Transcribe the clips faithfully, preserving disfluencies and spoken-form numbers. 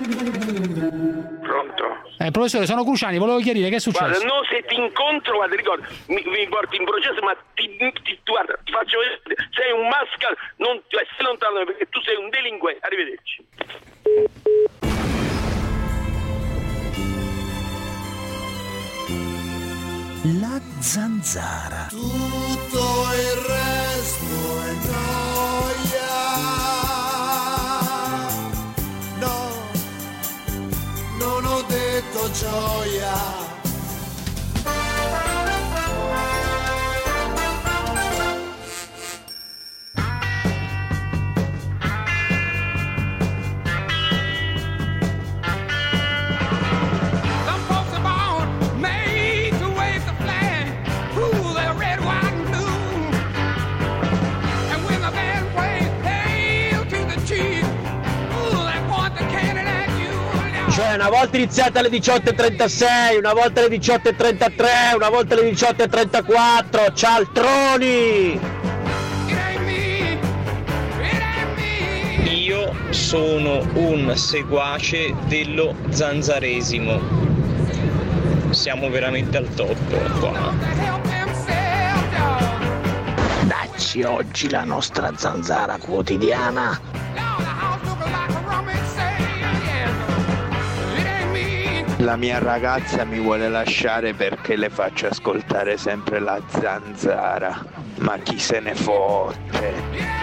Pronto? Eh, professore, sono Cruciani, volevo chiarire che è successo. Guarda, no, se ti incontro, guarda, ricordo, mi, mi porti in processo, ma ti, ti, guarda, ti faccio vedere, sei un mascal, non ti stai lontano perché tu sei un delinquente. Arrivederci. La zanzara. Tutto il resto è noia. No, non ho detto gioia. Cioè, una volta iniziata alle diciotto e trentasei, una volta alle diciotto e trentatré, una volta alle diciotto e trentaquattro, cialtroni! Io sono un seguace dello zanzaresimo. Siamo veramente al top qua. Dacci oggi la nostra zanzara quotidiana. La mia ragazza mi vuole lasciare perché le faccio ascoltare sempre la zanzara. Ma chi se ne fotte?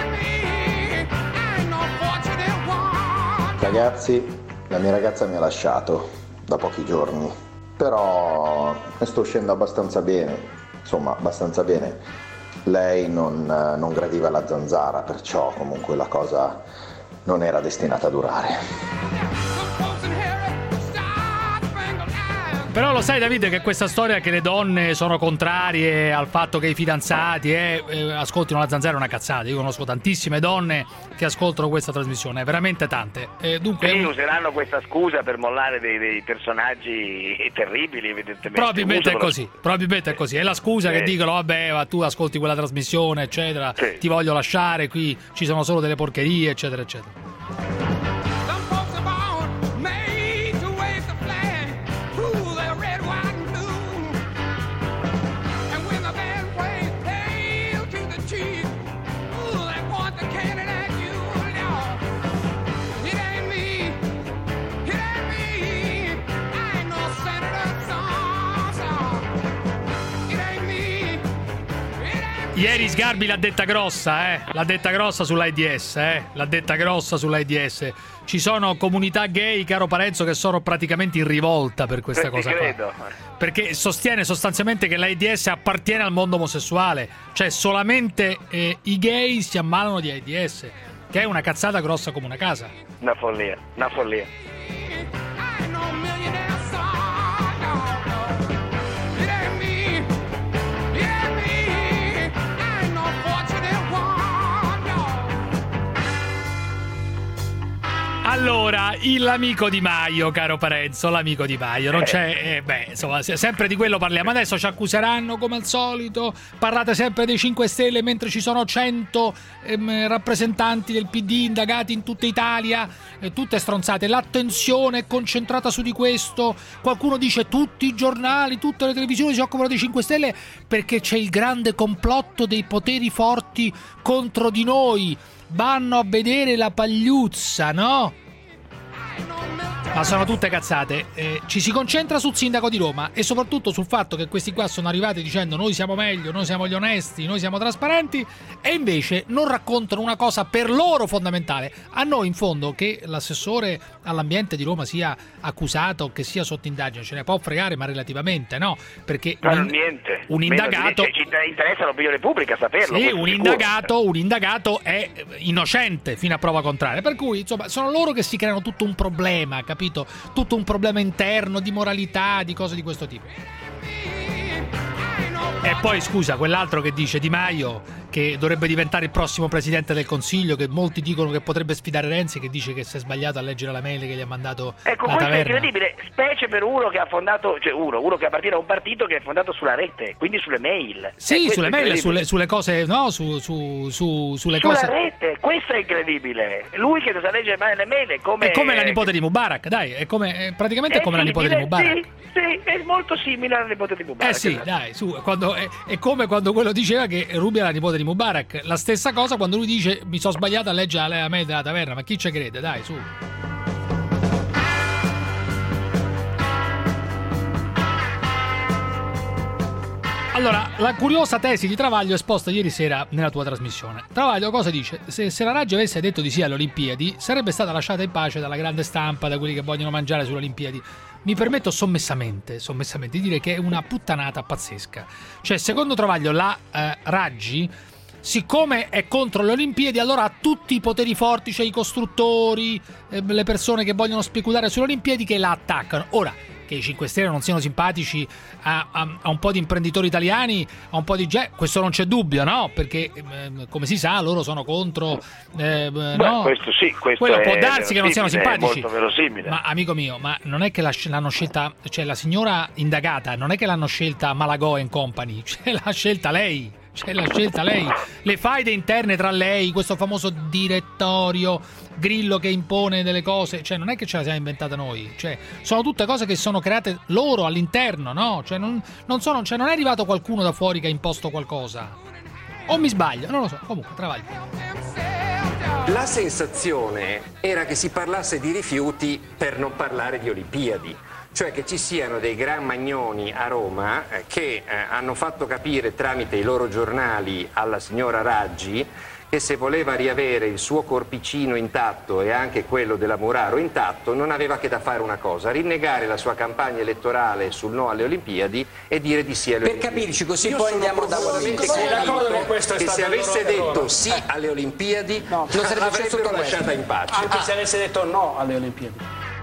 Ragazzi, la mia ragazza mi ha lasciato da pochi giorni, però ne sto uscendo abbastanza bene, insomma abbastanza bene. Lei non, non gradiva la zanzara, perciò comunque la cosa non era destinata a durare. Però lo sai, Davide, che questa storia che le donne sono contrarie al fatto che i fidanzati eh, eh, ascoltino la zanzara è una cazzata. Io conosco tantissime donne che ascoltano questa trasmissione, veramente tante. Eh, dunque, sì, useranno questa scusa per mollare dei, dei personaggi terribili, evidentemente. Probabilmente è Usano... così, probabilmente è così. È la scusa sì. che dicono, vabbè, ma tu ascolti quella trasmissione, eccetera, sì. ti voglio lasciare, qui ci sono solo delle porcherie, eccetera, eccetera. Ieri Sgarbi l'ha detta grossa, eh? L'ha detta grossa sull'AIDS, eh? L'ha detta grossa sull'AIDS. Ci sono comunità gay, caro Parenzo, che sono praticamente in rivolta per questa cosa credo. qua. Perché sostiene sostanzialmente che l'AIDS appartiene al mondo omosessuale. Cioè solamente eh, i gay si ammalano di AIDS, che è una cazzata grossa come una casa. Una follia, una follia. Allora, l'amico Di Maio, caro Parenzo, l'amico Di Maio, non c'è, eh, beh, insomma, sempre di quello parliamo. Adesso ci accuseranno come al solito, parlate sempre dei cinque Stelle mentre ci sono cento ehm, rappresentanti del P D indagati in tutta Italia, eh, tutte stronzate. L'attenzione è concentrata su di questo, qualcuno dice tutti i giornali, tutte le televisioni si occupano dei cinque Stelle perché c'è il grande complotto dei poteri forti contro di noi. Vanno a vedere la pagliuzza, no? Ma sono tutte cazzate. Eh, ci si concentra sul sindaco di Roma e soprattutto sul fatto che questi qua sono arrivati dicendo noi siamo meglio, noi siamo gli onesti, noi siamo trasparenti, e invece non raccontano una cosa per loro fondamentale. A noi in fondo che l'assessore all'ambiente di Roma sia accusato, che sia sotto indagine, ce ne può fregare, ma relativamente no, perché ma un, niente. un indagato Meno, ci interessa l'opinione pubblica saperlo. sì, un sicuro. indagato, un indagato è innocente fino a prova contraria, per cui insomma sono loro che si creano tutto un problema, capito? Tutto un problema interno di moralità, di cose di questo tipo. E poi scusa, quell'altro che dice Di Maio che che dovrebbe diventare il prossimo presidente del Consiglio, che molti dicono che potrebbe sfidare Renzi, che dice che si è sbagliato a leggere la mail che gli ha mandato ecco, la questo taverna. è incredibile, specie per uno che ha fondato, cioè uno, uno che appartiene a un partito che è fondato sulla rete, quindi sulle mail. Sì, eh, sulle mail, sulle, sulle cose, no, su, su, su, sulle sulla cose. rete, questo è incredibile. Lui che sa leggere le mail è come... È come la nipote di Mubarak, dai, è come, è praticamente è come la nipote di Mubarak. Sì, sì, è molto simile alla nipote di Mubarak. Eh sì, dai, su, quando, è, è come quando quello diceva che Ruby è la nipote di Mubarak. La stessa cosa quando lui dice mi sono sbagliato a leggere la mail della taverna, ma chi ci crede, dai, su. Allora, la curiosa tesi di Travaglio esposta ieri sera nella tua trasmissione. Travaglio cosa dice? Se, se la Raggi avesse detto di sì alle Olimpiadi, sarebbe stata lasciata in pace dalla grande stampa, da quelli che vogliono mangiare sulle Olimpiadi. Mi permetto sommessamente, sommessamente di dire che è una puttanata pazzesca. Cioè, secondo Travaglio, la eh, Raggi, siccome è contro le Olimpiadi, allora ha tutti i poteri forti, cioè i costruttori, eh, le persone che vogliono speculare sulle Olimpiadi, che la attaccano. Ora, che i cinque Stelle non siano simpatici a, a, a un po' di imprenditori italiani, a un po' di gente, questo non c'è dubbio, no? Perché eh, come si sa loro sono contro eh, Beh, no? questo sì, questo quello è può darsi che non siano simpatici, è molto verosimile. ma amico mio, ma non è che la, l'hanno scelta, cioè la signora indagata non è che l'hanno scelta Malagò and Company, cioè l'ha scelta lei. Cioè l'ha scelta lei, le faide interne tra lei, questo famoso direttorio, Grillo che impone delle cose, cioè non è che ce la siamo inventata noi, cioè sono tutte cose che sono create loro all'interno, no? Cioè non, non sono, cioè non è arrivato qualcuno da fuori che ha imposto qualcosa. O mi sbaglio, non lo so, comunque Travaglio. La sensazione era che si parlasse di rifiuti per non parlare di Olimpiadi. Cioè che ci siano dei gran magnoni a Roma eh, che eh, hanno fatto capire tramite i loro giornali alla signora Raggi che se voleva riavere il suo corpicino intatto e anche quello della Muraro intatto non aveva che da fare una cosa, rinnegare la sua campagna elettorale sul no alle Olimpiadi e dire di sì alle per Olimpiadi. Per capirci, così Io poi andiamo da convinto che se avesse detto sì alle Olimpiadi no, non sarebbe stato lasciata in pace. Anche ah. se avesse detto no alle Olimpiadi.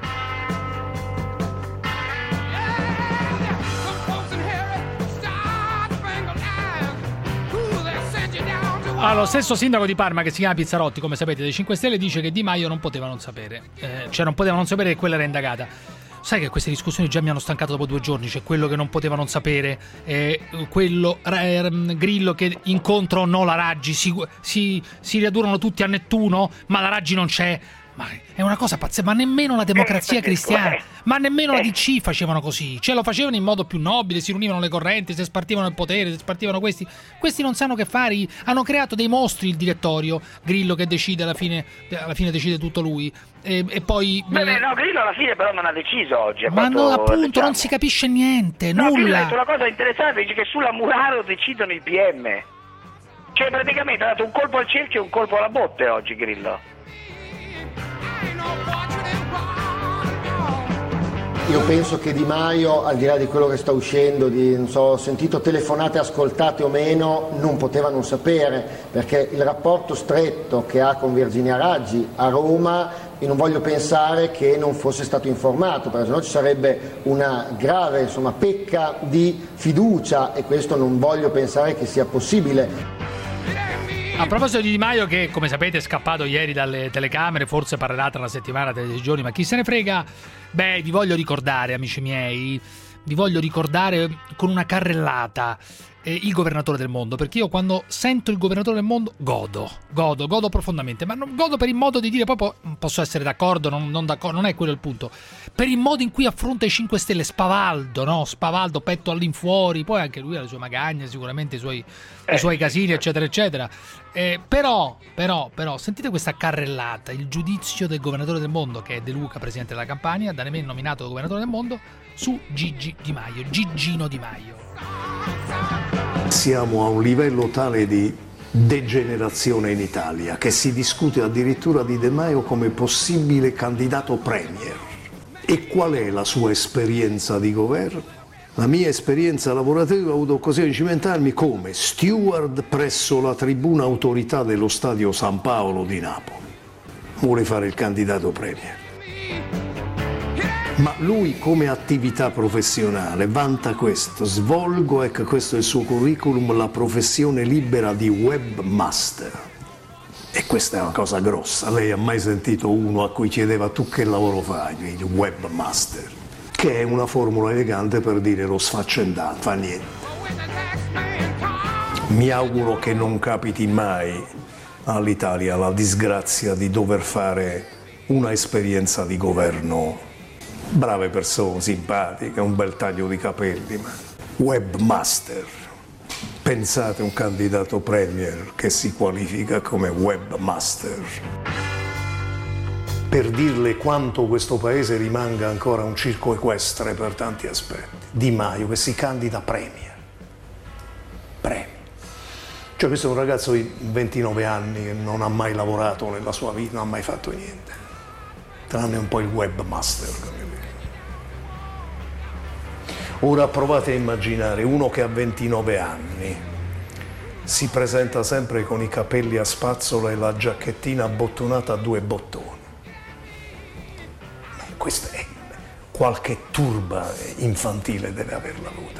Ah, lo stesso sindaco di Parma, che si chiama Pizzarotti, come sapete, dei cinque Stelle, dice che Di Maio non poteva non sapere, eh, cioè non poteva non sapere che quella era indagata. Sai che queste discussioni già mi hanno stancato dopo due giorni, cioè quello che non poteva non sapere, eh, quello eh, Grillo che incontra o no la Raggi, si, si, si riadunano tutti a Nettuno, ma la Raggi non c'è. Ma è una cosa pazzesca, ma nemmeno la Democrazia Cristiana, ma nemmeno la D C facevano così, cioè lo facevano in modo più nobile, si riunivano le correnti, si spartivano il potere, si spartivano questi, questi non sanno che fare, hanno creato dei mostri il direttorio, Grillo che decide alla fine, alla fine decide tutto lui, e, e poi... Beh, beh, no, Grillo alla fine però non ha deciso oggi. Ma fatto, no, appunto, diciamo. non si capisce niente, no, nulla. Grillo ha detto una cosa interessante, dice che sulla Muraro decidono i P M, cioè praticamente ha dato un colpo al cerchio e un colpo alla botte oggi Grillo. Io penso che Di Maio, al di là di quello che sta uscendo, di, non so, ho sentito telefonate ascoltate o meno, non poteva non sapere, perché il rapporto stretto che ha con Virginia Raggi a Roma, io non voglio pensare che non fosse stato informato, perché sennò ci sarebbe una grave, insomma, pecca di fiducia, e questo non voglio pensare che sia possibile. A proposito di Di Maio, che come sapete è scappato ieri dalle telecamere, forse parlerà tra una settimana, tra dieci giorni, ma chi se ne frega, beh, vi voglio ricordare, amici miei, vi voglio ricordare con una carrellata eh, il governatore del mondo, perché io quando sento il governatore del mondo godo, godo, godo profondamente, ma non godo per il modo di dire, proprio posso essere d'accordo, non, non d'accordo, non è quello il punto, per il modo in cui affronta i cinque Stelle, spavaldo, no? Spavaldo, petto all'infuori, poi anche lui ha le sue magagne, sicuramente i suoi, i suoi casini, eccetera, eccetera. Eh, però, però, però, sentite questa carrellata, il giudizio del governatore del mondo, che è De Luca, presidente della Campania, da me nominato governatore del mondo, su Gigi Di Maio, Gigino Di Maio. Siamo a un livello tale di degenerazione in Italia che si discute addirittura di De Maio come possibile candidato premier. E qual è la sua esperienza di governo? La mia esperienza lavorativa, ho avuto occasione di cimentarmi come steward presso la tribuna autorità dello stadio San Paolo di Napoli. Vuole fare il candidato premier. Ma lui come attività professionale vanta questo, svolgo, ecco questo è il suo curriculum, la professione libera di webmaster. E questa è una cosa grossa, lei ha mai sentito uno a cui chiedeva tu che lavoro fai? Il webmaster, che è una formula elegante per dire lo sfaccendato, fa niente. Mi auguro che non capiti mai all'Italia la disgrazia di dover fare una esperienza di governo. Brave persone, simpatiche, un bel taglio di capelli, ma webmaster. Pensate un candidato premier che si qualifica come webmaster. Per dirle quanto questo paese rimanga ancora un circo equestre per tanti aspetti. Di Maio che si candida premier. Premier. Cioè questo è un ragazzo di ventinove anni che non ha mai lavorato nella sua vita, non ha mai fatto niente. Tranne un po' il webmaster. Ora provate a immaginare uno che ha ventinove anni, si presenta sempre con i capelli a spazzola e la giacchettina abbottonata a due bottoni. Questa è qualche turba infantile deve averla avuta.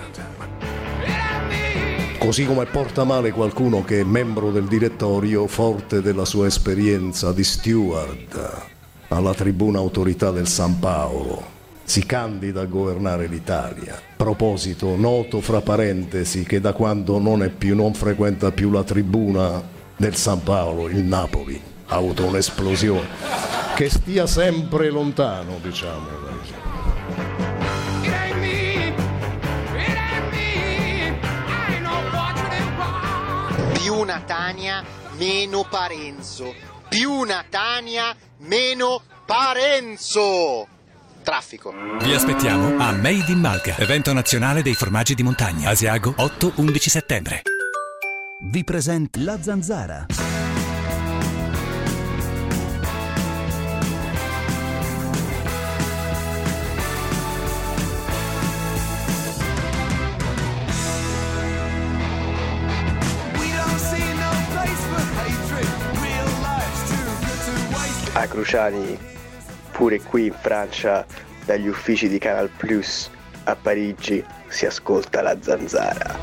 Così come porta male qualcuno che è membro del direttorio, forte della sua esperienza di steward alla tribuna autorità del San Paolo, si candida a governare l'Italia. Proposito, noto fra parentesi che da quando non è più, non frequenta più la tribuna del San Paolo, il Napoli ha avuto un'esplosione. Che stia sempre lontano, diciamo. Più Natania, meno Parenzo. Più Natania, meno Parenzo. Traffico. Vi aspettiamo a Made in Malga, evento nazionale dei formaggi di montagna. Asiago otto undici settembre. Vi presenta La Zanzara. A Cruciani, pure qui in Francia, dagli uffici di Canal Plus a Parigi, si ascolta La Zanzara.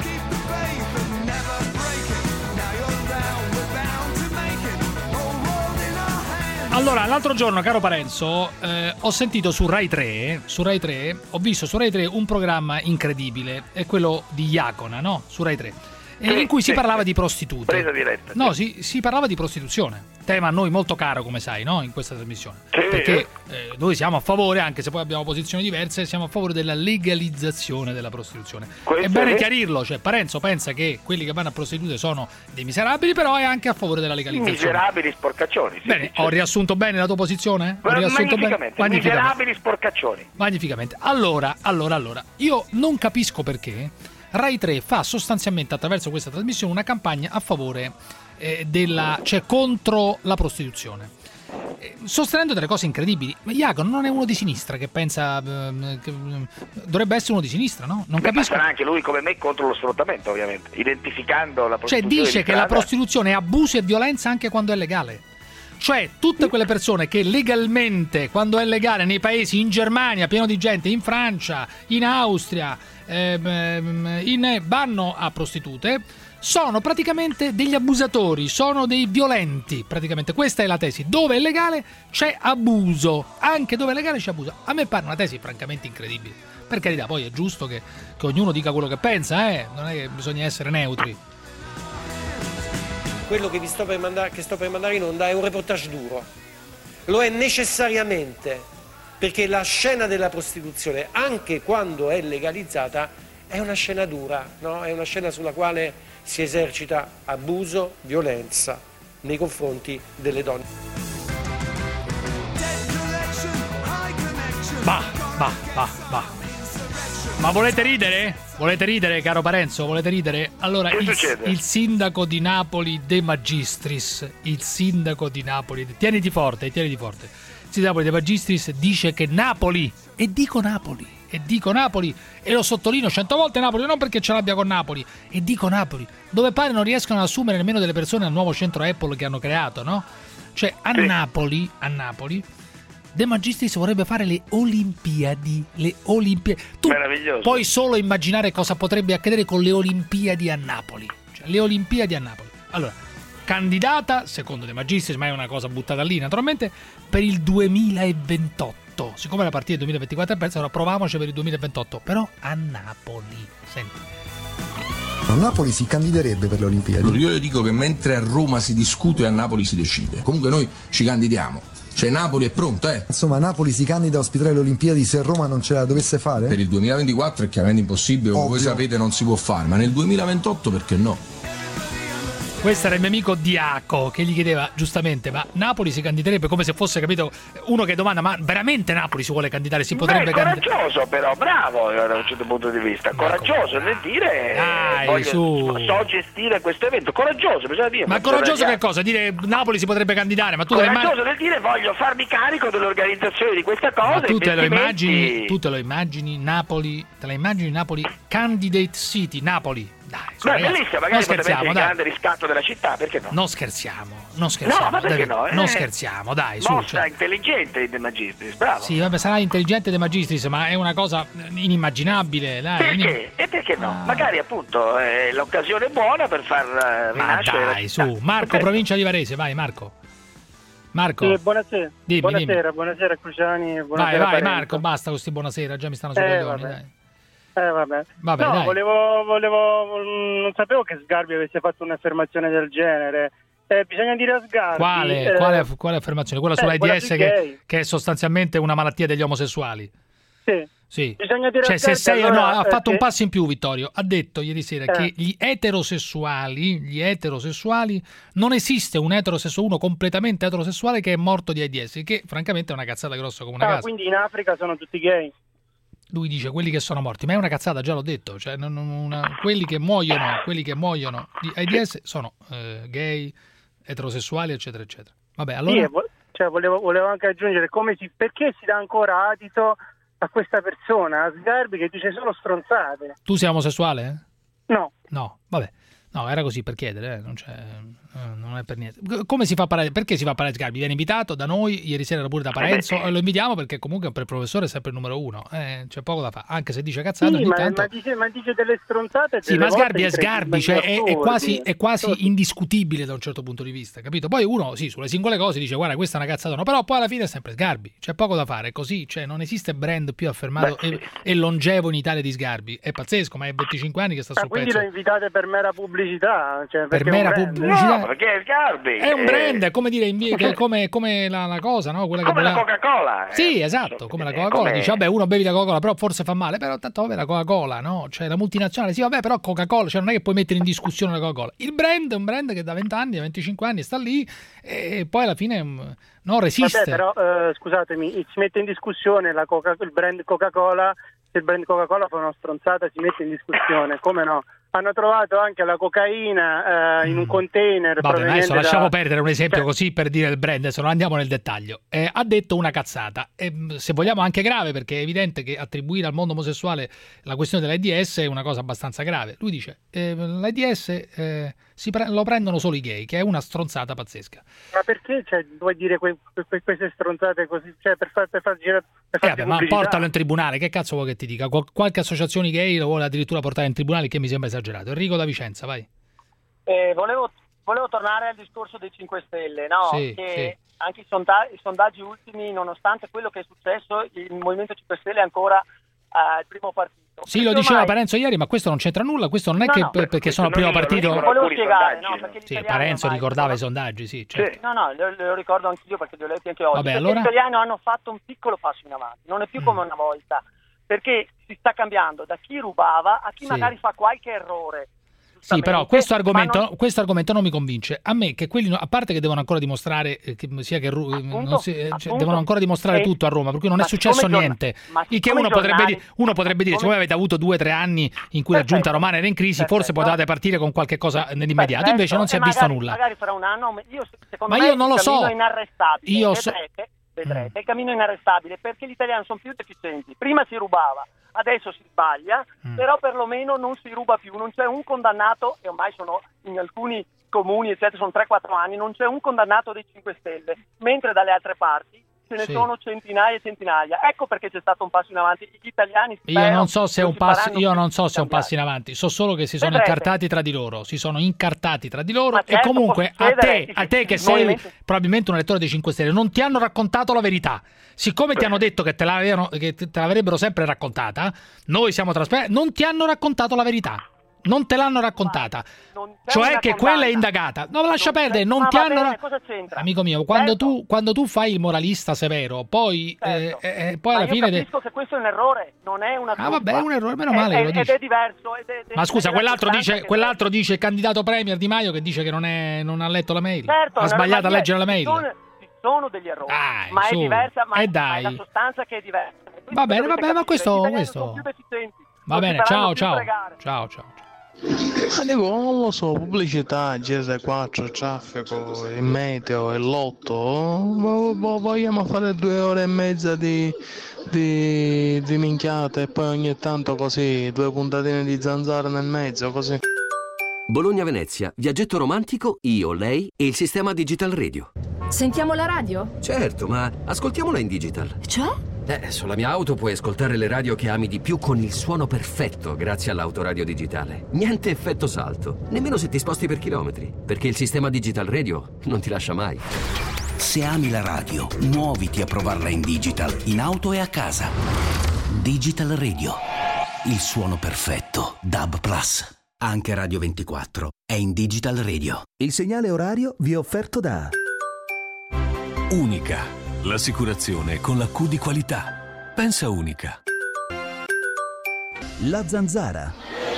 Allora, l'altro giorno, caro Parenzo, eh, ho sentito su Rai tre, su Rai tre, ho visto su Rai tre un programma incredibile, è quello di Iacona, no? Su Rai tre. Sì, in cui sì, si parlava sì. di prostitute. Presa diretta. No, si, si parlava di prostituzione. Tema a noi molto caro, come sai, no? In questa trasmissione. Sì, perché eh, noi siamo a favore, anche se poi abbiamo posizioni diverse, siamo a favore della legalizzazione della prostituzione. Questo è bene è... chiarirlo, cioè Parenzo pensa che quelli che vanno a prostitute sono dei miserabili, però è anche a favore della legalizzazione. Miserabili sporcaccioni. Sì, bene, ho riassunto bene la tua posizione? Ho riassunto magnificamente, bene? Miserabili sporcaccioni. Magnificamente. Allora, allora, allora, io non capisco perché Rai tre fa sostanzialmente attraverso questa trasmissione una campagna a favore eh, della, cioè contro la prostituzione, eh, sostenendo delle cose incredibili. Ma Iacono non è uno di sinistra che pensa eh, che, eh, dovrebbe essere uno di sinistra, no? Non Beh, capisco. Ma anche lui come me contro lo sfruttamento, ovviamente, identificando la prostituzione. Cioè dice che la prostituzione è abuso e violenza anche quando è legale. Cioè tutte quelle persone che legalmente, quando è legale nei paesi, in Germania pieno di gente, in Francia, in Austria, ehm, in, vanno a prostitute, sono praticamente degli abusatori, sono dei violenti, praticamente. Questa è la tesi. Dove è legale c'è abuso, anche dove è legale c'è abuso. A me pare una tesi francamente incredibile. Per carità, poi è giusto che, che ognuno dica quello che pensa, eh? Non è che bisogna essere neutri. Quello che vi sto per mandare, che sto per mandare in onda è un reportage duro. Lo è necessariamente, perché la scena della prostituzione, anche quando è legalizzata, è una scena dura, no? È una scena sulla quale si esercita abuso, violenza nei confronti delle donne. Bah, bah, bah, bah. Ma volete ridere? Volete ridere, caro Parenzo? Volete ridere? Allora, il, il sindaco di Napoli De Magistris, il sindaco di Napoli, tieniti forte, tieniti forte. Il sindaco De Magistris dice che Napoli, e dico Napoli, e dico Napoli, e lo sottolineo cento volte Napoli, non perché ce l'abbia con Napoli, e dico Napoli, dove pare non riescono ad assumere nemmeno delle persone al nuovo centro Apple che hanno creato, no? Cioè, a sì. Napoli, a Napoli, De Magistris vorrebbe fare le Olimpiadi, le Olimpiadi. Tu Meraviglioso. puoi solo immaginare cosa potrebbe accadere con le Olimpiadi a Napoli. Cioè, le Olimpiadi a Napoli. Allora, candidata, secondo De Magistris, ma è una cosa buttata lì naturalmente, per il duemilaventotto. Siccome la partita del duemilaventiquattro è persa, allora proviamoci per il duemilaventotto, però a Napoli. Senti. A Napoli si candiderebbe per le Olimpiadi. Io le dico che mentre a Roma si discute, a Napoli si decide. Comunque noi ci candidiamo. Cioè Napoli è pronta, eh? Insomma, Napoli si candida a ospitare le Olimpiadi se Roma non ce la dovesse fare? Per il duemilaventiquattro è chiaramente impossibile, come voi sapete non si può fare, ma nel duemilaventotto perché no? Questo era il mio amico Diaco che gli chiedeva giustamente: ma Napoli si candiderebbe, come se fosse, capito, uno che domanda: ma veramente Napoli si vuole candidare? Si potrebbe Beh, candidare? coraggioso però, bravo da un certo punto di vista, coraggioso nel dire Dai, voglio, su. so gestire questo evento, coraggioso bisogna dire. Ma coraggioso che cosa? Dire Napoli si potrebbe candidare? Ma tu te coraggioso lo nel dire voglio farmi carico dell'organizzazione di questa cosa. Ma tu te lo investimenti- immagini? Tu te lo immagini Napoli? Te la immagini Napoli Candidate City? Napoli? Dai, su, Beh, ragazzi, bellissimo, non magari potrebbe essere scherziamo, il dai. grande riscatto della città, perché no? Non scherziamo, non scherziamo. No, ma perché Davide, no? Eh, non scherziamo, dai, su. Mossa Cioè. intelligente De Magistris, bravo. Sì, vabbè, sarà intelligente De Magistris, ma è una cosa inimmaginabile, dai. Perché? inim- E perché no? Ah. Magari appunto è l'occasione buona per far eh, Ma rinascere la dai, città. su. Marco, Perché? provincia di Varese, vai Marco. Marco. Sì, buonasera. Dimmi, buonasera, dimmi. buonasera Cruciani. Vai, Buonasera, vai, Parenzo. Marco, basta con sti buonasera, già mi stanno sui Eh, coglioni, vabbè. dai. Eh, vabbè. Vabbè, no, dai. volevo, volevo, mm, non sapevo che Sgarbi avesse fatto un'affermazione del genere. Eh, bisogna dire a Sgarbi. Quale, eh, quale, quale affermazione? Quella eh, sull'AIDS quella sui che, gay. che è sostanzialmente una malattia degli omosessuali. Sì. Sì. Bisogna dire Cioè, a se Sgarbi, sei, allora, no, ha eh, fatto un che- passo in più, Vittorio. Ha detto ieri sera Eh. che gli eterosessuali, gli eterosessuali, non esiste un eterosessuale, uno completamente eterosessuale che è morto di AIDS, che francamente è una cazzata grossa come una Ah, casa. quindi in Africa sono tutti gay. Lui dice quelli che sono morti, ma è una cazzata, già l'ho detto. Cioè, non- non- una- quelli che muoiono, quelli che muoiono di AIDS sono eh, gay, eterosessuali, eccetera, eccetera. Vabbè, allora. Sì, e vo- cioè, volevo, volevo anche aggiungere come si, perché si dà ancora adito a questa persona, a Sgarbi, che dice solo stronzate. Tu sei omosessuale? No. No, vabbè. No, era così per chiedere, eh, non, c'è, eh, non è per niente. Come si fa a parlare? Perché si fa a parlare Sgarbi? Viene invitato da noi, ieri sera era pure da Parenzo, e lo invitiamo perché comunque per il professore è sempre il numero uno. Eh, c'è poco da fare, anche se dice cazzate Sì, ogni ma, tanto. ma, dice, ma dice delle stronzate. Sì, delle ma Sgarbi volte è Sgarbi, cioè è, è assurdi. quasi, è quasi indiscutibile da un certo punto di vista, capito? Poi uno, sì, sulle singole cose dice guarda questa è una cazzata, no, però poi alla fine è sempre Sgarbi, c'è poco da fare, è così, cioè non esiste brand più affermato Beh, e, e longevo in Italia di Sgarbi, è pazzesco, ma è venticinque anni che sta Ma sul quindi pezzo. lo invitate per mera pubblicità? Cioè, Per perché è un mera brand. pubblicità. No, perché è Sgarbi. È un eh, brand, è come dire, invi- che è come, come la, la cosa, no? Quella che come la voleva- Coca-Cola. eh. Sì, esatto, come la Coca-Cola. come- Dice, vabbè, uno bevi la Coca-Cola, però forse fa male. Però tanto vabbè, la Coca-Cola, no? Cioè, la multinazionale, sì, vabbè, però Coca-Cola, cioè non è che puoi mettere in discussione la Coca-Cola. Il brand è un brand che da venti anni, da venticinque anni sta lì e poi alla fine mm, non resiste. Vabbè, però, eh, scusatemi, si mette in discussione la Coca- il brand Coca-Cola. Se il brand Coca-Cola fa una stronzata si mette in discussione, come no? Hanno trovato anche la cocaina eh, in un container. Vabbè, ma proveniente adesso lasciamo da... perdere un esempio Cioè, così per dire il brand, adesso non andiamo nel dettaglio. Eh, ha detto una cazzata, e, mh, se vogliamo anche grave, perché è evidente che attribuire al mondo omosessuale la questione dell'AIDS è una cosa abbastanza grave. Lui dice, eh, l'AIDS eh, si pre- lo prendono solo i gay, che è una stronzata pazzesca. Ma perché cioè, vuoi dire que- que- queste stronzate così? Cioè, per far, per far girare. Per Eh, farti vabbè, ma pubblicità? portalo in tribunale, che cazzo vuoi che ti dica? Qual- qualche associazione gay lo vuole addirittura portare in tribunale, che mi sembra esagerato. Enrico da Vicenza, vai. Eh, volevo, volevo tornare al discorso dei cinque Stelle, no? Sì, che sì. anche i, sonda- i sondaggi ultimi, nonostante quello che è successo, il Movimento cinque Stelle è ancora eh, il primo partito. Sì, lo Perché diceva ormai- Parenzo ieri, ma questo non c'entra nulla, questo non è No, che no, per- perché sono il non primo io, partito. lo volevo spiegare, no? Perché gli Sì, italiani Parenzo ormai ricordava i sono- sondaggi, sì, certo. No, no, lo, lo ricordo anch'io perché li ho letti anche oggi. Vabbè, perché allora- gli italiani hanno fatto un piccolo passo in avanti, non è più come una volta, perché si sta cambiando da chi rubava a chi Sì. magari fa qualche errore. Sì, però questo argomento, ma non- questo argomento non mi convince. A me che quelli, no- a parte che devono ancora dimostrare, eh, che sia che ru- non si- eh, cioè, appunto. devono ancora dimostrare E- tutto a Roma, per cui non è ma successo siccome i niente. giorna- ma Il che siccome uno i potrebbe, giornali- dire, uno potrebbe dire, siccome avete avuto due o tre anni in cui la giunta Perfetto. romana era in crisi, forse Perfetto. potevate partire con qualche cosa nell'immediato. Invece non si è E visto magari- nulla. Magari fra un anno, io, secondo Ma me io non lo il so. cammino è inarrestabile. Io so- vedrete, vedrete, il cammino è inarrestabile perché gli italiani sono più deficienti. Prima si rubava, adesso si sbaglia, Mm. però perlomeno non si ruba più, non c'è un condannato, e ormai sono in alcuni comuni, eccetera, sono tre quattro anni, non c'è un condannato dei cinque Stelle, mentre dalle altre parti ce ne sì. sono centinaia e centinaia. Ecco perché c'è stato un passo in avanti. Gli italiani Io non so se è un passo, io non so se è un cambiare. passo in avanti, so solo che si sono Vedrete. incartati tra di loro, si sono incartati tra di loro Ma e certo, comunque può a succedere, te, sì, a te sì, che sì, sei movimento- probabilmente un elettore dei cinque Stelle, non ti hanno raccontato la verità. Siccome ti hanno detto che te, l'avevano, che te l'avrebbero sempre raccontata, noi siamo trasparenti, non ti hanno raccontato la verità. Non te l'hanno raccontata, cioè una che condanna. quella è indagata. No, lascia perdere, non Ma ti va hanno. bene, cosa c'entra? Amico mio, quando, Certo. tu, quando tu fai il moralista severo, poi, Certo. eh, eh, poi Ma alla io fine. de- capisco che questo è un errore, non è una Ah, colpa. vabbè, è un errore, meno È- male che è- lo ed dici. è diverso. Ed è, ed è- Ma scusa, ed è quell'altro una dice, costanza quell'altro dice il candidato premier Di Maio che dice che non, è, non ha letto la mail. Certo, ha è una- sbagliato a ma leggere la ci mail. sono- Ci sono degli errori, Dai, ma su. è diversa, ma, E ma è dai. la sostanza che è diversa. Va bene, va bene, ma questo- Gli italiani questo- sono più deficienti. Va Non si bene, faranno ciao, più ciao. fregare. Ciao, ciao. Ma dico, non lo so, pubblicità, G S quattro, traffico, il meteo, il lotto, vo- vo- vogliamo fare due ore e mezza di, di, di minchiate e poi ogni tanto così, due puntatine di zanzara nel mezzo, così. Bologna-Venezia, viaggetto romantico, io, lei e il sistema Digital Radio. Sentiamo la radio? Certo, ma ascoltiamola in digital. Cioè? Eh, sulla mia auto puoi ascoltare le radio che ami di più con il suono perfetto grazie all'autoradio digitale. Niente effetto salto, nemmeno se ti sposti per chilometri, perché il sistema Digital Radio non ti lascia mai. Se ami la radio, muoviti a provarla in digital, in auto e a casa. Digital Radio. Il suono perfetto. D A B Plus. Anche Radio ventiquattro è in Digital Radio. Il segnale orario vi è offerto da Unica, l'assicurazione con la Q di qualità. Pensa Unica. La Zanzara.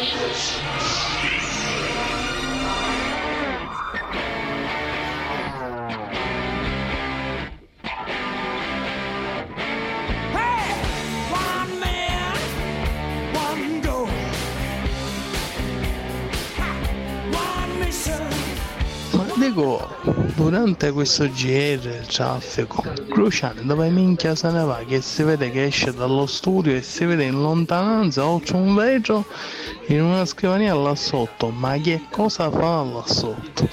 Ma dico, durante questo G R, il traffico, Cruciani dove minchia se ne va, che si vede che esce dallo studio e si vede in lontananza oltre un vetro in una scrivania là sotto, ma che cosa fa là sotto?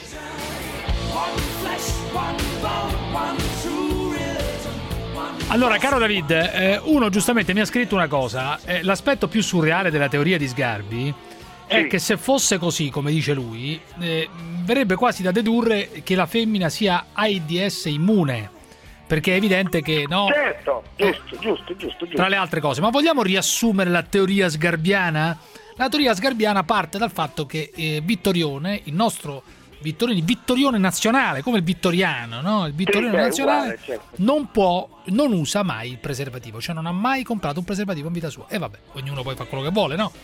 Allora, caro David, eh, uno giustamente mi ha scritto una cosa. Eh, l'aspetto più surreale della teoria di Sgarbi è che se fosse così, come dice lui, eh, verrebbe quasi da dedurre che la femmina sia AIDS immune. Perché è evidente che, no? Certo, giusto, giusto, giusto, giusto. Tra le altre cose. Ma vogliamo riassumere la teoria sgarbiana? La teoria sgarbiana parte dal fatto che eh, Vittorione, il nostro Vittorione, il Vittorione nazionale, come il vittoriano, no? Il Vittorione Sì, è nazionale uguale, certo. non può, non usa mai il preservativo, cioè non ha mai comprato un preservativo in vita sua. E vabbè, ognuno poi fa quello che vuole, no?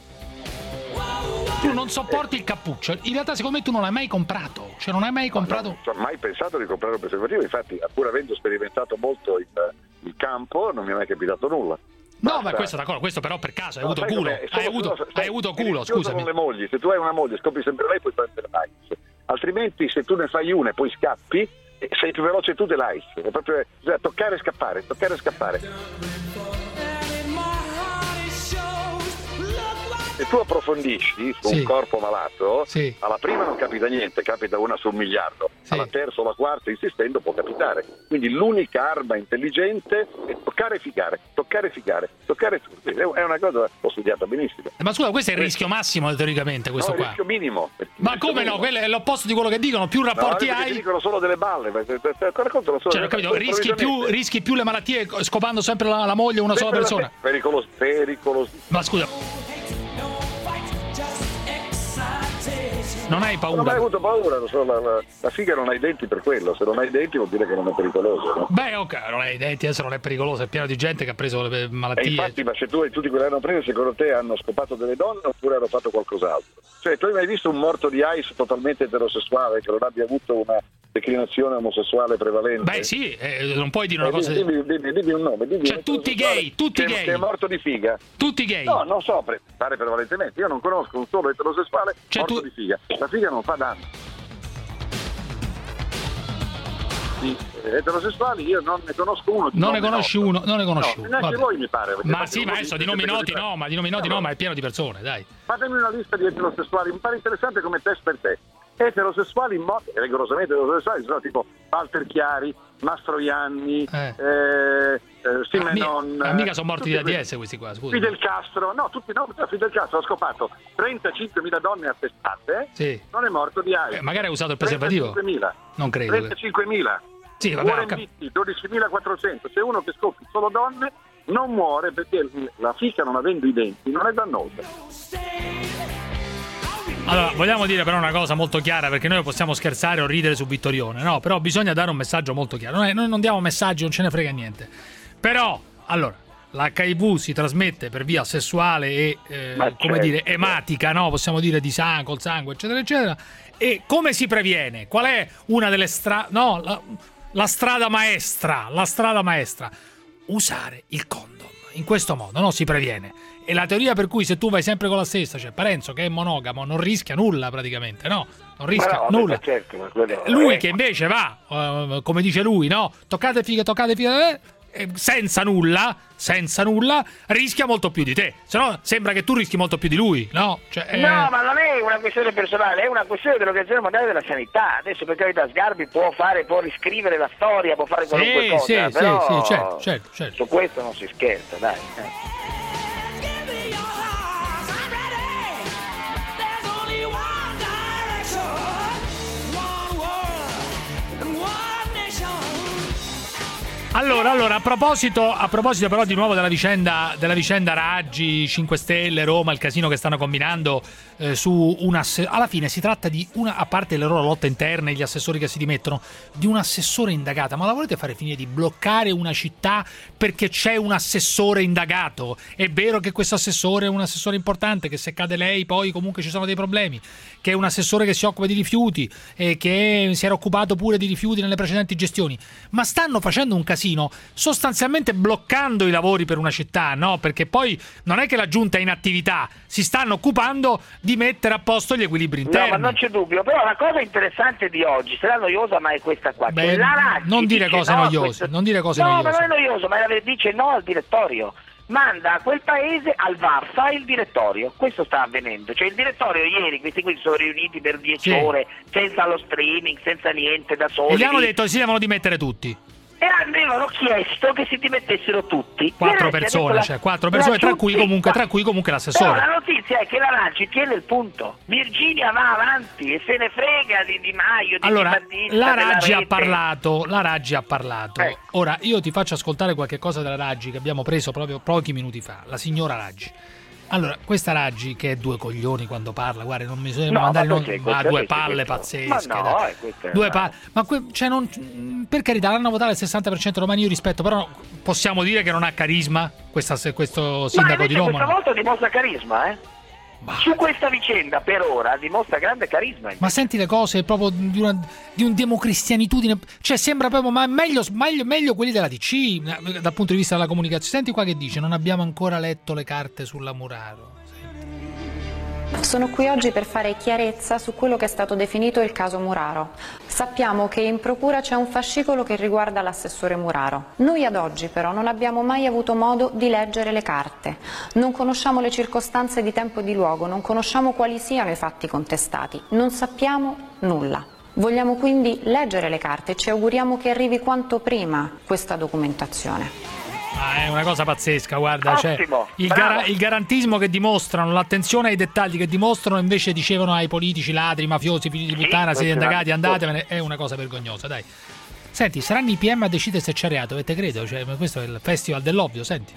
Tu non sopporti il cappuccio, in realtà secondo me tu non l'hai mai comprato, cioè non hai mai comprato... No, non ho mai pensato di comprare un preservativo, infatti pur avendo sperimentato molto il, il campo non mi è mai capitato nulla. No, Basta. ma questo d'accordo, questo però per caso hai No, avuto sai culo, com'è? Sono- hai avuto, sono- hai avuto sei culo, rischioso scusami. con le mogli, se tu hai una moglie scopri sempre lei puoi prendere l'AIDS, altrimenti se tu ne fai una e poi scappi eh, sei più veloce tu dell'AIDS, è proprio cioè, toccare e scappare, toccare e scappare. Se tu approfondisci su Sì. un corpo malato, Sì. alla prima non capita niente, capita una su un miliardo, Sì. alla terza o alla quarta insistendo può capitare. Quindi l'unica arma intelligente è toccare e figare, toccare e figare, toccare tutti. È una cosa che ho studiato benissimo. Eh, Ma scusa, questo è il rischio massimo teoricamente, questo no, il qua. rischio minimo. Ma come no? Quello è l'opposto di quello che dicono, più rapporti no, hai... Ti dicono solo delle balle, ma te- te- te- te raccontano solo Cioè, delle ho capito, balle, rischi più, improvvisamente. rischi più le malattie scopando sempre la, la moglie una sola Sempre la- persona. Pericoloso, pericoloso. Ma scusa, non hai Non ho mai paura? avuto paura, non so, la, la, la figa non ha i denti per quello, se non hai i denti vuol dire che non è pericoloso. No? Beh, ok, non hai i denti, adesso non è pericoloso, è pieno di gente che ha preso le E malattie. infatti, ma se tu e tutti quelli che hanno preso, secondo te hanno scopato delle donne oppure hanno fatto qualcos'altro? Cioè, tu hai mai visto un morto di AIDS totalmente eterosessuale che non abbia avuto una declinazione omosessuale prevalente? Beh sì, eh, non puoi dire una Eh, cosa... dimmi, dimmi, dimmi un nome, dimmi Cioè, un tutti eterosessuale gay, tutti che, gay. che è morto di figa. Tutti gay. No, non so, pre- pare prevalentemente. Io non conosco un solo eterosessuale Cioè, morto tu- di figa. La figa non fa danno. Di eterosessuali io non ne conosco uno. di Non ne nome conosci noto. uno, non ne conosci No, uno. neanche vabbè. voi mi pare. perché Ma fate sì, un ma po' adesso di- di nomi di- noti no, ma di nomi noti no, ma è pieno di persone, dai. Fatemi una lista di eterosessuali, mi pare interessante come test per te. eterosessuali, mo- rigorosamente eterosessuali, sono tipo Walter Chiari, Mastroianni, Eh. eh, eh, Simenon. Ma mica sono morti di tutti AIDS questi qua, scusa. Fidel Castro, no, tutti no, Fidel Castro ha scopato trentacinquemila donne attestate, Sì. non è morto di AIDS. Eh, magari ha usato il preservativo. trentacinquemila. Non credo. trentacinquemila. Sì, vabbè, ho Warren cap- Beatty, dodicimilaquattrocento. C'è uno che scopre solo donne, non muore perché la fica, non avendo i denti, non è dannosa. Allora, vogliamo dire però una cosa molto chiara, perché noi possiamo scherzare o ridere su Vittorione, no? Però bisogna dare un messaggio molto chiaro. Noi, noi non diamo messaggi, non ce ne frega niente. Però, allora, l'H I V si trasmette per via sessuale e, eh, come certo. dire, ematica, no? Possiamo dire di sangue, col sangue, eccetera, eccetera. E come si previene? Qual è una delle strade... No, la, la strada maestra, la strada maestra. Usare il condom. In questo modo, no? Si previene. E la teoria per cui se tu vai sempre con la stessa, cioè Parenzo che è monogamo, non rischia nulla praticamente, no? Non rischia Ma no, nulla. certo, ma quello- Lui eh, che invece va, uh, come dice lui, no? Toccate fighe, toccate fighe, eh, senza nulla, senza nulla, rischia molto più di te. Se no sembra che tu rischi molto più di lui, no? Cioè, eh... No, ma non è una questione personale, è una questione dell'Organizzazione Mondiale della Sanità. Adesso per carità Sgarbi può fare, può riscrivere la storia, può fare qualunque Sì, cosa, sì, però sì, sì, certo, certo, certo. su questo non si scherza, dai. eh. Allora, allora, a proposito, a proposito però di nuovo della vicenda, della vicenda Raggi, cinque Stelle, Roma, il casino che stanno combinando eh, su un ass- alla fine si tratta di una, a parte le loro lotte interne e gli assessori che si dimettono, di un assessore indagata. Ma la volete fare finire di bloccare una città perché c'è un assessore indagato? È vero che questo assessore è un assessore importante, che se cade lei poi comunque ci sono dei problemi, che è un assessore che si occupa di rifiuti e che si era occupato pure di rifiuti nelle precedenti gestioni, ma stanno facendo un casino sostanzialmente bloccando i lavori per una città, no? Perché poi non è che la giunta è in attività, si stanno occupando di mettere a posto gli equilibri interni. No, ma non c'è dubbio, però la cosa interessante di oggi, sarà noiosa ma è questa qua. Beh, che la Raggi non dire dice cose no a noiose, questo- non dire cose no, noiose. ma non è noioso, ma dice no al direttorio. Manda a quel paese al V A R, fa il direttorio. Questo sta avvenendo. Cioè il direttorio ieri, questi qui si sono riuniti per dieci Sì. ore, senza lo streaming, senza niente, da soli. E gli hanno lì. detto che si devono dimettere tutti. E avevano chiesto che si dimettessero tutti. Quattro Ieri si è detto persone, la- cioè quattro la persone, tra cui giunta- comunque, tra cui comunque Però l'assessore. la notizia è che la Raggi tiene il punto. Virginia va avanti e se ne frega di Di Maio, di Allora, Di Battista, la della Raggi ha rete. parlato, la Raggi ha parlato. Ecco. Ora io ti faccio ascoltare qualche cosa della Raggi che abbiamo preso proprio pochi minuti fa, la signora Raggi. Allora, questa Raggi che è due coglioni quando parla, guarda, non mi sono No, mandare ma non, perché? ma Questo due è- palle questo- pazzesche. ma no, dai. eh, questo è- Due palle. Ma que- cioè non, per carità, l'hanno votato il sessanta per cento romani, io rispetto, però possiamo dire che non ha carisma questa, se- questo sindaco ma di invece Roma. questa no? volta dimostra carisma, eh? Su questa vicenda per ora dimostra grande carisma. Ma senti le cose proprio di, una, di un democristianitudine, cioè sembra proprio, ma meglio, meglio, meglio quelli della D C dal punto di vista della comunicazione. Senti qua che dice: non abbiamo ancora letto le carte sulla Muraro. Sono qui oggi per fare chiarezza su quello che è stato definito il caso Muraro. Sappiamo che in procura c'è un fascicolo che riguarda l'assessore Muraro. Noi ad oggi però non abbiamo mai avuto modo di leggere le carte. Non conosciamo le circostanze di tempo e di luogo, non conosciamo quali siano i fatti contestati, non sappiamo nulla. Vogliamo quindi leggere le carte e ci auguriamo che arrivi quanto prima questa documentazione. Ah, è una cosa pazzesca, guarda, cioè, Ottimo, il, bravo. gara- il garantismo che dimostrano, l'attenzione ai dettagli che dimostrano, invece dicevano ai politici, ladri, mafiosi, figli di puttana, siete questo indagati, è una- andatevene, è una cosa vergognosa, dai. Senti, saranno i P M a decidere se c'è reato, e te credo, cioè, questo è il festival dell'ovvio, senti.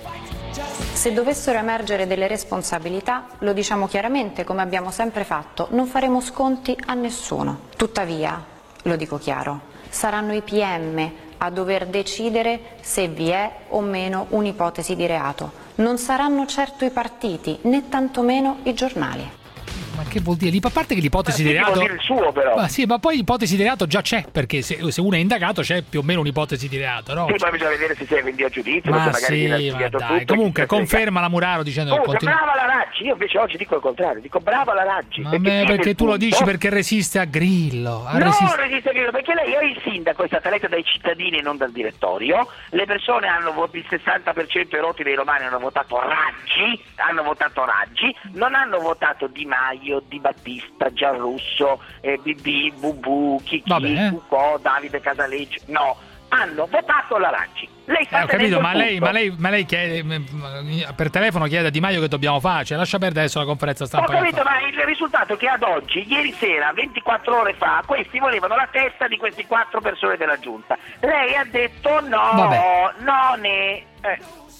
Se dovessero emergere delle responsabilità, lo diciamo chiaramente come abbiamo sempre fatto, non faremo sconti a nessuno. Tuttavia, lo dico chiaro, saranno i P M a dover decidere se vi è o meno un'ipotesi di reato. Non saranno certo i partiti, né tantomeno i giornali. Ma che vuol dire? A parte che l'ipotesi Ma di sì, reato... vuol dire il suo, però. Ma sì, ma poi l'ipotesi di reato già c'è, perché se, se uno è indagato c'è più o meno un'ipotesi di reato, no? Sì, ma bisogna vedere se sei quindi a giudizio, Ma perché magari sì, viene ma archiviato dai, tutto, comunque chi se ne conferma la Muraro dicendo che Comunque, continua... brava la Raggi, io invece oggi dico il contrario, dico brava la Raggi. Ma perché me- tiene perché il tu lo punto. dici perché resiste a Grillo. A No, resist- resiste Grillo, perché lei è il sindaco, è stata eletta dai cittadini e non dal direttorio. Le persone hanno votato, il sessanta per cento erotti dei romani hanno votato Raggi, hanno votato Raggi, non hanno votato Di Maio, io, Di Battista, Gianrusso, eh, B B, Bubu, Chicchi, Vabbè. Cucò, Davide Casaleggio, no, hanno votato la Raggi. Lei sta Eh, ho capito, tenendo ma il lei, punto. ma, lei, ma lei chiede, per telefono chiede a Di Maio che dobbiamo fare, cioè lascia perdere adesso la conferenza Ho stampa. che capito, fa. ma il risultato è che ad oggi, ieri sera, ventiquattro ore fa, questi volevano la testa di questi quattro persone della giunta. Lei ha detto no, Vabbè. no ne... Eh.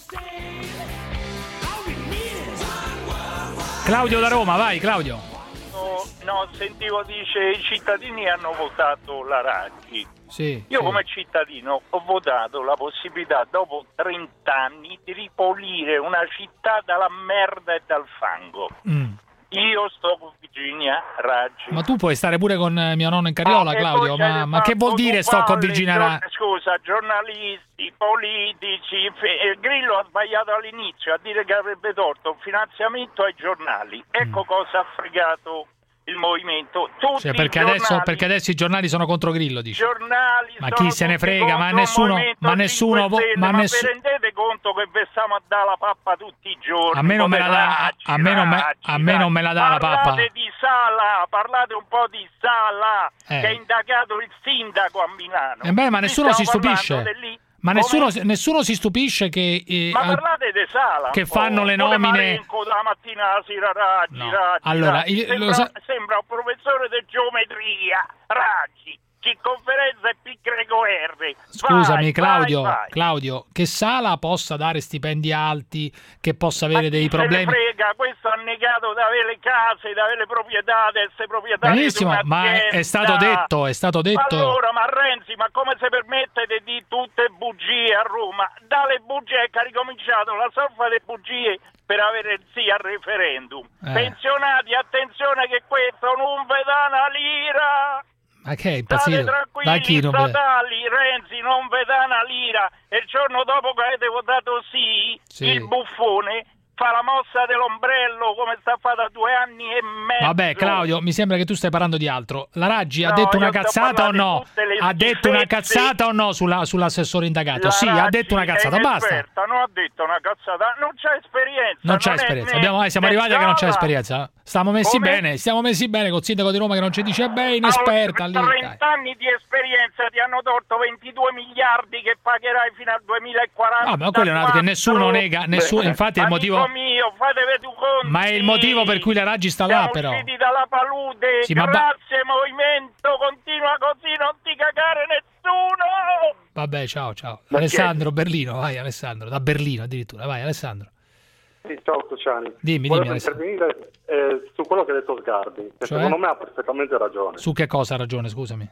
Claudio da Roma, vai Claudio. No, no, sentivo dice i cittadini hanno votato la Raggi. Sì, Io sì. come cittadino ho votato la possibilità dopo trenta anni di ripulire una città dalla merda e dal fango. Mm. Io sto con Virginia Raggi. Ma tu puoi stare pure con eh, mio nonno in carriola, Ah, e Claudio, poi c'è ma, il ma che vuol fatto, dire tu sto con parli, Virginia gior- Raggi? Scusa, giornalisti, politici, fe- eh, Grillo ha sbagliato all'inizio a dire che avrebbe tolto un finanziamento ai giornali. Ecco Mm. cosa ha fregato il movimento. Tutti Cioè, perché i giornali, adesso, perché adesso i giornali sono contro Grillo, dici? giornali Ma sono chi se ne tutti frega, ma contro il nessuno, Movimento ma nessuno, vo- cinque Stelle, ma ma nessuno. vi rendete conto che vi stiamo a dare la pappa tutti i giorni? A me non me come la dà, Raggi, a me non me, Raggi, a me non me la dà la pappa. Parlate di Sala, parlate un po' di Sala, Eh. che ha indagato il sindaco a Milano. Eh beh, ma Qui nessuno si stiamo stupisce. parlando di lì. Ma Come? nessuno, nessuno si stupisce che eh, Ma al- parlate di Sala che un po'. fanno le Pure nomine. Marenco dalla mattina alla sera, Raggi, No. Raggi, Allora, Raggi. io- sembra, lo sa- sembra un professore di geometria, Raggi, chi conferenza è P. Greco R. Scusami Vai, Claudio, vai, vai. Claudio, che Sala possa dare stipendi alti, che possa avere dei Se ne problemi. frega, questo ha negato di avere le case, di avere le proprietà, di essere proprietario Benissimo, di ma un'azienda. è stato detto, è stato detto. Allora, ma Renzi, ma come si permette di dire tutte bugie a Roma? Dalle bugie che ha ricominciato la solfa delle bugie per avere il sì al referendum. Eh. Pensionati, attenzione che questo non vi dà una lira. Ma che è State impazzito? tranquilli, Da chi non vede? statali, Renzi non vi dà una lira e il giorno dopo che avete votato sì, Sì. il buffone fa la mossa dell'ombrello come sta fatta da due anni e mezzo. Vabbè, Claudio, mi sembra che tu stai parlando di altro. La Raggi ha No, detto una io sto cazzata o parlando no? di tutte le Ha detto una schifezze. cazzata o no sulla- sull'assessore indagato? La Sì, ha Raggi detto una cazzata, è basta. inesperta, non ha detto una cazzata, non c'è esperienza. Non c'è è esperienza. né- Abbiamo- eh, siamo né arrivati a che non c'è Sala. esperienza. Stiamo messi Come? bene, stiamo messi bene col sindaco di Roma che non ci dice beh, inesperta lì. dai. trenta anni di esperienza ti hanno tolto ventidue miliardi che pagherai fino al duemilaquaranta. Ah, ma quello è un altro che nessuno nega, nessuno, infatti è il motivo. Amico mio, fatevi tu conti. Ma è il motivo per cui la Raggi sta là, Siamo però. usciti dalla palude. Sì, ma ba- Grazie movimento, continua così, non ti cagare nessuno. Vabbè, ciao, ciao. Ma Alessandro Berlino, vai Alessandro, da Berlino addirittura, vai Alessandro. Sì, ciao Cruciani. Dimmi, Volevo dimmi, Alessandro. intervenire eh, su quello che ha detto Sgarbi, che Cioè? secondo me ha perfettamente ragione, Su che cosa ha ragione, scusami?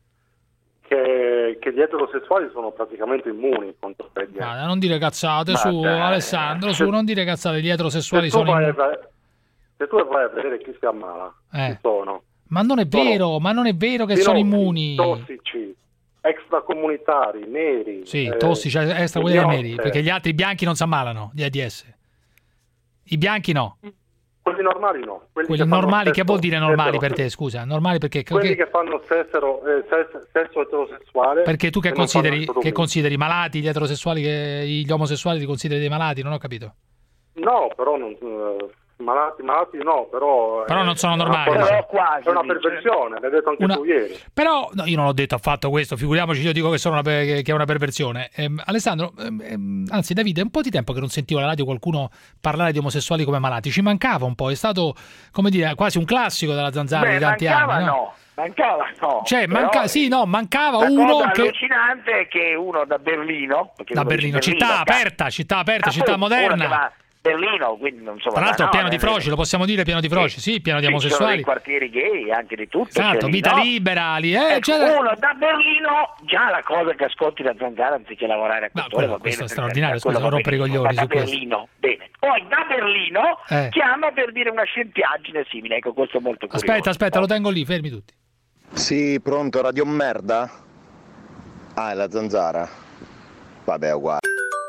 che, che gli eterosessuali sono praticamente immuni contro le gay. Ma non dire cazzate, Ma su dai. Alessandro, su, Se- non dire cazzate, gli eterosessuali se tu sono vai in... a- se tu vai a vedere chi si ammala, Eh. chi sono? Ma non è Sono vero, ma non è vero che sono minori, immuni. tossici, extracomunitari, neri. Sì, eh, tossici, extra quelli dei ignote. neri, perché gli altri bianchi non si ammalano di AIDS. I bianchi no. Quelli normali no. Quelli, Quelli che fanno normali, che sesso vuol dire normali per etero- te, scusa? Normali perché... Quelli che- che fanno sesso, eh, sesso, sesso eterosessuale. Perché tu che e non fanno consideri, il che sodomia. consideri malati gli eterosessuali, che gli omosessuali li consideri dei malati? Non ho capito. No, però non, eh, malati, malati no, però... Però eh, non sono è una normali. cosa- Però È una perversione, l'hai detto anche Una- tu ieri. Però no, io non ho detto affatto questo, figuriamoci, io dico che, sono una, pe- che è una perversione. Ehm, Alessandro, ehm, ehm, anzi Davide, è un po' di tempo che non sentivo alla radio qualcuno parlare di omosessuali come malati, ci mancava un po', è stato, come dire, quasi un classico della Zanzara Beh, di tanti mancava anni, no? no, mancava no. Cioè, Però manca- sì, no, mancava la uno cosa che... allucinante è che uno da Berlino, perché Da uno dice Berlino, città ca- aperta, città aperta, Ah, città poi uno che moderna. va Berlino, quindi non so. Tra l'altro no, pieno di eh, froci, lo possiamo dire, pieno di froci, sì, pieno di sì, ci sono omosessuali. dei quartieri gay, anche di tutto. Esatto, c'è lì, vita no? libera lì, eh, Ecco, cioè- uno da Berlino, già la cosa che ascolti la Zanzara anziché lavorare a quest'ora quello- va bene. questo è per straordinario, carità, scusa, quello non va rompere i benissimo, coglioni da su questo. Berlino, bene. Poi da Berlino Eh. chiama per dire una scempiaggine simile, ecco questo è molto curioso. Aspetta, aspetta, lo tengo lì, fermi tutti. Sì, pronto, radio merda? Ah, è la Zanzara. Vabbè, è uguale.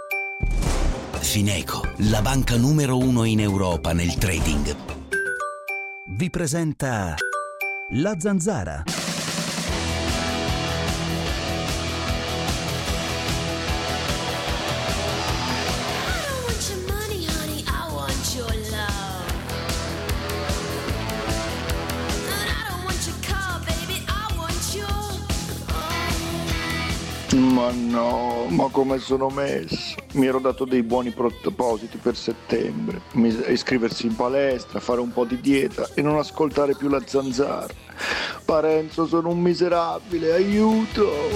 Fineco, la banca numero uno in Europa nel trading. Vi presenta La Zanzara. Ma no, ma come sono messo? Mi ero dato dei buoni propositi per settembre. Mi- iscriversi in palestra, fare un po' di dieta e non ascoltare più la zanzara. Parenzo, sono un miserabile, aiuto!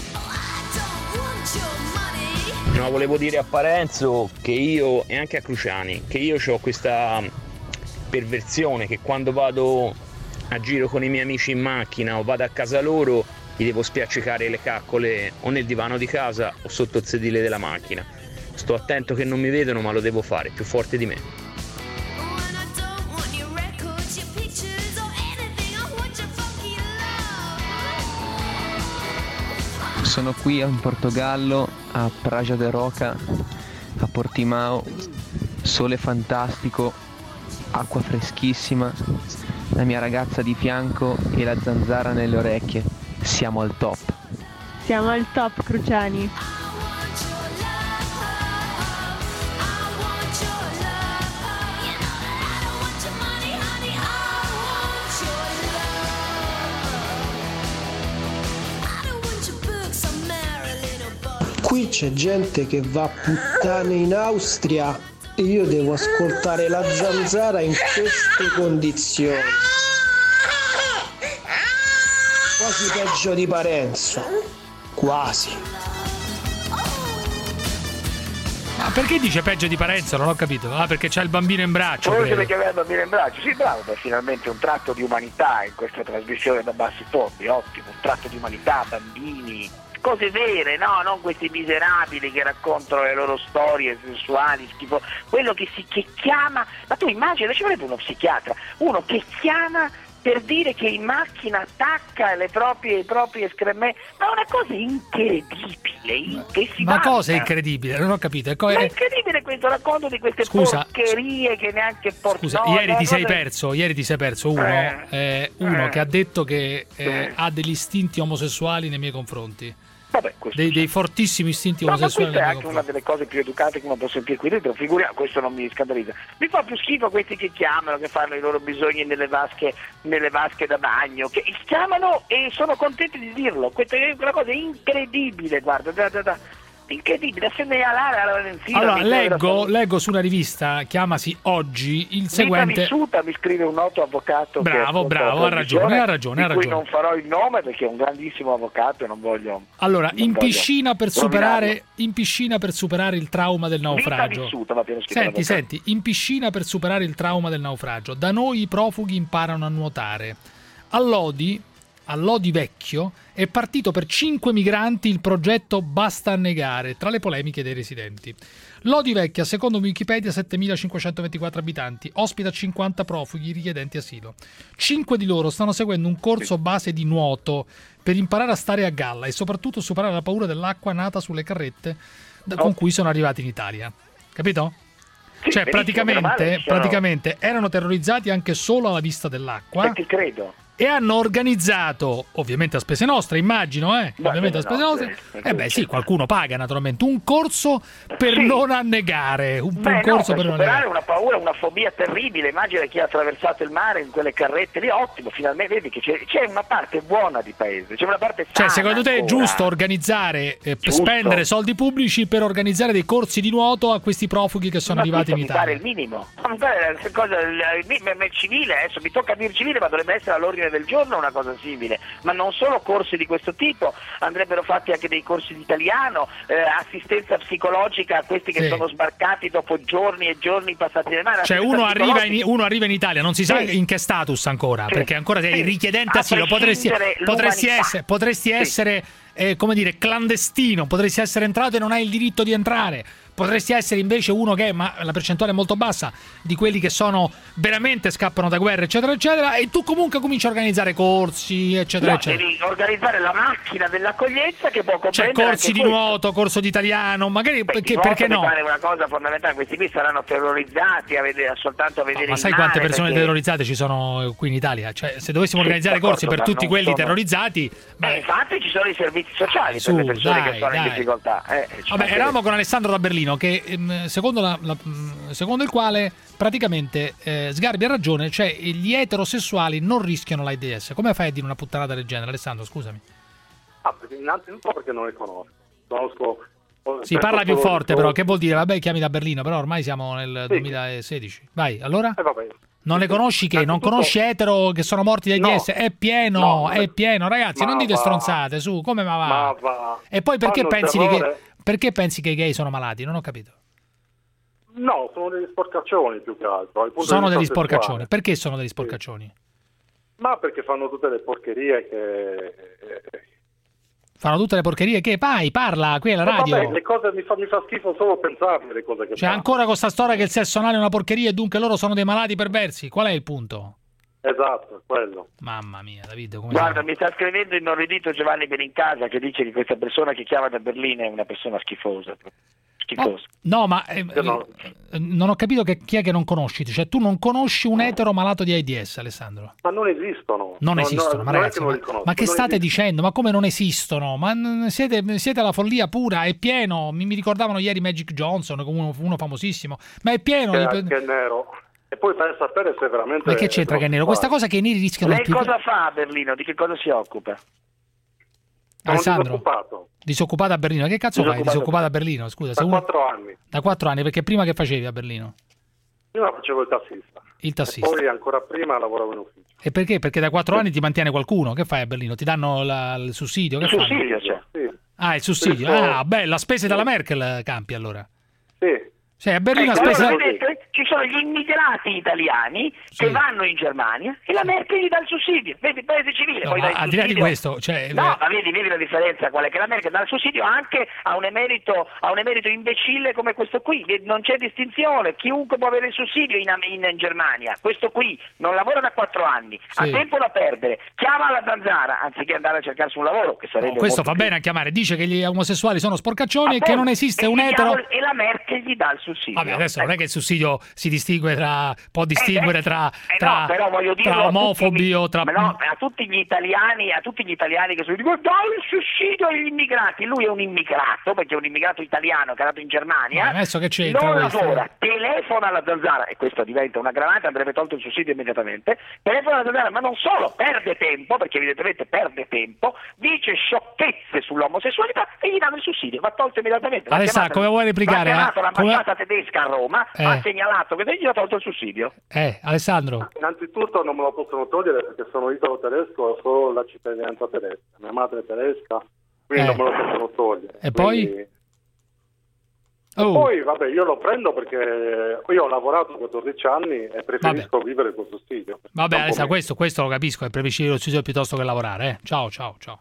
No, volevo dire a Parenzo che io, e anche a Cruciani, che io ho questa perversione che quando vado a giro con i miei amici in macchina o vado a casa loro gli devo spiaccicare le caccole o nel divano di casa o sotto il sedile della macchina. Sto attento che non mi vedono, ma lo devo fare, più forte di me. Sono qui in Portogallo, a Praia de Roca, a Portimao, sole fantastico, acqua freschissima, la mia ragazza di fianco e la zanzara nelle orecchie. Siamo al top. Siamo al top, Cruciani. Qui c'è gente che va a puttane in Austria e io devo ascoltare la zanzara in queste condizioni. Quasi peggio di Parenzo. Quasi. Ma perché dice peggio di Parenzo? Non ho capito. Ah, perché c'ha il bambino in braccio. Forse credo. perché aveva il bambino in braccio. Sì, bravo, beh, finalmente un tratto di umanità in questa trasmissione da bassi fondi, ottimo, un tratto di umanità, bambini, cose vere, no? Non questi miserabili che raccontano le loro storie sessuali, schifo. Quello che si che chiama, ma tu immagina, ci vorrebbe uno psichiatra, uno che chiama per dire che in macchina attacca le proprie, i propri escrementi, ma una cosa incredibile, che si Ma vanta. cosa è incredibile? Non ho capito. È co- Ma è è- incredibile questo racconto di queste Scusa, porcherie che neanche portano. Scusa, ieri ti sei perso, ieri ti sei perso uno, Eh. eh, uno Eh. che ha detto che eh, Eh. ha degli istinti omosessuali nei miei confronti. Vabbè, questo Dei, dei fortissimi istinti No, ma omosessuali questa è nei miei anche una confronti. delle cose più educate che uno può sentire qui dentro, figuriamo, questo non mi scandalizza. Mi fa più schifo questi che chiamano, che fanno i loro bisogni nelle vasche, nelle vasche da bagno, che chiamano e sono contenti di dirlo. Questa è una cosa incredibile, guarda, da, da, da. Incredibile, se ne alare in fila. Allora, mi leggo, sembra- leggo su una rivista, chiamasi Oggi, il Vita seguente... vissuta, mi scrive un noto avvocato. che Bravo, ascolta bravo, la ha ragione, ha ragione, ha di cui ragione. non farò il nome perché è un grandissimo avvocato e non voglio... Allora, non in voglio piscina, per rovinarlo. superare, in piscina per superare il trauma del Vita naufragio. vissuta, va appena scritto Senti, l'avvocato. senti, in piscina per superare il trauma del naufragio. Da noi i profughi imparano a nuotare. A Lodi, a Lodi Vecchio, è partito per cinque migranti il progetto Basta Annegare, tra le polemiche dei residenti. Lodi Vecchia, secondo Wikipedia, settemilacinquecentoventiquattro abitanti, ospita cinquanta profughi richiedenti asilo. Cinque di loro stanno seguendo un corso base di nuoto per imparare a stare a galla e soprattutto superare la paura dell'acqua nata sulle carrette da- con cui sono arrivati in Italia. Capito? Sì, Cioè, benissimo, meno male, praticamente, ci sono- praticamente erano terrorizzati anche solo alla vista dell'acqua. E ti credo. E hanno organizzato, ovviamente a spese nostre, immagino, eh? Beh, ovviamente a spese nostre, nostre. eh, Eh beh, sì, qualcuno paga naturalmente un corso per Sì. non annegare. Un, Beh, un no, corso per per non superare annegare. una paura, una fobia terribile. Immagina chi ha attraversato il mare in quelle carrette lì, ottimo, finalmente vedi che c'è, c'è una parte buona di paese, c'è una parte sana. Cioè, secondo te è ancora. giusto organizzare, eh, Giusto. spendere soldi pubblici per organizzare dei corsi di nuoto a questi profughi che sono Ma arrivati in questo mi pare Italia? il minimo. Ma pare la cosa- il, il- il- il civile, adesso mi tocca dire civile, ma dovrebbe essere all'ordine del giorno una cosa simile. Ma non solo corsi di questo tipo, andrebbero fatti anche dei corsi di italiano, eh, assistenza psicologica a questi che Sì. sono sbarcati dopo giorni e giorni passati nel mare. Cioè assistenza uno arriva, in, psicologica. uno arriva in Italia, non si sa Sì. in che status ancora, Sì. perché ancora sei Sì. richiedente A asilo, potresti, prescindere potresti l'umanità. essere, potresti Sì. essere eh, come dire, clandestino, potresti essere entrato e non hai il diritto di entrare. Potresti essere invece uno che, ma la percentuale è molto bassa, di quelli che sono veramente scappano da guerre, eccetera, eccetera, e tu comunque cominci a organizzare corsi, eccetera, No, eccetera. devi organizzare la macchina dell'accoglienza che può Cioè comprendere corsi anche di questo. nuoto, corso di italiano, magari Beh, perché, di nuoto perché mi no? pare una cosa fondamentale, questi qui saranno terrorizzati a vedere, soltanto a vedere Ma il sai mare, quante persone perché- terrorizzate ci sono qui in Italia? Cioè, se dovessimo Sì, organizzare d'accordo, corsi per ma tutti non quelli sono- terrorizzati, Eh, infatti ci sono i servizi sociali Su, per le persone dai, che sono dai. in difficoltà. Eh, ci vabbè, mancherebbe. eravamo con Alessandro da Berlino, che ehm, secondo, la, la- mh, secondo il quale praticamente eh, Sgarbi ha ragione, cioè gli eterosessuali non rischiano l'AIDS. Come fai a dire una puttanata del genere, Alessandro? Scusami. Ah, perché innanzitutto perché non le conosco. conosco... Si parla più forte però, che vuol dire? Vabbè, chiami da Berlino, però ormai siamo nel sì. duemilasedici. Vai, allora? Eh, vabbè. Non ne conosci che? Non conosci etero che sono morti da AIDS? No. È pieno, no, è pieno. Ragazzi, ma non dite va. stronzate, su, come ma va? Ma va. E poi perché pensi, che, perché pensi che i gay sono malati? Non ho capito. No, sono degli sporcaccioni più che altro. Sono degli sporcaccioni. Sessuale. Perché sono degli sporcaccioni? Sì. Ma perché fanno tutte le porcherie che... Fanno tutte le porcherie che? Vai, parla, qui è la radio. Vabbè, le cose mi fa, mi fa schifo solo pensarle, le cose che C'è fanno. Ancora questa storia che il sesso anale è una porcheria e dunque loro sono dei malati perversi. Qual è il punto? Esatto, quello. Mamma mia, Davide, come Guarda, sei? mi sta scrivendo inorridito Giovanni Benincasa che dice che questa persona che chiama da Berlino è una persona schifosa. Schifosa. No, no ma eh, no. non ho capito che chi è che non conosci. Cioè, tu non conosci un etero malato di AIDS, Alessandro? Ma non esistono. Non no, esistono, no, ma ragazzi, ma, ma che state esistono. dicendo? Ma come non esistono? Ma siete, siete alla follia pura, è pieno. Mi, mi ricordavano ieri Magic Johnson, uno, uno famosissimo, ma è pieno. Che, di... che è nero. E poi fai sapere se veramente... Ma che c'entra che è nero? Questa cosa che i neri rischiano Lei di più... cosa fa a Berlino? Di che cosa si occupa? Alessandro, disoccupato. disoccupato a Berlino. Che cazzo fai? Disoccupato a Berlino? Scusa, da quattro anni. Da quattro anni, perché prima che facevi a Berlino? Prima facevo il tassista. Il tassista. E poi ancora prima lavoravo in ufficio. E perché? Perché da quattro sì. anni ti mantiene qualcuno. Che fai a Berlino? Ti danno la, il sussidio? Che il fanno? sussidio, cioè. Sì. Ah, il sussidio. Questo... Ah, beh, la spesa dalla Merkel campi allora. Sì. Cioè, a Berlino ecco, la spesa... allora, vedete, ci sono gli immigrati italiani sì. che vanno in Germania e la Merkel gli dà il sussidio. Vedi, il paese civile. No, poi ma dà il al di là sussidio. di questo... Cioè... No, ma vedi, vedi la differenza qual è? Che la Merkel dà il sussidio anche a un emerito, a un emerito imbecille come questo qui. Non c'è distinzione. Chiunque può avere il sussidio in, in, in Germania. Questo qui non lavora da quattro anni. Sì. Ha tempo da perdere. Chiama la zanzara anziché andare a cercarsi un lavoro. Che sarebbe no, questo fa più. bene a chiamare. Dice che gli omosessuali sono sporcaccioni e che non esiste un etero... E la Merkel gli dà il sussidio. Vabbè, adesso non è che il sussidio si distingue tra può distinguere eh, tra, eh, tra, no, però voglio dirlo tra omofobi gli, o tra no, a tutti gli italiani a tutti gli italiani che sono dicono dai il sussidio agli immigrati. Lui è un immigrato perché è un immigrato italiano che è nato in Germania. Ma adesso che c'entra non questo? lavora, telefona alla zanzara e questo diventa una granata, andrebbe tolto il sussidio immediatamente. Telefona alla zanzara, ma non solo, perde tempo perché evidentemente perde tempo, dice sciocchezze sull'omosessualità e gli danno il sussidio, va tolto immediatamente. Alessandro, come vuoi replicare? Ha chiamato eh? l'ambasciata come... tedesca a Roma, eh. ha segnalato che gli ha tolto il sussidio. Eh, Alessandro. Innanzitutto non me lo possono togliere perché sono italo-tedesco, ho solo la cittadinanza tedesca. Mia madre è tedesca, quindi eh. non me lo possono togliere. E quindi... poi? Oh. E poi, vabbè, io lo prendo perché io ho lavorato quattordici anni e preferisco vabbè. vivere col sussidio. Vabbè, Alessandro, questo, questo lo capisco, è preferire lo sussidio piuttosto che lavorare. Eh. Ciao, ciao, ciao.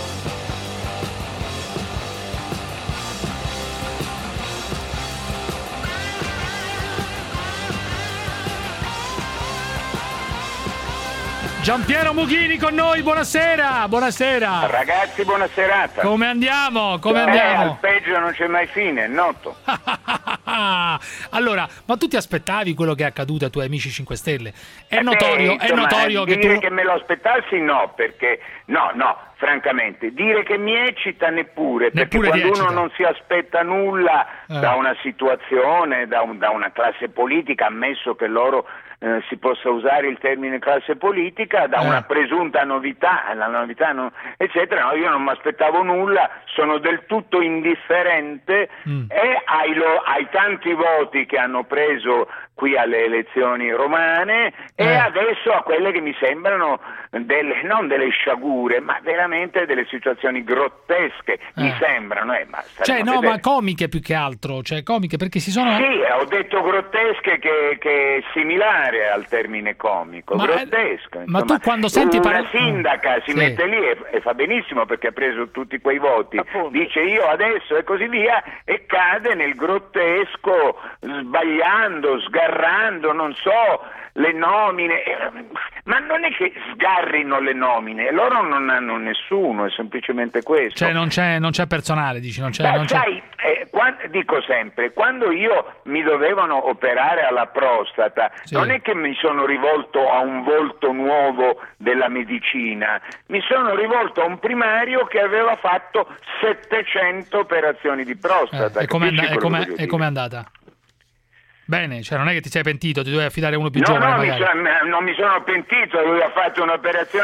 Giampiero Mughini con noi, buonasera, buonasera. Ragazzi, buona serata. Come andiamo? Come eh, andiamo? Al peggio non c'è mai fine, è noto. Allora, ma tu ti aspettavi quello che è accaduto ai tuoi amici cinque Stelle? È eh notorio, beh, insomma, è notorio che dire tu... che me lo aspettassi no, perché no, no, francamente, dire che mi eccita neppure, neppure perché quando uno eccita. non si aspetta nulla eh. da una situazione, da, un, da una classe politica, ammesso che loro eh, si possa usare il termine classe politica, da eh. una presunta novità, la novità non, eccetera, no, io non mi aspettavo nulla, sono del tutto indifferente mm. e ai, lo, ai tanti voti che hanno preso qui alle elezioni romane eh. e adesso a quelle che mi sembrano delle, non delle sciagure, ma veramente delle situazioni grottesche, eh. mi sembrano. Eh, ma cioè no, ma comiche più che altro, cioè comiche perché si sono... Sì, ho detto grottesche che, che è similare al termine comico, ma, grottesco. Ma insomma, tu quando senti... Una par... sindaca si sì. mette lì e, e fa benissimo perché ha preso tutti quei voti, appunto. Dice io adesso e così via e cade nel grottesco sbagliando, sgarrando, non so, le nomine, ma non è che sgarrino le nomine, loro non hanno nessuno, è semplicemente questo. Cioè non c'è, non c'è personale, dici, non c'è... Beh, non c'è... sai, eh, quando, dico sempre, quando io mi dovevano operare alla prostata, sì. non è che mi sono rivolto a un volto nuovo della medicina, mi sono rivolto a un primario che aveva fatto settecento operazioni di prostata. Eh, e com'è and- com com andata? Bene, cioè non è che ti sei pentito, ti dovevi affidare a uno più no, giovane no, magari. Mi sono, non mi sono pentito, lui ha fatto un'operazione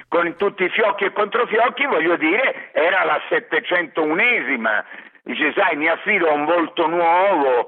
con tutti i fiocchi e controfiocchi, voglio dire, era la settecentounesima. Dice, sai, mi affido a un volto nuovo,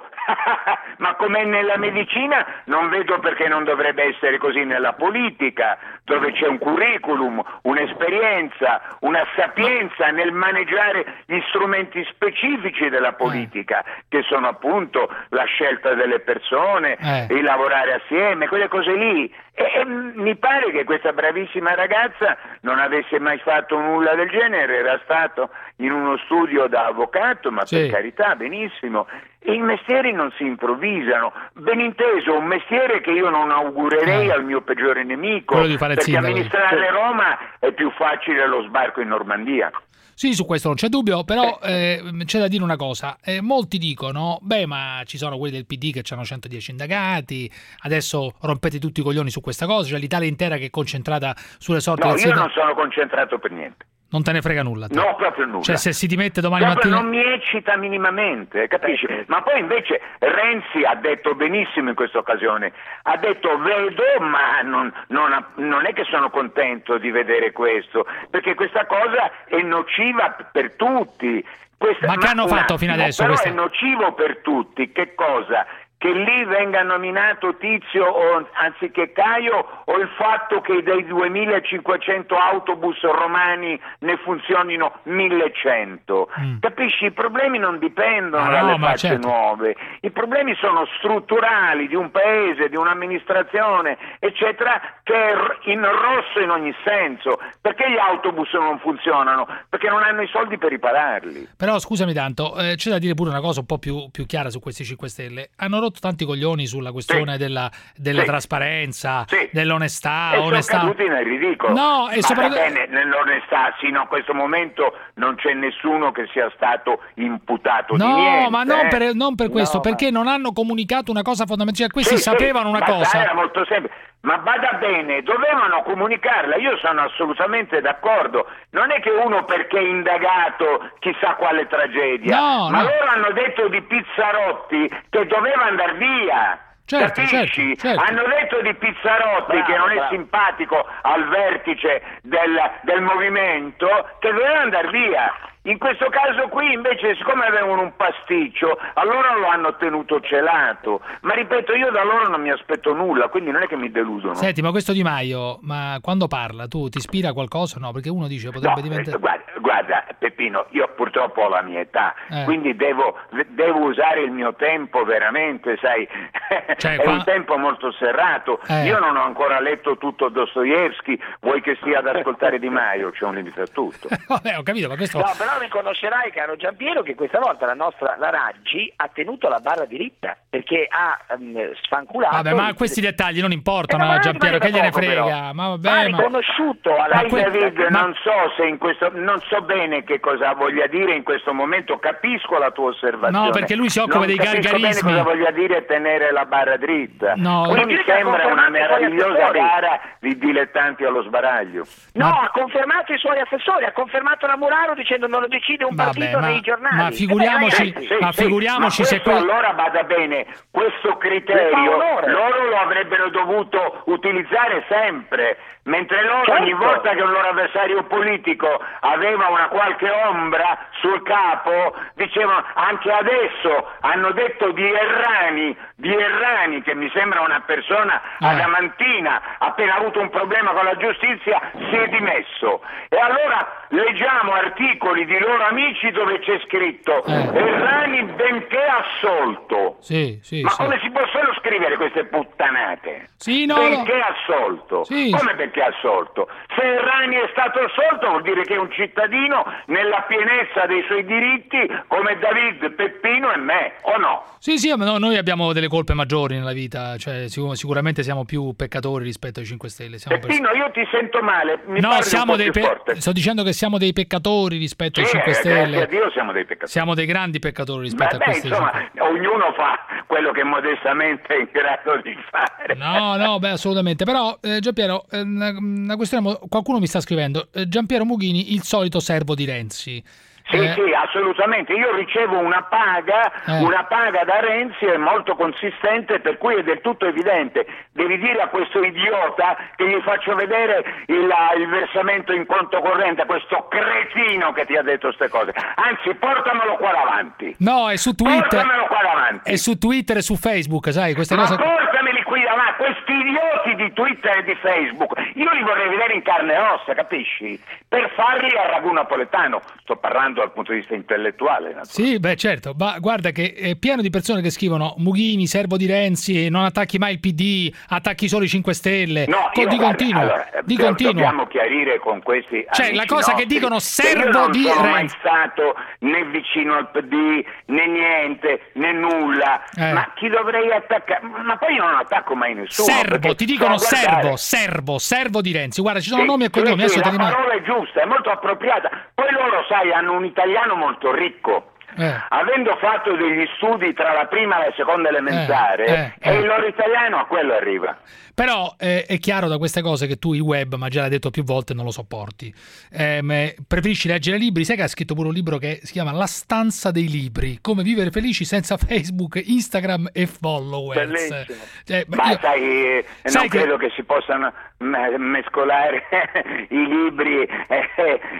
ma come nella medicina non vedo perché non dovrebbe essere così nella politica, dove c'è un curriculum, un'esperienza, una sapienza nel maneggiare gli strumenti specifici della politica, che sono appunto la scelta delle persone, eh. il lavorare assieme, quelle cose lì. E, e mi pare che questa bravissima ragazza non avesse mai fatto nulla del genere, era stato in uno studio da avvocato, ma sì. per carità, benissimo. E i mestieri non si improvvisano, ben inteso, un mestiere che io non augurerei eh. al mio peggiore nemico, perché sindaco. amministrare Roma è più facile lo sbarco in Normandia. Sì, su questo non c'è dubbio, però eh, c'è da dire una cosa. Eh, molti dicono, beh, ma ci sono quelli del P D che hanno centodieci indagati, adesso rompete tutti i coglioni su questa cosa, cioè l'Italia intera che è concentrata sulle sorti no, del io Senato. non sono concentrato per niente. Non te ne frega nulla? Te. No, proprio nulla. Cioè se si dimette domani proprio mattina... non mi eccita minimamente, capisci? Ma poi invece Renzi ha detto benissimo in questa occasione, ha detto vedo ma non, non, non è che sono contento di vedere questo, perché questa cosa è nociva per tutti. Questa, ma che hanno fatto attimo, fino adesso? Però questa... è nocivo per tutti, che cosa? Che lì venga nominato Tizio o, anziché Caio, o il fatto che dei duemilacinquecento autobus romani ne funzionino millecento. Mm. Capisci? I problemi non dipendono ah, dalle no, facce certo. nuove, i problemi sono strutturali di un paese, di un'amministrazione, eccetera, che è in rosso in ogni senso. Perché gli autobus non funzionano? Perché non hanno i soldi per ripararli. Però scusami tanto, eh, c'è da dire pure una cosa un po' più, più chiara su questi cinque Stelle. Hanno tanti coglioni sulla questione sì. della, della sì. trasparenza, sì. dell'onestà. E onestà. sono caduti nel ridicolo. No, e soprattutto... bene, nell'onestà, sino a questo momento non c'è nessuno che sia stato imputato no, di niente. No, ma non eh? per, non per questo, no, perché ma... non hanno comunicato una cosa fondamentale. Questi sì, sapevano sì, una ma cosa. Era molto semplice. Ma bada bene, dovevano comunicarla, io sono assolutamente d'accordo, non è che uno perché è indagato chissà quale tragedia, no, ma no. loro hanno detto di Pizzarotti che doveva andare via. Certo, Capisci? Certo, certo. Hanno detto di Pizzarotti, bravo, che non bravo. è simpatico al vertice del, del movimento, che doveva andare via. In questo caso qui invece, siccome avevano un pasticcio, allora lo hanno tenuto celato. Ma ripeto, io da loro non mi aspetto nulla, quindi non è che mi deludono. Senti, ma questo Di Maio, ma quando parla, tu ti ispira a qualcosa? No, perché uno dice potrebbe no, diventare... Guarda, guarda, Peppino, io purtroppo ho la mia età, eh. quindi devo, devo usare il mio tempo veramente, sai, cioè, è qua... un tempo molto serrato. Eh. Io non ho ancora letto tutto Dostoevsky, vuoi che stia ad ascoltare Di Maio? C'è un limite a tutto. Vabbè, ho capito, ma questo... No, però riconoscerai, caro Giampiero, che questa volta la nostra la Raggi ha tenuto la barra diritta, perché ha um, sfanculato. Vabbè, ma questi dettagli non importano a Giampiero, che gliene frega. Però. Ma vabbè, ha riconosciuto ma... alla Sai, que... David, ma... non so se in questo non so bene che cosa voglia dire in questo momento, capisco la tua osservazione. No, perché lui si occupa non dei gargarismi. Non capisco bene cosa voglia dire tenere la barra dritta. No, qui mi sembra una meravigliosa gara di dilettanti allo sbaraglio. No, ma... ha confermato i suoi assessori, ha confermato la Muraro dicendo non lo decide un vabbè, partito ma... nei giornali. Ma figuriamoci, eh, sì, ma sì, figuriamoci ma se questo, allora bada bene, questo criterio loro lo avrebbero dovuto utilizzare sempre, mentre loro certo. ogni volta che un loro avversario politico aveva una qualche ombra sul capo, dicevano, anche adesso hanno detto di Errani, di Errani che mi sembra una persona eh. adamantina, appena avuto un problema con la giustizia si è dimesso. E allora leggiamo articoli di loro amici dove c'è scritto eh. Errani benché assolto. Sì, sì, ma sì. come si possono scrivere queste puttanate? Sì, no, benché no. assolto. Sì, come sì. benché assolto? Se Errani è stato assolto vuol dire che è un cittadino nella pienezza dei suoi diritti come David, Peppino e me, o no? Sì, sì, ma no, noi abbiamo delle colpe maggiori nella vita, cioè sicur- sicuramente siamo più peccatori rispetto ai cinque Stelle. Siamo Peppino, pers- io ti sento male, mi no, parli siamo un po' dei più pe- forte. sto dicendo che siamo dei peccatori rispetto sì, ai cinque eh, Stelle. Grazie a Dio siamo dei peccatori. Siamo dei grandi peccatori rispetto Beh, a questi. Insomma, cinque. ognuno fa quello che modestamente è in grado di fare. No, no, beh, assolutamente. Però, eh, Giampiero, eh, una, una questione, qualcuno mi sta scrivendo, eh, Giampiero Mughini, il solito servo di Renzi. Sì, eh... sì, assolutamente. Io ricevo una paga, eh. una paga da Renzi è molto consistente, per cui è del tutto evidente. Devi dire a questo idiota che gli faccio vedere il, il versamento in conto corrente, a questo cretino che ti ha detto queste cose. Anzi, portamelo qua davanti. No, è su Twitter. Portamelo qua davanti. È su Twitter e su Facebook, sai, queste Ma cose. portameli qui davanti, questi idioti di Twitter e di Facebook. Io li vorrei vedere in carne e ossa, capisci? Per farli a ragù napoletano. Sto parlando dal punto di vista intellettuale. Sì, beh, certo, ma guarda che è pieno di persone che scrivono Mughini, servo di Renzi, non attacchi mai il P D, attacchi solo i cinque Stelle. No, Con, io, di guarda, continuo, allora, di continuo. Dobbiamo chiarire con questi Cioè, la cosa nostri, che dicono servo io non di sono Renzi. mai stato né vicino al P D, né niente, né nulla. Eh. Ma chi dovrei attaccare? Ma poi io non attacco mai nessuno. Servo, ti dicono so guardare. servo, servo, servo di Renzi. Guarda, ci sono Sì, nomi e cognomi. sì, sì, Adesso te la li mando. parola è giusta, è molto appropriata. Poi loro, sai, hanno un italiano molto ricco. Eh. Avendo fatto degli studi tra la prima e la seconda elementare, Eh, eh, e eh. il loro italiano a quello arriva. Però eh, è chiaro da queste cose che tu il web, ma già l'hai detto più volte, non lo sopporti. Ehm, preferisci leggere libri? Sai che ha scritto pure un libro che si chiama La stanza dei libri, come vivere felici senza Facebook, Instagram e followers. Bellissimo. Cioè, ma io, sai, eh, sai non che... credo che si possano me- mescolare i libri eh,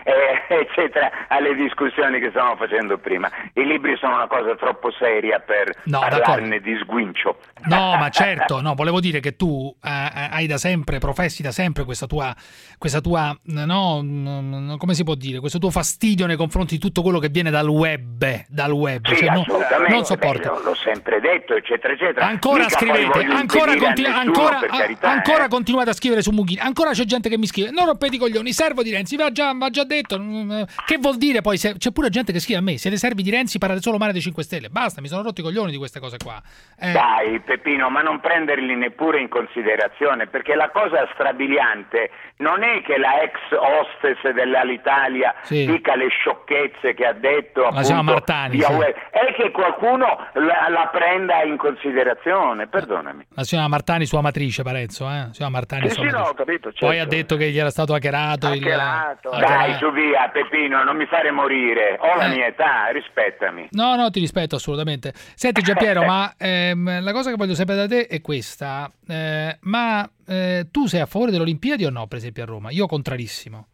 eh, eccetera alle discussioni che stavamo facendo prima. I libri sono una cosa troppo seria per No, parlarne di sguincio. No, ma certo, no, volevo dire che tu eh, hai da sempre, professi da sempre questa tua, questa tua, no, no, come si può dire, questo tuo fastidio nei confronti di tutto quello che viene dal web, dal web, Sì, cioè, no, assolutamente, non sopporti. beh, l'ho sempre detto, eccetera, eccetera. Ancora Mica poi scrivete, voglio ancora, impedire a continu- nessuno, ancora, per a- carità, ancora eh. continuate a scrivere su Mughini, ancora c'è gente che mi scrive, non rompete i coglioni, servo di Renzi, va già, va già detto, che vuol dire poi, se, c'è pure gente che scrive a me, siete servi di Renzi, parlate solo male dei cinque Stelle, basta, mi sono rotto i coglioni di queste cose qua. Eh, Dai Peppino, ma non prenderli neppure in considerazione, perché la cosa strabiliante non è che la ex hostess dell'Alitalia Sì. dica le sciocchezze che ha detto, La appunto, signora Martani, via sì. web, è che qualcuno la, la prenda in considerazione, perdonami. La signora Martani, sua matrice, Parenzo, eh? Signora Martani, Sì, sua sì, no, matrice. ho capito, certo. Poi ha detto che gli era stato hackerato. il- Hackerato. hackerato. Dai, su via Peppino, non mi fare morire, ho la Eh. mia età, rispettami. No, no, ti rispetto assolutamente. Senti Giampiero, ma ehm, la cosa che voglio sapere da te è questa. Eh, ma eh, tu sei a favore delle Olimpiadi o no, per esempio a Roma? Io contrarissimo.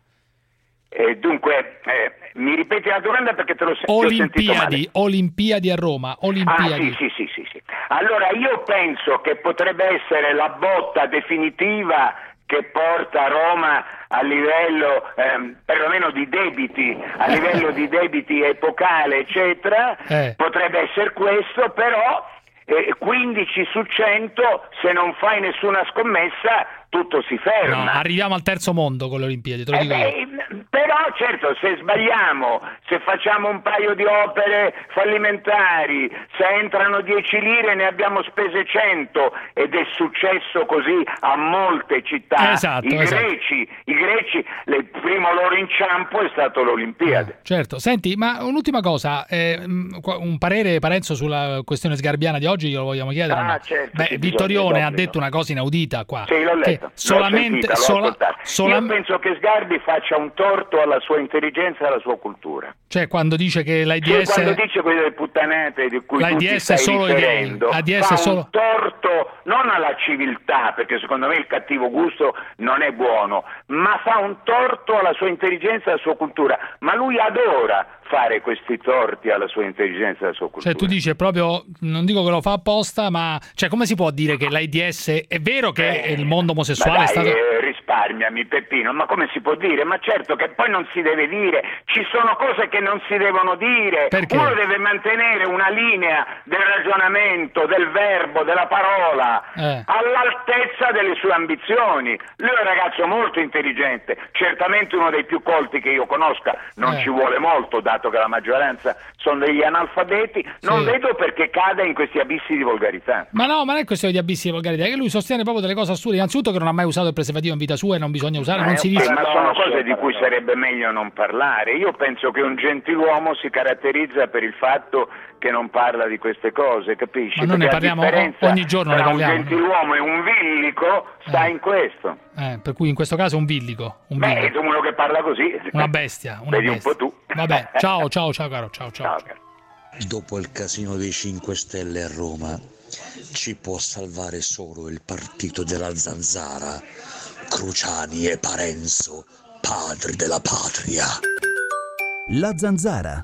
Eh, dunque, eh, mi ripeti la domanda perché te l'ho se- ti ho sentito male. Olimpiadi, Olimpiadi a Roma, Olimpiadi. Ah, sì, sì, sì, sì, sì. Allora, io penso che potrebbe essere la botta definitiva che porta Roma a livello ehm, perlomeno di debiti, a livello di debiti epocale, eccetera, Eh. potrebbe essere questo, però eh, quindici su cento, se non fai nessuna scommessa, tutto si No, ferma. arriviamo al terzo mondo con le Olimpiadi, te lo Eh dico io. beh, però certo, se sbagliamo, se facciamo un paio di opere fallimentari, se entrano dieci lire e ne abbiamo spese cento, ed è successo così a molte città, Esatto, i esatto. greci, i greci, le- il primo loro inciampo è stato l'Olimpiade. Certo, senti, ma un'ultima cosa, eh, mh, qua- un parere Parenzo sulla questione sgarbiana di oggi glielo vogliamo chiedere? o no? Ah, certo, Beh, sì, Vittorione bisogna, ha detto una cosa inaudita qua. Sì, l'ho che letto, l'ho solamente sentita, l'ho sola- ascoltata. sola- Io penso che Sgarbi faccia un torto alla sua intelligenza e alla sua cultura. cioè quando dice che Sì, l'AIDS quando dice quelle puttanate di cui tu ti l'AIDS stai è solo i gay, riferendo, l'AIDS fa è solo- un torto non alla civiltà, perché secondo me il cattivo gusto non è buono, ma fa un torto alla sua intelligenza e alla sua cultura. Ma lui adora fare questi torti alla sua intelligenza e alla sua cultura. Cioè tu dici proprio, non dico che lo fa apposta, ma cioè come si può dire che l'AIDS è vero che Eh, il mondo omosessuale ma è dai, stato... eh, risparmiami Peppino, ma come si può dire? Ma certo che poi non si deve dire, ci sono cose che non si devono dire. Perché? Uno deve mantenere una linea del ragionamento, del verbo, della parola, Eh. all'altezza delle sue ambizioni. Lui è un ragazzo molto intelligente, certamente uno dei più colti che io conosca, non Eh. ci vuole molto, dato che la maggioranza sono degli analfabeti, non Sì. vedo perché cada in questi abissi di volgarità. Ma no, ma non è questione di abissi di volgarità, è che lui sostiene proprio delle cose assurde. Innanzitutto che non ha mai usato il preservativo in vita sua e non bisogna usare, non Eh, si ok, dice... ma sono cose di cui sarebbe meglio non parlare. Io penso che un gentiluomo si caratterizza per il fatto che non parla di queste cose, capisci? Ma noi ne Perché parliamo la differenza ogni giorno, ne tra parliamo. un gentiluomo e un villico sta Eh. in questo. Eh, per cui in questo caso è un villico, un Beh, villico. uno che parla così. Una bestia, una Vedi un bestia. po' tu. Vabbè, ciao, ciao, ciao caro, ciao, ciao. Ciao. Dopo il casino dei cinque Stelle a Roma, ci può salvare solo il partito della Zanzara, Cruciani e Parenzo, padri della patria. La Zanzara.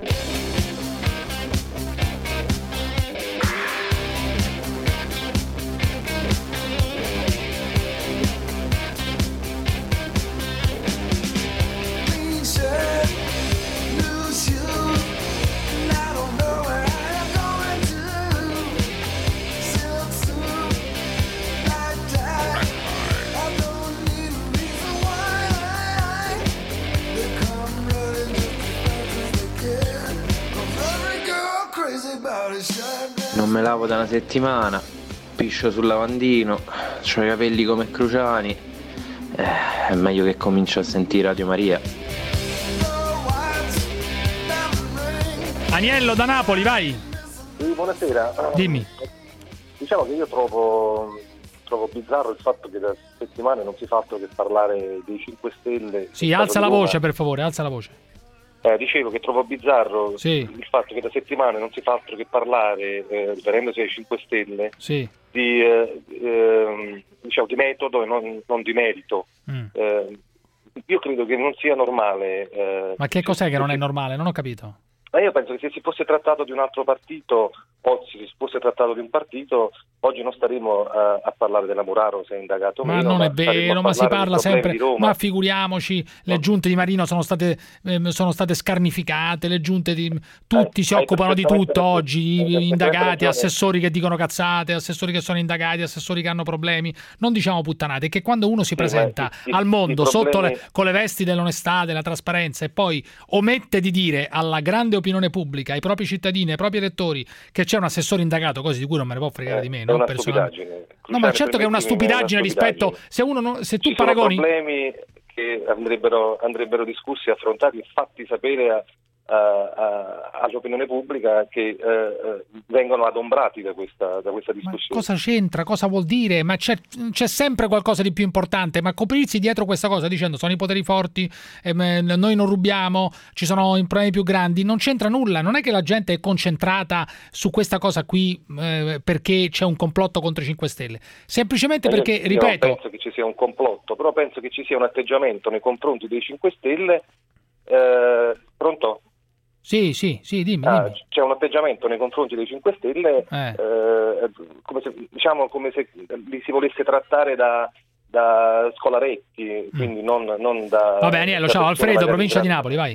Non me lavo da una settimana, piscio sul lavandino, ho i capelli come Cruciani, eh, è meglio che comincio a sentire Radio Maria. Aniello da Napoli, vai. Sì, buonasera. Dimmi. Diciamo che io trovo, trovo bizzarro il fatto che da settimane non si fa altro che parlare dei cinque Stelle. Sì, alza la voce per favore, alza la voce. Eh, dicevo che trovo bizzarro sì. il fatto che da settimane non si fa altro che parlare, eh, riferendosi ai cinque Stelle, sì. di, eh, eh, diciamo, di metodo e non, non di merito. Mm. Eh, io credo che non sia normale. Eh, Ma che cos'è che non è normale? Non ho capito. Ma io penso che se si fosse trattato di un altro partito o se si fosse trattato di un partito, oggi non staremo a, a parlare della Muraro se è indagato o ma meno. non ma è vero, ma si parla sempre, ma figuriamoci, le giunte di Marino sono state eh, sono state scarnificate, le giunte di tutti eh, si occupano di tutto oggi, indagati, assessori che dicono cazzate, assessori che sono indagati, assessori che hanno problemi, non diciamo puttanate, che quando uno si presenta sì, al mondo problemi... sotto le, con le vesti dell'onestà, della trasparenza e poi omette di dire alla grande opinione pubblica, ai propri cittadini, ai propri elettori che c'è un assessore indagato, così di cui non me ne può fregare eh, di me, no? Personalmente. No, ma certo che è una stupidaggine, è una stupidaggine. rispetto se uno non, se tu Ci paragoni sono problemi che andrebbero, andrebbero discussi, affrontati e fatti sapere a, a, a, all'opinione pubblica che eh, vengono adombrati da questa, da questa discussione. Ma cosa c'entra? Cosa vuol dire? Ma c'è, c'è sempre qualcosa di più importante, ma coprirsi dietro questa cosa dicendo sono i poteri forti, eh, noi non rubiamo, ci sono i problemi più grandi, non c'entra nulla. Non è che la gente è concentrata su questa cosa qui eh, perché c'è un complotto contro i cinque Stelle, semplicemente eh, perché, io ripeto, non penso che ci sia un complotto, però penso che ci sia un atteggiamento nei confronti dei cinque Stelle eh, pronto? Sì, sì, sì, dimmi, ah, dimmi. C'è un atteggiamento nei confronti dei cinque Stelle eh. Eh, come se, diciamo come se li si volesse trattare da, da scolaretti, mm. quindi non, non da... Vabbè, Aniello, ciao, Alfredo, provincia di Napoli, vai.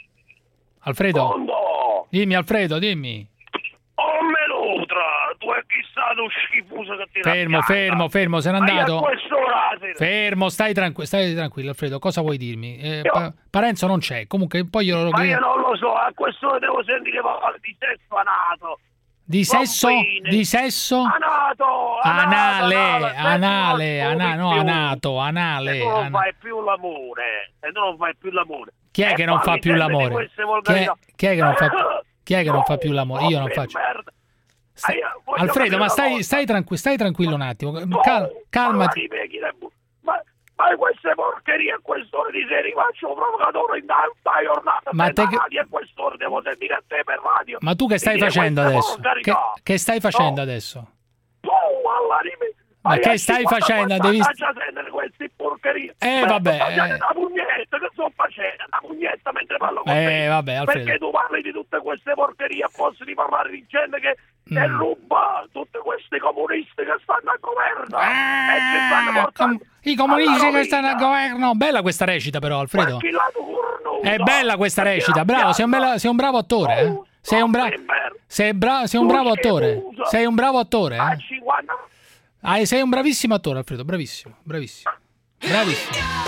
Alfredo? Mondo. Dimmi, Alfredo, dimmi. Oh, Melutra, tu è chissà schifoso che ti Fermo, fermo, fermo, se n'è andato? A quest'ora, sì. Fermo, stai, tranqu- stai tranquillo, Alfredo, cosa vuoi dirmi? Eh, pa- Parenzo non c'è, comunque poi io lo... Ma io non lo so, a quest'ora devo sentire parlare di sesso anato. Di sesso? Di sesso? Anato! Anale, anale, anale, anale, no, anato, anale. Se tu non ana- fai più l'amore, se tu non fai più l'amore. Chi è che non fa più l'amore? Chi è, chi è che non fa più... Chi è che non fa più l'amore? Io non faccio. Stai... Alfredo, ma stai, stai, tranqu- stai tranquillo un attimo. Cal- calmati. Ma, ma queste porcherie a quest'ora di sera faccio un provocatore in tanta giornata ma per te la che... radio, a quest'ora devo sentire a te per radio. Ma tu che stai facendo adesso? Che, che stai facendo no. adesso? Tu alla rime. Ma che stai facendo? Devi... sentire queste porcherie. Eh Beh, vabbè. Eh... Una pugnetta che sto facendo, una pugnetta mentre parlo con eh, te. Vabbè, Alfredo. Perché tu parli di tutte queste porcherie a posto di parlare di gente che mm. è ruba, tutte queste comuniste che stanno al governo. Ah, e ci stanno portando com- I comunisti che stanno al governo. Bella questa recita però, Alfredo. È bella questa recita, bravo, sei un, bella, sei un bravo attore, eh? Sei un, bra- sei bra- sei un bravo attore. Sei un bravo attore, eh? Ah, sei un bravissimo attore, Alfredo, bravissimo, bravissimo. Bravissimo.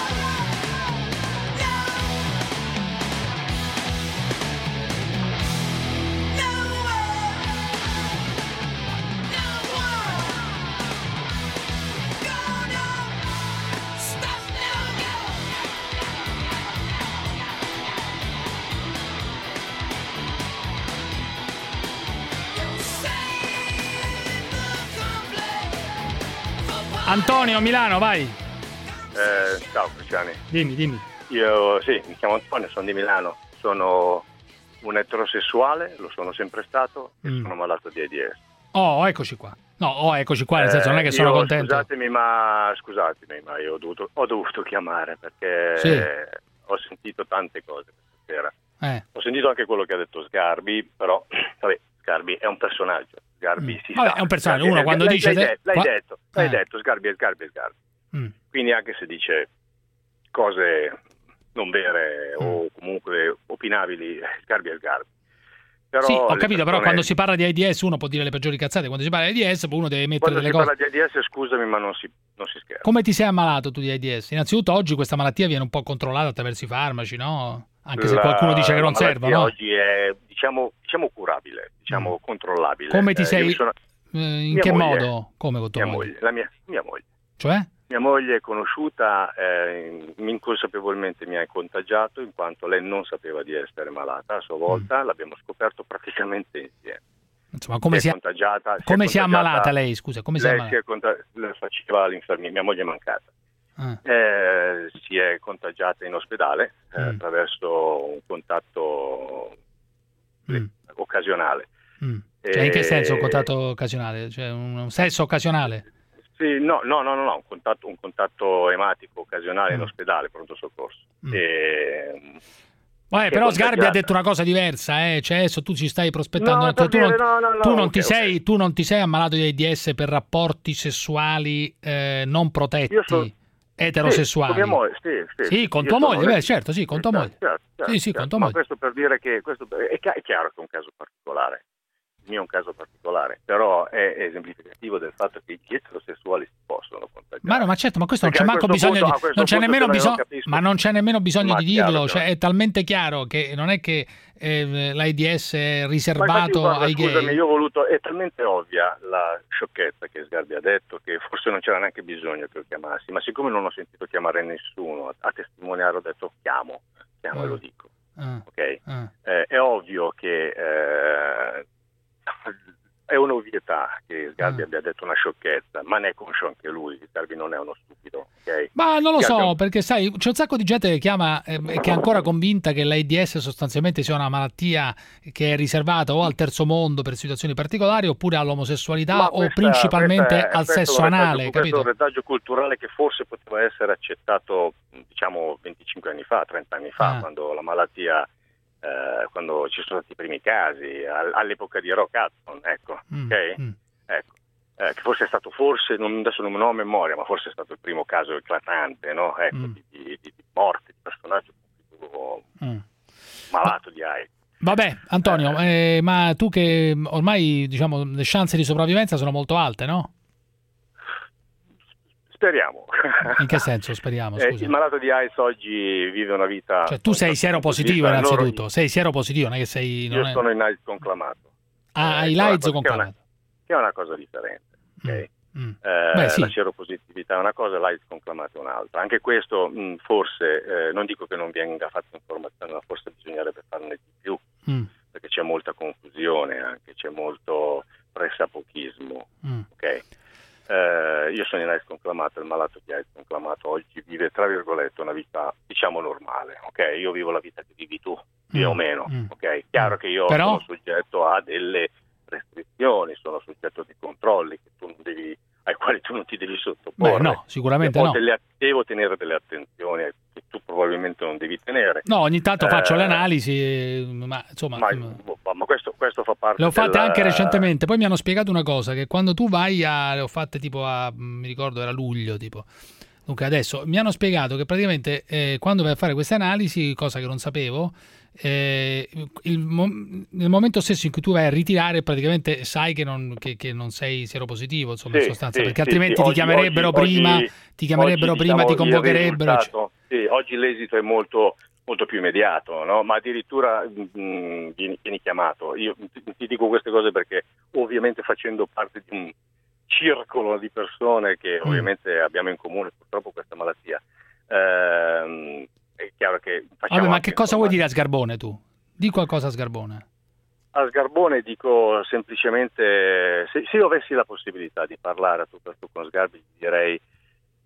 Antonio, Milano, vai. Eh, ciao Cruciani. Dimmi, dimmi. Io sì, mi chiamo Antonio, sono di Milano, sono un eterosessuale, lo sono sempre stato, e Mm. sono malato di AIDS. Oh, eccoci qua. No, oh, eccoci qua, nel senso non è che Eh, sono io- contento. Scusatemi, ma scusatemi, ma io ho dovuto, ho dovuto chiamare perché Sì. eh, ho sentito tante cose questa sera. Eh. Ho sentito anche quello che ha detto Sgarbi, però vabbè, Sgarbi è un personaggio. Sgarbi si Vabbè, sa. è un personaggio, Sgarbi- uno quando l'hai, dice l'hai, te- detto, l'hai qua- detto, l'hai Eh. detto, Sgarbi è Sgarbi è Sgarbi. Mm. Quindi anche se dice cose non vere o comunque opinabili, Sgarbi è Sgarbi. Però Sì, ho le capito, però persone- quando si parla di AIDS uno può dire le peggiori cazzate, quando si parla di AIDS poi uno deve mettere quando delle si cose. parla di AIDS, scusami, ma non si, non si scherza. Come ti sei ammalato tu di AIDS? Innanzitutto oggi questa malattia viene un po' controllata attraverso i farmaci, no? Anche se La- qualcuno dice che la non servono, no? malattia oggi è diciamo, diciamo curabile, diciamo controllabile. Come ti Eh, sei... io sono- eh, in mia che moglie. modo? Come con tua mia moglie? moglie, la mia, mia moglie. Cioè? Mia moglie è conosciuta, eh, inconsapevolmente mi ha contagiato in quanto lei non sapeva di essere malata, a sua volta l'abbiamo scoperto praticamente insieme. Insomma, come si è, contagiata, come si è contagiata- ammalata lei, scusa? Come si è lei ammalata? si è conta- le faceva l'infermiera, mia moglie è mancata. Ah. Eh, si è contagiata in ospedale eh, Mm. attraverso un contatto eh, occasionale. Mm. Cioè, in che E- senso un contatto occasionale? Cioè un, un sesso occasionale? Sì, no, no, no, no, no, un contatto, un contatto ematico occasionale in ospedale, pronto soccorso. E, Vabbè, si è però Sgarbi ha contagiata. detto una cosa diversa, eh? Cioè adesso tu ci stai prospettando, No, tu, per non, dire, no, no, no, tu non ok, ti ok. sei, tu non ti sei ammalato di AIDS per rapporti sessuali eh, non protetti, Io sono- eterosessuali. Sì, con mia moglie, sì, sì, Sì, con io tua sono- moglie, beh, certo, sì, con tua Certo, moglie. certo, certo, Sì, sì, con certo. tua Ma moglie. questo per dire che questo è, chi- è chiaro che è un caso particolare, il mio è un caso particolare, però è esemplificativo del fatto che gli eterosessuali si possono contagiare. Ma no, ma certo, ma questo non c'è Perché a manco questo bisogno punto- a di, questo non c'è punto nemmeno se no io non bisogno, capisco. ma non c'è nemmeno bisogno Ma di chiaro dirlo, che cioè no. è talmente chiaro che non è che eh, l'AIDS è Ma infatti, riservato guarda, ai scusami, gay. io ho voluto, è talmente ovvia la sciocchezza che Sgarbi ha detto che forse non c'era neanche bisogno che lo chiamassi, ma siccome non ho sentito chiamare nessuno a, a testimoniare ho detto chiamo, chiamo e lo dico. Ah, Ok? ah. Eh, è ovvio che eh, è un'ovvietà che Sgarbi abbia detto una sciocchezza, ma ne è conscio anche lui. Sgarbi non è uno stupido, ok? Ma non lo Sgarbi è so, un- perché sai, c'è un sacco di gente che chiama eh, che è ancora convinta che l'AIDS sostanzialmente sia una malattia che è riservata o al terzo mondo per situazioni particolari oppure all'omosessualità Ma o questa- principalmente questa è- al questo è un sesso retaggio- anale, Questo è capito? un retaggio culturale che forse poteva essere accettato, diciamo, venticinque anni fa, trenta anni fa, Ah. quando la malattia, eh, quando ci sono stati i primi casi, al- all'epoca di Rock Hudson, ecco, Mm, ok? mm. Ecco. Eh, che forse è stato, forse, non, adesso non ho a memoria, ma forse è stato il primo caso eclatante, no? Ecco, Mm. di, di, di- di morte di personaggio pubblico Mm. malato di AIDS. Vabbè, Antonio, eh, ma tu che ormai diciamo le chance di sopravvivenza sono molto alte, no? Speriamo. In che senso speriamo, Eh, scusa? il malato di AIDS oggi vive una vita... Cioè, tu sei sieropositivo Loro- innanzitutto, sei sieropositivo, non è che sei... Io non è- sono in AIDS conclamato. Ah, hai che è una l'AIDS cosa- che è una- conclamato. Che è una cosa differente. ok? Mm. Eh, Beh, sì. La sieropositività è una cosa, l'AIDS conclamato è un'altra. Anche questo mh, forse, eh, non dico che non venga fatta informazione, ma forse bisognerebbe farne di più, Mm. perché c'è molta confusione anche, c'è molto pressapochismo. Mm. ok? Eh, io sono in AIDS conclamato, il malato di AIDS conclamato oggi vive, tra virgolette, una vita, diciamo, normale. ok? Io vivo la vita che vivi tu, più Mm. o meno. Mm. ok? Chiaro che io Però- sono soggetto a delle restrizioni, sono soggetto a dei controlli che tu non devi, ai quali tu non ti devi sottoporre. Beh, no, sicuramente Ho no. delle- devo tenere delle attenzioni che tu probabilmente non devi tenere. No, ogni tanto faccio Eh, le analisi, eh, ma insomma... Ma, mm, ma questo, questo fa parte le ho fatte della- anche recentemente, poi mi hanno spiegato una cosa, che quando tu vai a... le ho fatte tipo a... mi ricordo era luglio tipo. Dunque adesso mi hanno spiegato che praticamente eh, quando vai a fare queste analisi, cosa che non sapevo, eh, il mo- nel momento stesso in cui tu vai a ritirare praticamente sai che non, che, che non sei sieropositivo, insomma, Sì, in sostanza, sì, perché sì, altrimenti sì. ti Oggi- chiamerebbero oggi- prima, oggi- ti chiamerebbero oggi, prima, diciamo, ti convocherebbero. il risultato- sì, oggi l'esito è molto, molto più immediato, no? Ma addirittura mh, vieni, vieni chiamato. Io ti, ti dico queste cose perché ovviamente facendo parte di un circolo di persone che Mm. ovviamente abbiamo in comune purtroppo questa malattia, ehm, è chiaro che facciamo Vabbè, ma anche, che cosa insomma, vuoi dire a Sgarbone tu? Di qualcosa a Sgarbone. a Sgarbone dico semplicemente, se, se io avessi la possibilità di parlare a tu per tu con Sgarbi, gli direi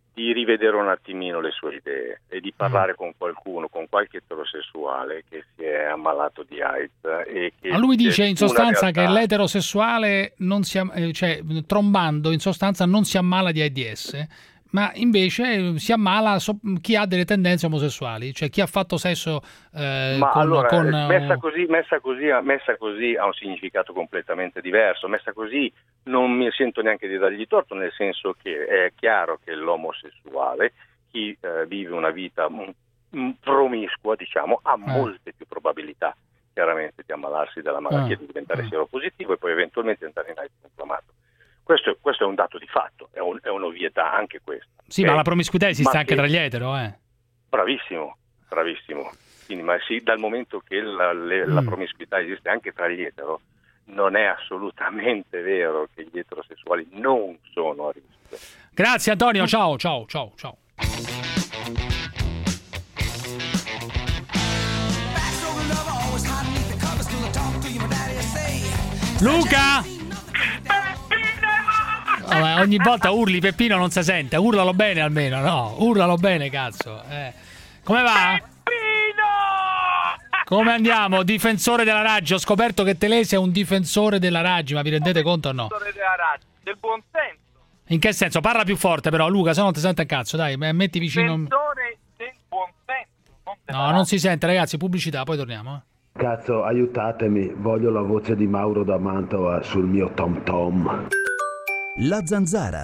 di rivedere un attimino le sue idee e di parlare mm. con qualcuno, con qualche eterosessuale che si è ammalato di AIDS. E che Ma lui dice in sostanza realtà... che l'eterosessuale, non si, cioè trombando in sostanza non si ammala di AIDS, ma invece si ammala chi ha delle tendenze omosessuali, cioè chi ha fatto sesso eh, ma con... allora, con messa, così, messa, così, messa così ha un significato completamente diverso, messa così non mi sento neanche di dargli torto, nel senso che è chiaro che l'omosessuale, chi eh, vive una vita m- promiscua, diciamo, ha eh. molte più probabilità chiaramente di ammalarsi della malattia, eh. di diventare eh. sieropositivo e poi eventualmente entrare in AIDS inflammato. Questo, questo è un dato di fatto, è, un, è un'ovvietà anche questa. Sì, okay? Ma la promiscuità esiste ma anche che... tra gli etero, eh? Bravissimo, bravissimo. Quindi, ma sì, dal momento che la, le, mm. la promiscuità esiste anche tra gli etero, non è assolutamente vero che gli eterosessuali non sono a rischio. Grazie Antonio, ciao, ciao, ciao, ciao. Luca! Oh, ogni volta urli Peppino, non si sente, urlalo bene almeno, no, urlalo bene cazzo. Eh. Come va? Peppino! Come andiamo? Difensore della Raggi, ho scoperto che Telese è un difensore della Raggi, ma vi rendete conto o no? Difensore della Raggi, del buon senso. In che senso? Parla più forte però Luca, se no non ti sente a cazzo, dai, metti vicino. Difensore del buon senso. Non no, non si sente ragazzi, pubblicità, poi torniamo. Eh. Cazzo, aiutatemi, voglio la voce di Mauro da Mantova sul mio Tom Tom. La Zanzara.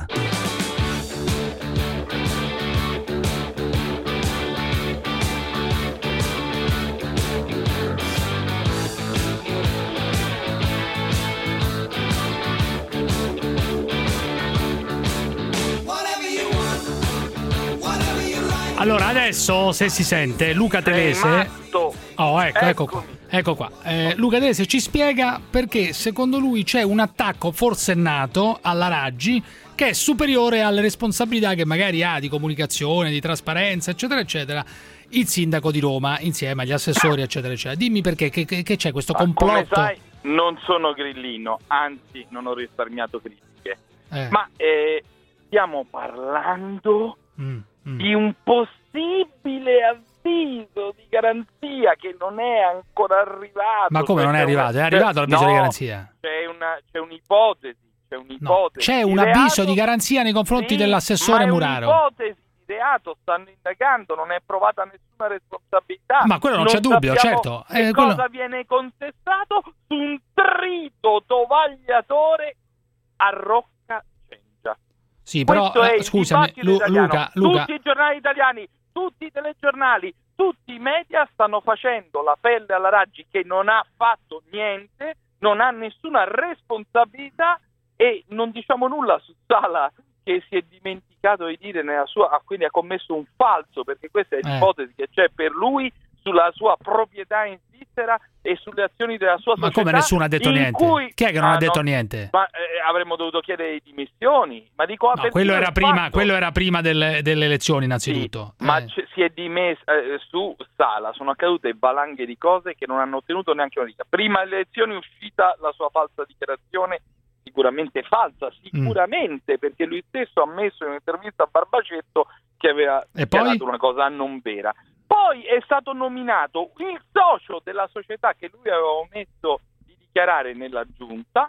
Allora, adesso se si sente Luca Telese. Oh, ecco, ecco qua. Ecco qua. Eh, Luca Telese ci spiega perché secondo lui c'è un attacco forsennato alla Raggi che è superiore alle responsabilità che magari ha di comunicazione, di trasparenza, eccetera, eccetera, il sindaco di Roma insieme agli assessori, eccetera, eccetera. Dimmi perché, che, che c'è questo complotto? Come sai, non sono grillino, anzi non ho risparmiato critiche. Eh. Ma eh, stiamo parlando mm, mm. di un possibile avviso di garanzia che non è ancora arrivato. Ma come non è arrivato? È arrivato l'avviso no, di garanzia? C'è, una, c'è un'ipotesi. C'è, un'ipotesi no, c'è un avviso di garanzia nei confronti sì, dell'assessore ma Muraro. Ma è un'ipotesi di reato, stanno indagando, non è provata nessuna responsabilità. Ma quello non, non c'è dubbio, certo. Che eh, cosa quello... viene contestato su un trito tovagliatore a Rocca Cengia. Sì, però eh, scusami, Lu- Luca, Luca. Tutti i giornali italiani, tutti i telegiornali, tutti i media stanno facendo la pelle alla Raggi che non ha fatto niente, non ha nessuna responsabilità e non diciamo nulla su Sala che si è dimenticato di dire nella sua, quindi ha commesso un falso, perché questa è l'ipotesi eh. che c'è per lui sulla sua proprietà in Svizzera e sulle azioni della sua ma società. Ma come nessuno ha detto niente? Cui, Chi è che non ah, ha detto no, niente? Ma eh, avremmo dovuto chiedere le dimissioni. Ma dico, no, quello, era prima, quello era prima delle, delle elezioni innanzitutto. Sì, eh. Ma c- si è dimesso eh, su Sala, sono accadute valanghe di cose che non hanno ottenuto neanche una riga. Prima delle elezioni è uscita la sua falsa dichiarazione, sicuramente falsa, sicuramente, mm. perché lui stesso ha ammesso in un'intervista a Barbacetto che aveva e dichiarato poi? una cosa non vera. Poi è stato nominato il socio della società che lui aveva omesso di dichiarare nella giunta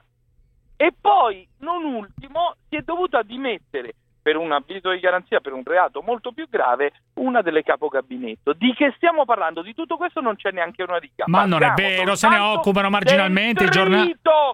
e poi, non ultimo, si è dovuta dimettere per un avviso di garanzia per un reato molto più grave una delle capogabinetto. Di che stiamo parlando? Di tutto questo non c'è neanche una riga. Ma non è vero, se ne occupano marginalmente i giornali.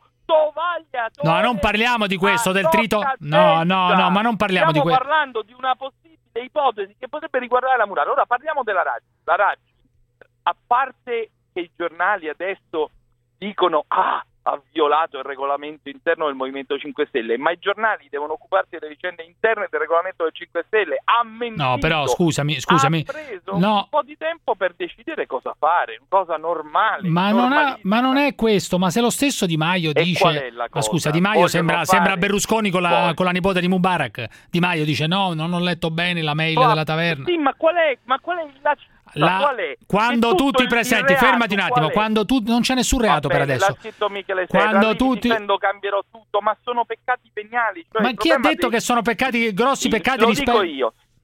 No, non parliamo di questo, del trito. No, no, no, ma non parliamo Stiamo di questo. Stiamo parlando di una possibile ipotesi che potrebbe riguardare la Muraro. Ora parliamo della Raggi. La Raggi, a parte che i giornali adesso dicono ah, ha violato il regolamento interno del Movimento cinque Stelle, ma i giornali devono occuparsi delle vicende interne del regolamento del cinque Stelle. Ha mentito. No, però scusami, scusami. Ha preso no. un po' di tempo per decidere cosa fare, cosa normale. Ma non, ha, ma non è questo, ma se lo stesso Di Maio e dice... qual è la cosa? Ma scusa, Di Maio sembra, sembra Berlusconi con la, con la nipote di Mubarak. Di Maio dice no, non ho letto bene la mail ma, della taverna. Sì, ma qual è, ma qual è la... La, qual è? Quando tutti i presenti, fermati un attimo, quando tu, non c'è nessun reato bene, per adesso. L'ha scritto Michele Serra, quando tutti dicendo cambierò tutto, ma sono peccati veniali. Cioè ma chi ha detto dei... che sono peccati grossi, sì, peccati lo rispetto? dico io.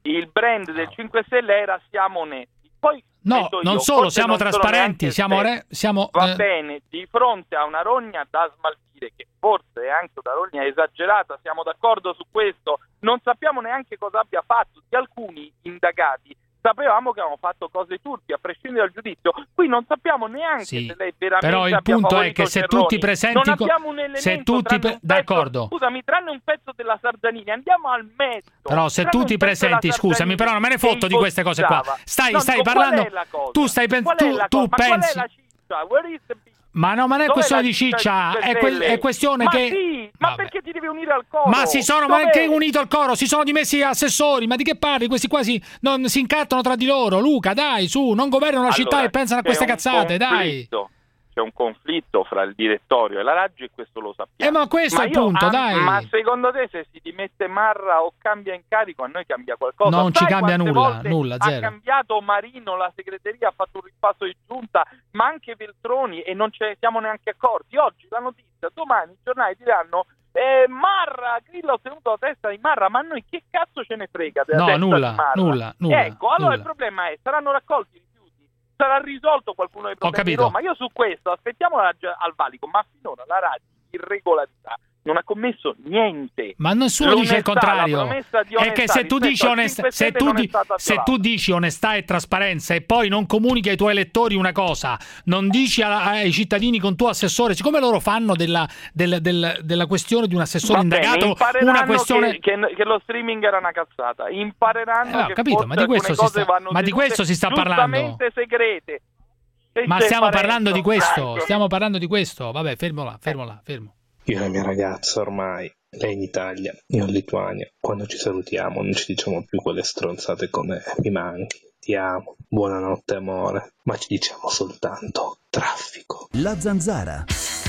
il brand del cinque Stelle era siamo onesti. Poi no, non io, solo, siamo non trasparenti, siamo, re, siamo va eh... bene, di fronte a una rogna da smaltire, che forse è anche una rogna esagerata, siamo d'accordo su questo, non sappiamo neanche cosa abbia fatto. Di alcuni indagati sapevamo che avevano fatto cose turpi, a prescindere dal giudizio. Qui non sappiamo neanche sì, se lei veramente però il punto è che se Cerroni. tutti presenti non abbiamo un elemento, se tutti pre- pezzo, d'accordo, scusami, tranne un pezzo della Sardanini, andiamo al mezzo. Però se tutti presenti, scusami, però non me ne fotto di queste cose qua. Stai, no, stai dico, parlando, tu stai pensando, tu, tu ma pensi. Qual è la ciccia? Where is the Ma no, ma non è Dov'è questione la di ciccia, è, que- è questione ma che... Sì, ma Vabbè. perché ti devi unire al coro? Ma si sono Dov'è? ma anche unito al coro, si sono dimessi assessori, ma di che parli? Questi qua si, non, si incattano tra di loro, Luca, dai, su, non governano la Allora, città e pensano a queste c'è un cazzate, dai. conflitto. C'è un conflitto fra il direttorio e la Raggi e questo lo sappiamo. Eh, ma questo ma è il io, punto, ah, dai. Ma secondo te se si dimette Marra o cambia incarico, a noi cambia qualcosa? Non Sai ci cambia quante nulla, volte nulla, ha zero. cambiato Marino, la segreteria ha fatto un ripasso di giunta, ma anche Veltroni, e non ce ne siamo neanche accorti. Oggi la notizia, domani i giornali diranno eh, Marra, Grillo ha ottenuto la testa di Marra, ma a noi che cazzo ce ne frega della No, testa nulla, di Marra? nulla, nulla, Ecco, allora nulla. il problema è, saranno raccolti i rifiuti, sarà risolto qualcuno dei problemi di capito. Roma. Io su questo aspettiamo la, al valico, ma finora la Raggi irregolarità non ha commesso niente. Ma nessuno dice il L'onestà, contrario. la promessa di È onestà che se tu rispetto dici al onestà, cinque se Stelle tu, non è di- stata se violata. tu dici onestà e trasparenza e poi non comunichi ai tuoi elettori una cosa, non dici a- ai cittadini con tuo assessore, siccome loro fanno della, del- del- della questione di un assessore Va bene, indagato impareranno una questione. che, che, che lo streaming era una cazzata. Impareranno Eh, ho che capito, forse ma di questo alcune si cose sta- vanno ma di tenute questo si sta parlando. giustamente segrete. Se Ma c'è stiamo Parenzo, parlando di questo, ecco. stiamo parlando di questo. Vabbè, fermo là, fermo là, fermo. Io e la mia ragazza ormai, lei in Italia, io in Lituania, quando ci salutiamo non ci diciamo più quelle stronzate come mi manchi, ti amo, buonanotte amore, ma ci diciamo soltanto traffico. La Zanzara.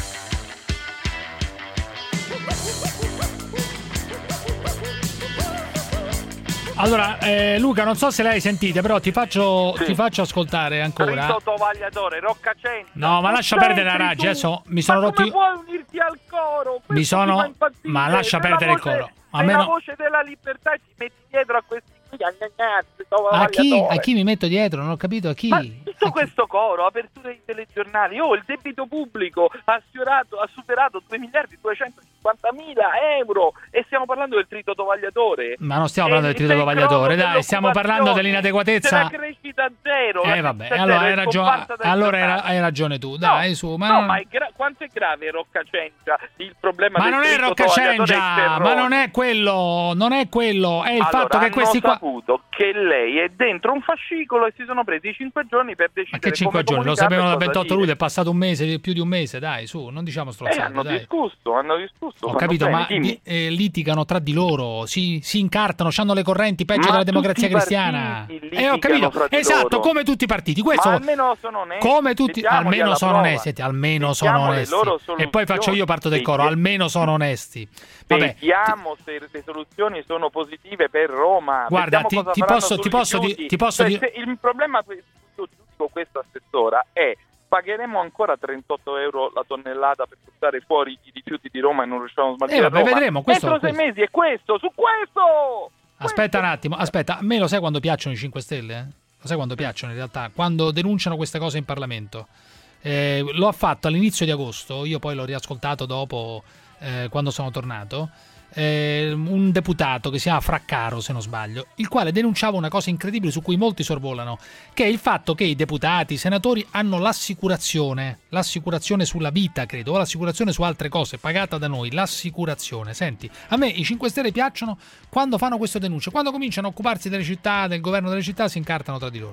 Allora, eh, Luca, non so se lei sentite, però ti faccio, Sì. ti faccio ascoltare ancora. Trito Tovagliatore, Roccacento. No, ma lascia perdere la Raggi, adesso mi sono ma rotti. come puoi unirti al coro? Questo Mi sono- ti fa impazzire. ma lascia Sei perdere la il voce- coro. sei Almeno- la voce della libertà e ti metti dietro a questi A chi, a chi mi metto dietro? Non ho capito a chi. Ma tutto questo coro, apertura di telegiornali, oh, il debito pubblico ha sfiorato, ha superato due miliardi duecentocinquantamila euro e stiamo parlando del trito tovagliatore. Ma non stiamo E parlando del trito del tovagliatore, crollo dai, stiamo parlando dell'occupazione, dell'inadeguatezza. della crescita zero. la Eh vabbè, crescita allora zero hai, è ragio- scomparsa dai allora hai, giornali. hai ragione tu, dai, su. Ma, No, non... ma è gra- quanto è grave Roccacengia il problema ma del non è trito tovagliatore Roccacengia, e ma non è quello, non è quello, è il allora, fatto che hanno questi qua. saputo che lei è dentro un fascicolo e si sono presi i cinque giorni per decidere Che cinque come giorni? Lo comunicare sapevano e dal cosa ventotto dire. luglio, è passato un mese, più di un mese, dai, su, non diciamo Eh, strozzate, hanno dai. discusso, hanno discusso. Ho fanno capito, bene, ma dimmi. di- eh, litigano tra di loro, si, si incartano, hanno le correnti peggio Ma della democrazia tutti i cristiana. partiti Eh, ho capito, litigano fra di esatto, loro. come tutti i partiti. Questo, Ma almeno sono onesti. come tutti, mettiamoli almeno alla sono prova. onesti, senti, almeno sono Mettiamo le onesti. loro E poi faccio soluzioni. io parto del coro, Vedi- almeno sono onesti. Vabbè, Vediamo se le soluzioni sono positive per Roma. Guarda, Vediamo ti- cosa ti faranno posso- ti sui posso rifiuti. di- ti posso Cioè, di- se il problema, io giudico questo assessora, è pagheremo ancora trentotto euro la tonnellata per portare fuori i rifiuti di Roma e non riusciamo a smaltire Eh, a vabbè, Roma. vedremo, questo- Entro sei questo. mesi è questo, su questo! aspetta un attimo, aspetta, a me lo sai quando piacciono i cinque Stelle? eh? Lo sai quando piacciono in realtà? Quando denunciano queste cose in Parlamento. Eh, lo ha fatto all'inizio di agosto, io poi l'ho riascoltato dopo, eh, quando sono tornato, eh, un deputato che si chiama Fraccaro, se non sbaglio, il quale denunciava una cosa incredibile su cui molti sorvolano, che è il fatto che i deputati, i senatori hanno l'assicurazione, l'assicurazione sulla vita, credo, o l'assicurazione su altre cose, pagata da noi, l'assicurazione. Senti, a me i cinque Stelle piacciono quando fanno queste denunce, quando cominciano a occuparsi delle città, del governo delle città, si incartano tra di loro.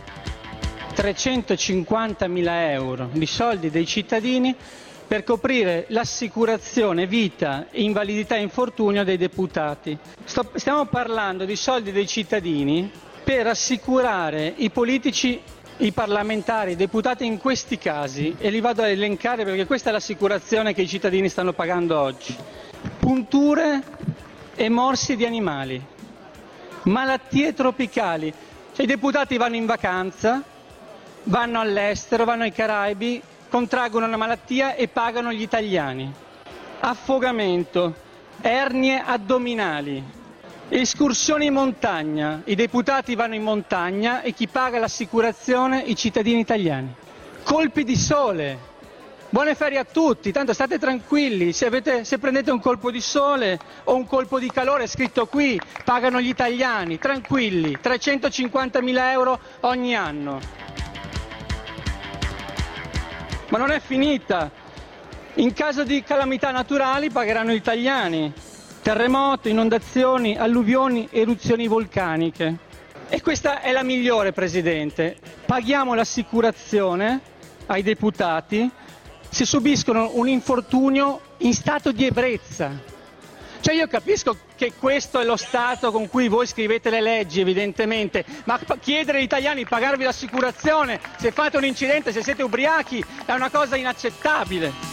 trecentocinquantamila euro di soldi dei cittadini per coprire l'assicurazione vita, invalidità e infortunio dei deputati. Sto- stiamo parlando di soldi dei cittadini per assicurare i politici, i parlamentari, i deputati in questi casi, e li vado a elencare perché questa è l'assicurazione che i cittadini stanno pagando oggi. Punture e morsi di animali, malattie tropicali, cioè i deputati vanno in vacanza, vanno all'estero, vanno ai Caraibi, contraggono una malattia e pagano gli italiani. Affogamento, ernie addominali, Escursioni in montagna, i deputati vanno in montagna e chi paga l'assicurazione? I cittadini italiani. Colpi di sole, buone ferie a tutti, tanto state tranquilli, se, avete, se prendete un colpo di sole o un colpo di calore, è scritto qui, pagano gli italiani, tranquilli, trecentocinquantamila euro ogni anno. Ma non è finita, in caso di calamità naturali pagheranno gli italiani. Terremoti, inondazioni, alluvioni, eruzioni vulcaniche. E questa è la migliore, Presidente. Paghiamo l'assicurazione ai deputati se subiscono un infortunio in stato di ebbrezza. Cioè io capisco che questo è lo stato con cui voi scrivete le leggi, evidentemente, ma chiedere agli italiani di pagarvi l'assicurazione se fate un incidente, se siete ubriachi, è una cosa inaccettabile.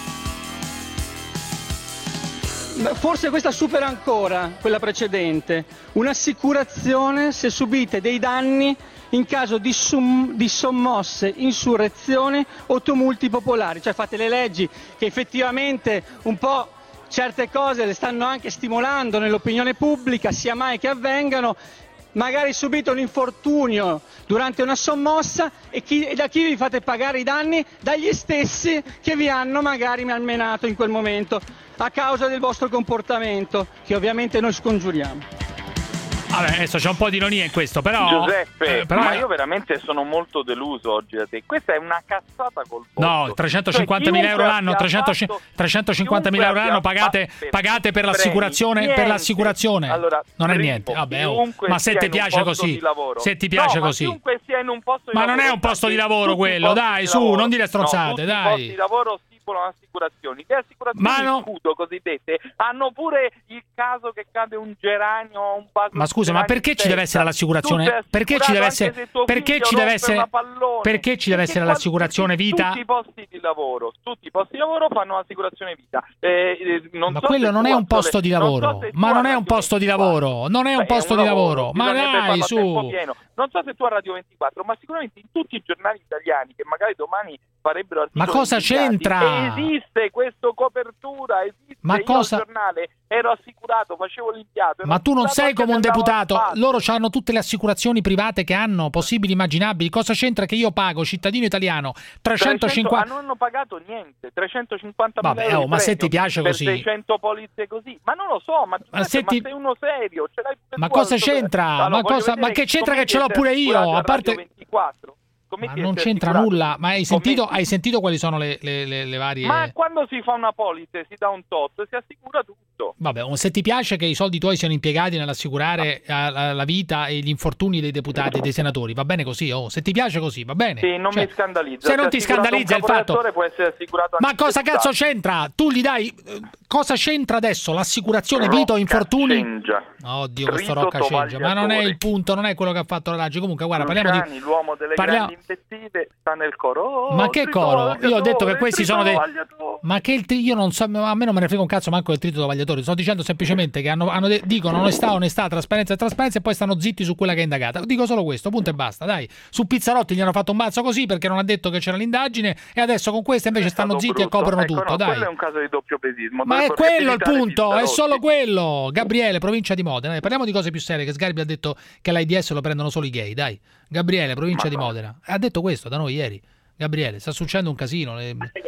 Forse questa supera ancora quella precedente, un'assicurazione se subite dei danni in caso di, sum- di sommosse, insurrezioni o tumulti popolari, cioè fate le leggi che effettivamente un po' certe cose le stanno anche stimolando nell'opinione pubblica, sia mai che avvengano, magari subite un infortunio durante una sommossa e, chi, e da chi vi fate pagare i danni? Dagli stessi che vi hanno magari malmenato in quel momento a causa del vostro comportamento, che ovviamente noi scongiuriamo. Vabbè, adesso c'è un po' di ironia in questo, però... Giuseppe, eh, però... ma io veramente sono molto deluso oggi da te. Questa è una cazzata col botto. No, trecentocinquantamila euro l'anno, trecentocinquantamila euro l'anno pagate, pagate per l'assicurazione, niente. per l'assicurazione. Allora, non è niente. Vabbè, oh. Ma se ti piace così, se ti piace no, così. Ma sia in un posto di ma lavoro, non è un posto di lavoro quello, dai, su, lavoro. non dire stronzate, no, dai. I posti di lavoro stipulano assicurazioni. Le assicurazioni ma no. scudo cosiddette hanno pure il caso che cade un geranio o un vaso. Ma scusa, ma perché ci deve essere l'assicurazione? Perché ci deve essere perché ci deve essere perché ci deve essere l'assicurazione vita? Tutti i posti di lavoro, tutti i posti di lavoro fanno l'assicurazione vita. Eh, non ma so quello non è un posto di lavoro. So ma non è un posto di lavoro, non è un posto di lavoro. Ma dai, su. Non so se tu a Radio ventiquattro, ma sicuramente in tutti i giornali italiani che magari domani farebbero articoli. Ma cosa c'entra? Esiste questa copertura, esiste. Ma io cosa? Al giornale ero assicurato, facevo l'impianto. Ma tu non sei come un deputato. Loro hanno tutte le assicurazioni private che hanno, possibili, immaginabili. Cosa c'entra che io pago, cittadino italiano, trecentocinquanta... trecento, non hanno pagato niente, trecentocinquantamila Vabbè, euro oh, ma se ti piace per così. seicento polizie così. Ma non lo so, ma, ma, se ma ti... sei uno serio. Ce l'hai ma cosa c'entra? Allora, ma, cosa... ma che c'entra che ce l'ho pure io? A parte... ventiquattro. Ma non c'entra nulla, ma hai sentito, hai sentito quali sono le, le, le, le varie... Ma quando si fa una polizia si dà un tot e si assicura tutto. Vabbè, se ti piace che i soldi tuoi siano impiegati nell'assicurare la, la vita e gli infortuni dei deputati e dei senatori, va bene così, oh, se ti piace così, va bene. Sì, non cioè, mi scandalizza. Se non ti scandalizza il fatto... Può essere assicurato ma anche cosa deputato. cazzo c'entra? Tu gli dai... Cosa c'entra adesso? L'assicurazione vita o infortuni? Cengia. Oddio, questo Rocca Cengia. Ma non è il punto, non è quello che ha fatto la Raggi. Comunque, guarda, Luciani, parliamo di... l'uomo delle parliamo... grandi invettive, sta nel coro. Oh, ma che coro? Io ho detto che questi sono dei... Vagliatore. Ma che il tri... io non so, a me non me ne frega un cazzo manco del trito vagliatore. Sto dicendo semplicemente che hanno, hanno de... dicono onestà, onestà, trasparenza e trasparenza e poi stanno zitti su quella che è indagata. Dico solo questo, punto e basta, dai. Su Pizzarotti gli hanno fatto un balzo così perché non ha detto che c'era l'indagine e adesso con questa invece stanno zitti brutto. e coprono ecco, tutto, no, dai. Quello è un caso di doppio pesismo. Ma è quello il punto, è solo quello. Gabriele, provincia di Modena. Dai, parliamo di cose più serie, che Sgarbi ha detto che l'AIDS lo prendono solo i gay, dai. Gabriele, provincia Ma di no. Modena. Ha detto questo da noi ieri. Gabriele, sta succedendo un casino.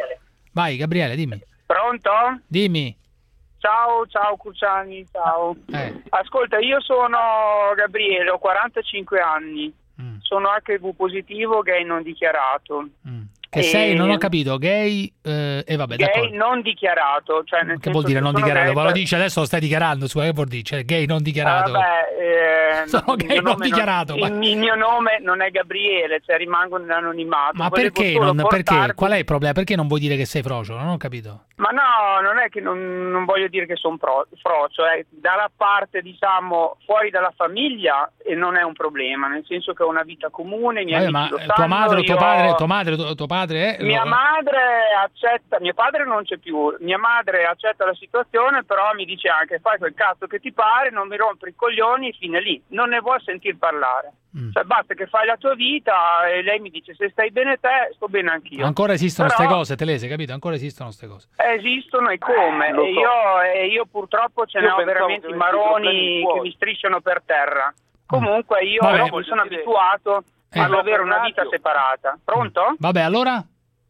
Vai, Gabriele, dimmi. Pronto? Dimmi. Ciao, ciao Cruciani, ciao. Eh. Ascolta, io sono Gabriele, ho quarantacinque anni. Mm. Sono acca i vu positivo, gay non dichiarato. Mm. Che e... sei, non ho capito, gay eh, e vabbè, gay d'accordo. non dichiarato, cioè nel che vuol dire non dichiarato? Ma lo dice adesso, lo stai dichiarando, su che vuol dire? Cioè, gay non dichiarato. Vabbè, eh, sono gay non dichiarato. Non, ma... Il mio nome non è Gabriele, cioè rimango nell'anonimato. Ma Volevo perché non portarvi... perché? Qual è il problema? Perché non vuoi dire che sei frocio? Non ho capito. Ma no, non è che non, non voglio dire che sono pro, frocio, è dalla parte, diciamo, fuori dalla famiglia e non è un problema, nel senso che ho una vita comune, i miei Vabbè, amici ma lo sanno, tua madre, io... tuo padre, tua madre, tuo padre padre? Eh? Mia lo... madre accetta, mio padre non c'è più, mia madre accetta la situazione, però mi dice anche fai quel cazzo che ti pare, non mi rompere i coglioni, fine lì, non ne vuoi sentir parlare. Mm. Cioè basta che fai la tua vita e lei mi dice se stai bene te, sto bene anch'io. Ancora esistono queste però... cose, Telese, capito? Ancora esistono queste cose. Esistono e come? Eh, e, so. io, e io purtroppo ce ne ho veramente i maroni che mi strisciano per terra. Comunque io Vabbè. mi sono abituato Eh. ad avere una vita separata. Pronto? Vabbè, allora?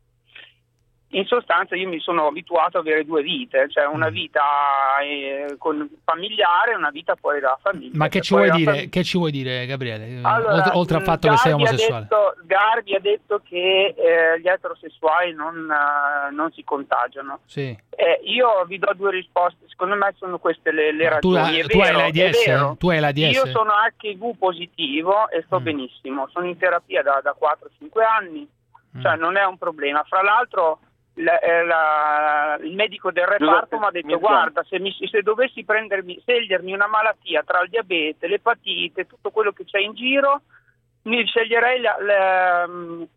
In sostanza io mi sono abituato ad avere due vite, cioè una vita eh, con familiare e una vita fuori dalla famiglia. Ma che ci, Fuori vuoi dalla dire, famiglia- che ci vuoi dire, Gabriele? Allora, oltre, oltre al fatto che sei Garbi ha omosessuale. detto- Garbi ha detto che eh, gli eterosessuali non, eh, non si contagiano. Sì. Eh, io vi do due risposte, secondo me sono queste le, le Tu, ragioni. hai- È tu hai vero, l'AIDS? è vero. Tu hai l'AIDS? Io sono acca i vu positivo e sto benissimo, sono in terapia da, da quattro cinque anni, cioè non è un problema. Fra l'altro la- eh, la- il medico del reparto mi ha detto guarda, se, mi, se dovessi prendermi, scegliermi una malattia tra il diabete, l'epatite, tutto quello che c'è in giro, mi sceglierei la, la,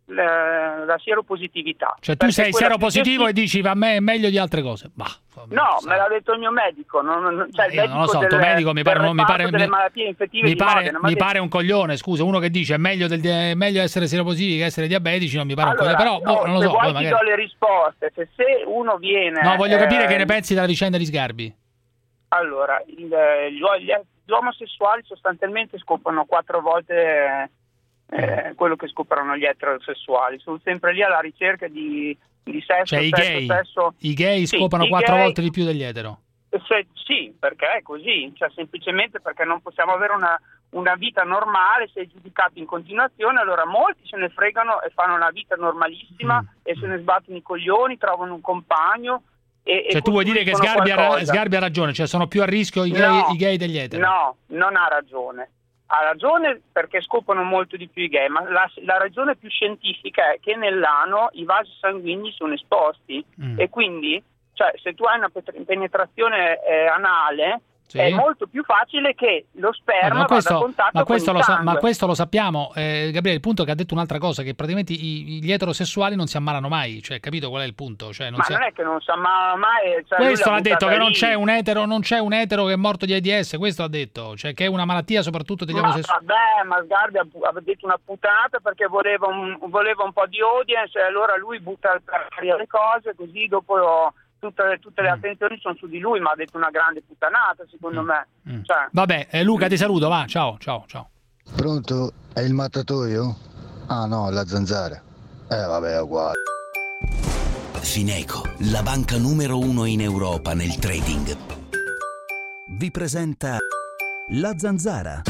la, la sieropositività. Cioè tu Perché sei quella seropositivo più e dici a me è meglio di altre cose. Bah, No, me l'ha detto il mio medico, non, non, cioè il io non lo so, il medico tuo del- medico mi pare, del non mi pare, reparto delle mi- malattie infettive mi di pare, Modena, mi ha mi detto- pare un coglione, scusa, uno che dice è meglio, del, è meglio essere seropositivi che essere diabetici, non mi pare Allora, un coglione, però boh, no, non lo se so. vuoi poi ti magari- do le risposte, se, se uno viene... No, voglio capire eh, che ne pensi della vicenda di Sgarbi. Allora, il- gli, uo- gli- gli omosessuali sostanzialmente scoprono quattro volte eh, quello che scoprono gli eterosessuali, sono sempre lì alla ricerca di, di sesso, Cioè i sesso, gay, sesso. i gay Sì, scopano i quattro gay- volte di più degli etero. Se- sì, perché è così, cioè semplicemente perché non possiamo avere una, una vita normale, sei giudicato in continuazione, allora molti se ne fregano e fanno una vita normalissima e se ne sbattono i coglioni, trovano un compagno e, e Cioè tu vuoi dire che costruiscono Sgarbi ha, qualcosa. Sgarbi ha ragione, cioè sono più a rischio i gay, No, i gay degli etero. No, non ha ragione. Ha ragione perché scoprono molto di più i gay, ma la, la ragione più scientifica è che nell'ano i vasi sanguigni sono esposti Mm. e quindi, cioè, se tu hai una pet- penetrazione eh, anale, Sì. è molto più facile che lo sperma ma, vada questo, a contatto ma, questo con lo il sa- sangue. ma questo lo sappiamo, eh, Gabriele. Il punto è che ha detto un'altra cosa, che praticamente i- gli eterosessuali non si ammalano mai, cioè capito qual è il punto? Cioè, non Ma si- non è che non sa ma- mai... Cioè, lui Questo l'ha l'ha detto, buttata che non lì. c'è un etero, non c'è un etero che è morto di AIDS, questo ha detto, cioè che è una malattia soprattutto degli Ma omosessuali. vabbè, ma Sgarbi ha, ha detto una puttanata perché voleva un, voleva un po' di audience e allora lui butta per aria le cose, così dopo tutte, tutte le Mm. attenzioni sono su di lui, ma ha detto una grande puttanata secondo me. Cioè, Vabbè, eh, Luca ti saluto, va, ciao, ciao, ciao. Pronto? È il mattatoio? Ah no, la zanzara. Eh vabbè, è uguale. Fineco, la banca numero uno in Europa nel trading. Vi presenta La Zanzara.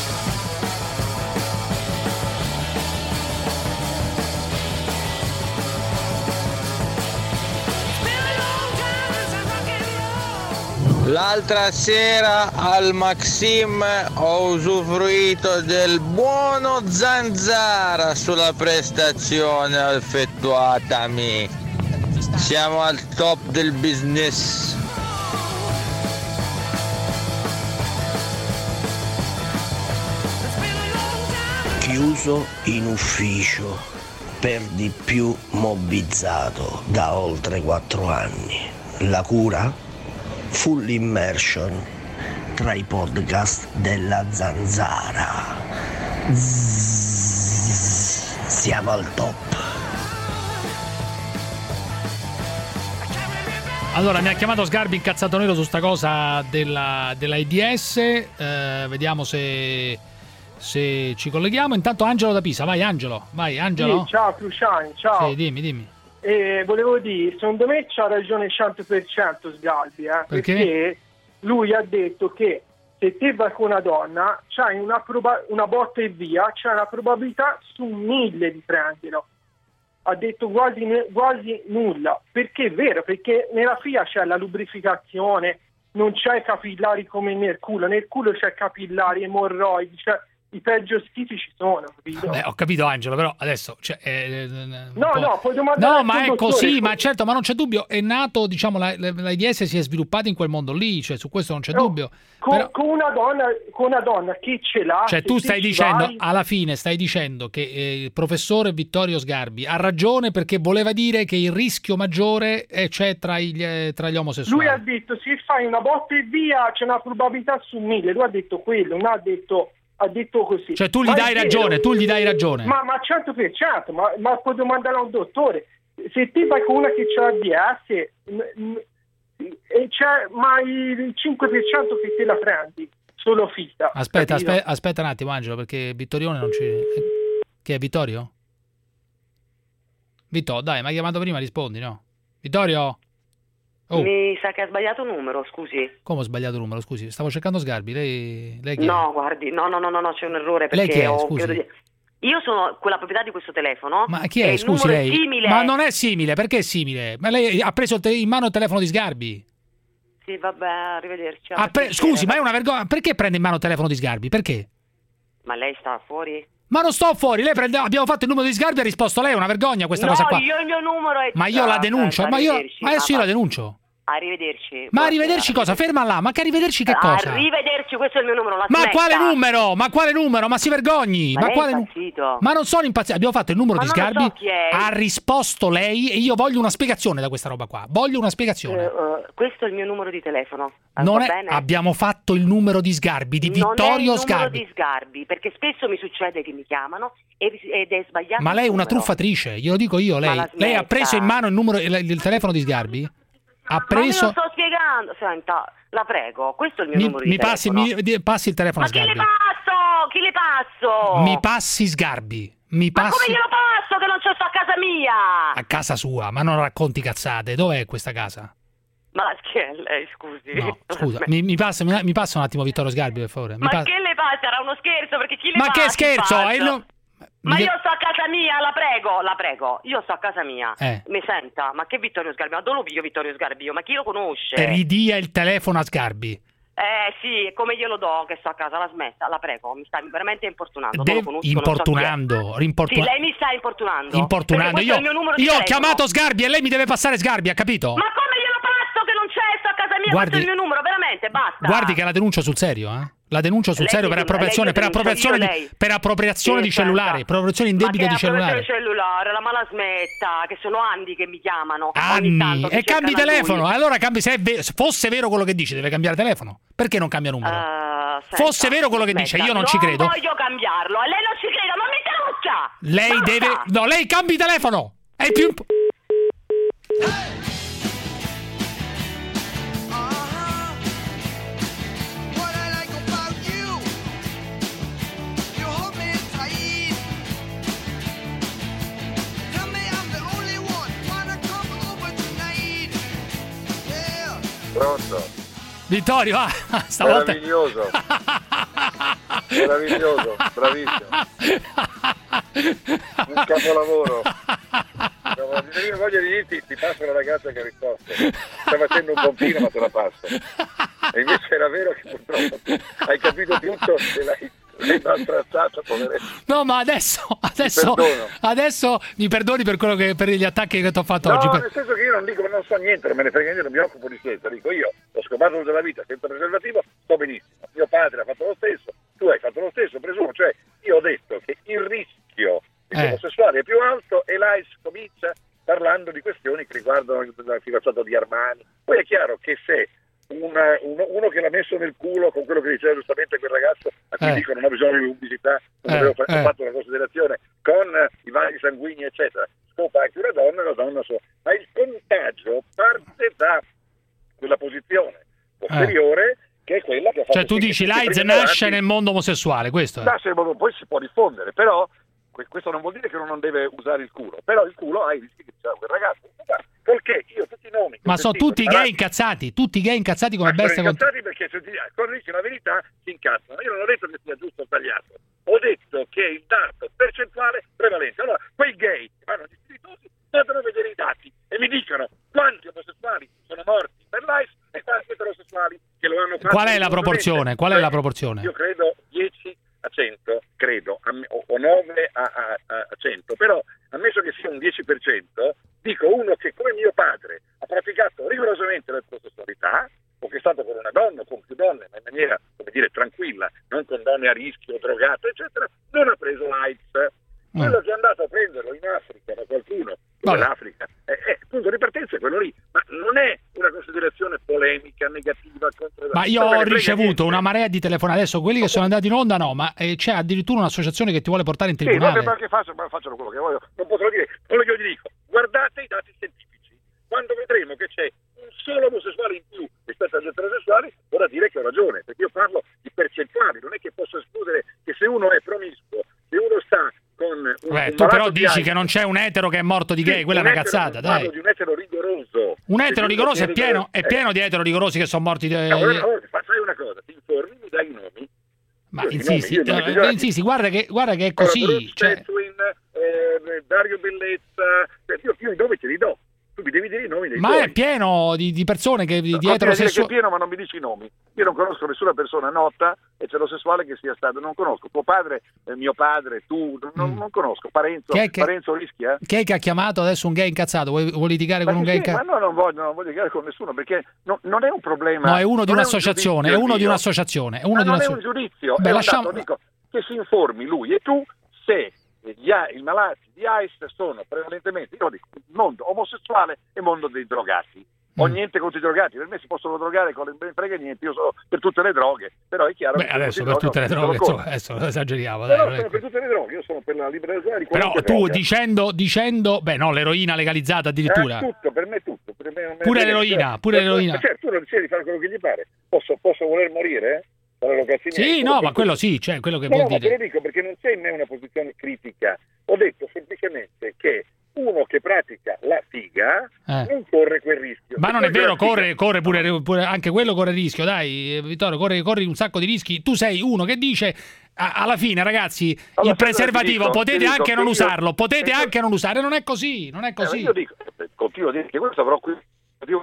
L'altra sera al Maxim ho usufruito del buono zanzara sulla prestazione effettuatami. Siamo al top del business. Chiuso in ufficio, per di più mobbizzato da oltre quattro anni. La cura? Full immersion tra i podcast della Zanzara. Zzz, siamo al top. Allora, mi ha chiamato Sgarbi incazzato nero su sta cosa della, dell'AIDS, eh, vediamo se, se ci colleghiamo. Intanto Angelo da Pisa, vai Angelo, vai Angelo. Sì, ciao Cruciani, ciao. Sì, dimmi, dimmi. Eh, volevo dire, secondo me c'ha ragione cento per cento Sgarbi, eh, Perché? perché lui ha detto che se te vai con una donna c'hai una, proba- una botta e via, c'è una probabilità su mille di prenderlo. Ha detto quasi, quasi nulla, perché è vero, perché nella FIA c'è la lubrificazione, non c'è capillari come nel culo, nel culo c'è capillari, emorroidi, c'è i peggio schifi ci sono, capito? Beh, ho capito Angelo, però adesso cioè, eh, no, no, puoi domandare no, al ma è dottore, così, poi... ma certo, ma non c'è dubbio, è nato, diciamo, la- la- l'AIDS si è sviluppata in quel mondo lì, cioè su questo non c'è No, dubbio. con, Però- con una donna, con una donna che ce l'ha, Cioè se tu te stai ci dicendo, vai- alla fine stai dicendo che eh, il professore Vittorio Sgarbi ha ragione perché voleva dire che il rischio maggiore eh, c'è tra gli, eh, tra gli omosessuali. lui ha detto se fai una botta e via c'è una probabilità su mille, lui ha detto quello, non ha detto, ha detto così. Cioè tu gli Ma è dai vero. ragione, tu gli dai ragione. Ma, ma cento per cento, ma, ma puoi domandare a un dottore. Se ti vai con una che c'ha l'A D S, m- m- e c'è, ma il cinque per cento che te la prendi, solo fitta. Aspetta, capito? aspetta, aspetta un attimo Angelo, perché Vittorione non ci... Che è Vittorio? Vittorio, dai, mi hai chiamato prima, rispondi, no? Vittorio? Oh, Mi sa che ha sbagliato numero, scusi. come ho sbagliato il numero, scusi, stavo cercando Sgarbi, lei, lei chi è? No, guardi, no, no, no, no, no, c'è un errore Lei perché chi è, ho- scusi? credo di- Io sono quella proprietà di questo telefono. Ma chi e è, il scusi numero è lei? simile. Ma non è simile, perché è simile? Ma lei ha preso il te- in mano il telefono di Sgarbi? Sì, vabbè, arrivederci. Ha pre- Scusi, ma è una vergogna, perché prende in mano il telefono di Sgarbi? Perché? Ma lei sta fuori? Ma non sto fuori, lei prende... abbiamo fatto il numero di Sgarbi e ha risposto lei, è una vergogna questa no, cosa qua. io il mio numero è... Ma io la Ah, denuncio, aspetta, ma io arrivederci, ma adesso io ma- la denuncio. Arrivederci. Ma arrivederci cosa? Ferma là, ma che arrivederci che cosa? Arrivederci, questo è il mio numero, la Ma smetta. quale numero? Ma quale numero? Ma si vergogni! Ma Ma lei è quale nu- impazzito. Ma non sono impazzito, abbiamo fatto il numero Ma di non lo Sgarbi. so chi è. Ha risposto lei e io voglio una spiegazione da questa roba qua. Voglio una spiegazione. Eh, eh, questo è il mio numero di telefono. Ah, Non va è... bene? Abbiamo fatto il numero di Sgarbi, di Non è il Vittorio numero Sgarbi. di Sgarbi, perché spesso mi succede che mi chiamano e- ed è sbagliato. Ma lei è il una numero. truffatrice, glielo dico io. Lei, la lei ha smetta. preso in mano il, numero, il, il telefono di Sgarbi? Ha Ma io preso. lo sto spiegando. Senta, la prego, questo è il mio Mi, numero di mi passi, telefono. mi, di- passi il telefono Ma a chi le Sgarbi. passo? Chi le passo? Mi passi Sgarbi. Mi Ma come passi glielo passo che non c'è sto a casa mia? a casa sua, ma non racconti cazzate. Dov'è questa casa? Ma che è lei, scusi? No, scusa, mi, mi, passa, mi, mi passa un attimo Vittorio Sgarbi, per favore. Mi Ma pa- che le passa? Era uno scherzo, perché chi le Ma passa? che scherzo? È il no- Ma Mi io de- sto a casa mia, la prego, la prego. Io sto a casa mia. Eh. Mi senta? Ma che Vittorio Sgarbi? Ma dove lo piglio Vittorio Sgarbi? Io? Ma chi lo conosce? Ridia il telefono a Sgarbi. Eh sì, come glielo do che sto a casa, la smetta, la prego, mi sta veramente importunando. non De- lo conosco, importunando, non so chi è. rimportuna- Sì, lei mi sta importunando. Importunando. Perché questo Io, è il mio numero di io ho telefono. chiamato Sgarbi e lei mi deve passare Sgarbi, ha capito? Ma come glielo passo che non c'è? Sto a casa mia, Guardi- questo è il mio numero, veramente, basta. Guardi che la denuncio sul serio, eh? La denuncio sul Lei serio mi per denuncia, appropriazione, lei per mi denuncia, appropriazione, io di, lei. per appropriazione Sì, di certo. cellulare, appropriazione indebita Ma di che cellulare. appropriazione cellulare, la mala smetta, che sono anni che mi chiamano. ogni Anni tanto mi e cambi cercano a lui. telefono. Allora cambi, se, è ve- se fosse vero quello che dice, deve cambiare telefono. Perché non cambia numero? Uh, senta, Fosse vero quello che aspetta, dice, io non ci credo. Non voglio cambiarlo, e lei non ci crede, non mi interrompa. Lei Basta. deve. No, lei cambi telefono! È più. imp- Pronto? Vittorio, ah, stavolta. Meraviglioso. Meraviglioso, bravissimo. Un capolavoro. Io voglio di dirti, ti passa la ragazza che ha risposto. Sta facendo un pompino ma te la passo. E invece era vero che purtroppo hai capito tutto e l'hai, l'hai maltrattato, poveretto. No, ma adesso, adesso, perdono. adesso mi perdoni per quello che per gli attacchi che ti ho fatto No, oggi. nel senso che io non dico, non so niente, non me ne frega niente, non mi occupo di scienza. Dico io, ho scopato tutta la vita senza preservativo, sto benissimo. Mio padre ha fatto lo stesso, tu hai fatto lo stesso, presumo. Cioè, io ho detto che il rischio di Eh. omosessuale è più alto e l'A I S comincia parlando di questioni che riguardano il fidanzato di Armani. Poi è chiaro che se una, uno, uno che l'ha messo nel culo, con quello che diceva giustamente quel ragazzo a cui Eh. dico non ha bisogno di pubblicità, non Eh, avevo fa- eh. fatto una considerazione, con eh, i vari sanguigni eccetera, scopa anche una donna, la donna so. Ma il contagio parte da quella posizione posteriore che è quella che ha fatto Cioè, tu sì che dici tutti i l'AIDS primi nasce malati- nel mondo omosessuale, questo è. Da, se- poi si può diffondere, però que- questo non vuol dire che uno non deve usare il culo, però il culo ha i rischi che diceva quel ragazzo. Perché io tutti i nomi che Ma ho sono sentito, tutti Arati- gay incazzati, tutti gay incazzati come ma sono bestie. Con... incazzati perché se ti, quando dici la verità si incazzano. Io non ho detto che sia giusto o sbagliato, ho detto che il dato percentuale prevalente. Allora, quei gay che vanno agli spiritosi devono vedere i dati e mi dicano quanti omosessuali sono morti per l'A I S e quanti eterosessuali che lo hanno fatto. Qual è la ripetutamente. proporzione? Qual è la proporzione? Io credo dieci a cento, credo, o, o nove a, a, a cento, però ammesso che sia un dieci per cento, dico uno che come mio padre ha praticato rigorosamente l'eterosessualità, o che è stato con una donna o con più donne, ma in maniera, come dire, tranquilla, non con donne a rischio, drogate, eccetera, non ha preso l'AIDS. Mm. Quello che è andato a prenderlo in Africa da qualcuno, l'Africa, è, è, il punto di partenza è quello lì, ma non è una considerazione polemica, negativa contro. Ma io ho ricevuto una marea di telefonate, adesso quelli che sono andati in onda no, ma eh, c'è addirittura un'associazione che ti vuole portare in tribunale. Sì, ma che faccio, ma facciano quello che voglio, non potrò dire, quello che io gli dico, guardate i dati scientifici, quando vedremo che c'è un solo omosessuale in più rispetto agli eterosessuali, vorrà dire che ho ragione, perché io parlo di percentuali, non è che posso escludere che se uno è promiscuo, se uno sta con un, Beh, un tu però di dici AIDS, che non c'è un etero che è morto di gay, sì, quella è una etero, cazzata, dai. Parlo di un etero rigoroso. Un etero rigoroso è pieno, rigoroso. è pieno di etero rigorosi che sono morti. De... No, no, no, fai una cosa, ti informi, mi dai i nomi. Ma io insisti, nomi, io nomi, eh, insisti, guarda che, guarda che è così. Allora, Bruce cioè... Chatwin, eh, Dario Bellezza, io, io i nomi te li do. Tu mi devi dire i nomi dei Ma tuoi. è pieno di, di persone che di, No, di continua a dire che è eterosessuali. pieno, ma non mi dici i nomi. Io non conosco nessuna persona nota eterosessuale che sia stato, non conosco tuo padre, eh, mio padre, tu, non, Mm. non conosco. Parenzo, Chi è che- Parenzo rischia? Chi è che ha chiamato adesso un gay incazzato? Vuoi, vuoi litigare Ma con un sì, gay sì, ma incazzato? no, non voglio, non voglio litigare con nessuno perché no- non è un problema. No, è uno di non un'associazione, è un uno di giudizio un'associazione, è mio. uno Ma di non è un un'associazione. giudizio, Beh, è un lasciamo- dato, dico, che si informi lui e tu se gli a- i malati di AIDS sono prevalentemente, io dico, mondo omosessuale e mondo dei drogati. Ho Mm. niente contro i drogati, per me si possono drogare con le ben frega niente, io sono per tutte le droghe, però è chiaro Beh, che adesso si per tutte le drogano, droghe, sono insomma, adesso esageriamo. contro. Dai, Però non è sono que- per tutte le droghe, io sono per la liberalizzazione di Però qualunque tu droga. dicendo, dicendo, beh no, l'eroina legalizzata addirittura. Eh, tutto, per me è tutto. Per me non me Pure ne frega l'eroina, niente. pure Eh, l'eroina. Certo, tu non decidi di fare quello che gli pare. Posso, posso voler morire? Eh? Sì, no, ma quello sì, cioè quello che no, vuol no, ma te dire. lo dico perché non c'è in me una posizione critica. Ho detto semplicemente che uno che pratica la figa Eh. non corre quel rischio. Ma Se non è corre vero, la figa- corre, corre pure, pure- anche quello corre rischio, dai, eh, Vittorio, corri, corri un sacco di rischi. Tu sei uno che dice, a- alla fine, ragazzi, Allora, il preservativo ti dico, potete ti dico anche che non io- usarlo, potete che io- anche non usare, non è così, non è Eh, così. io dico, eh, continuo a dire che questo avrò qui. Io,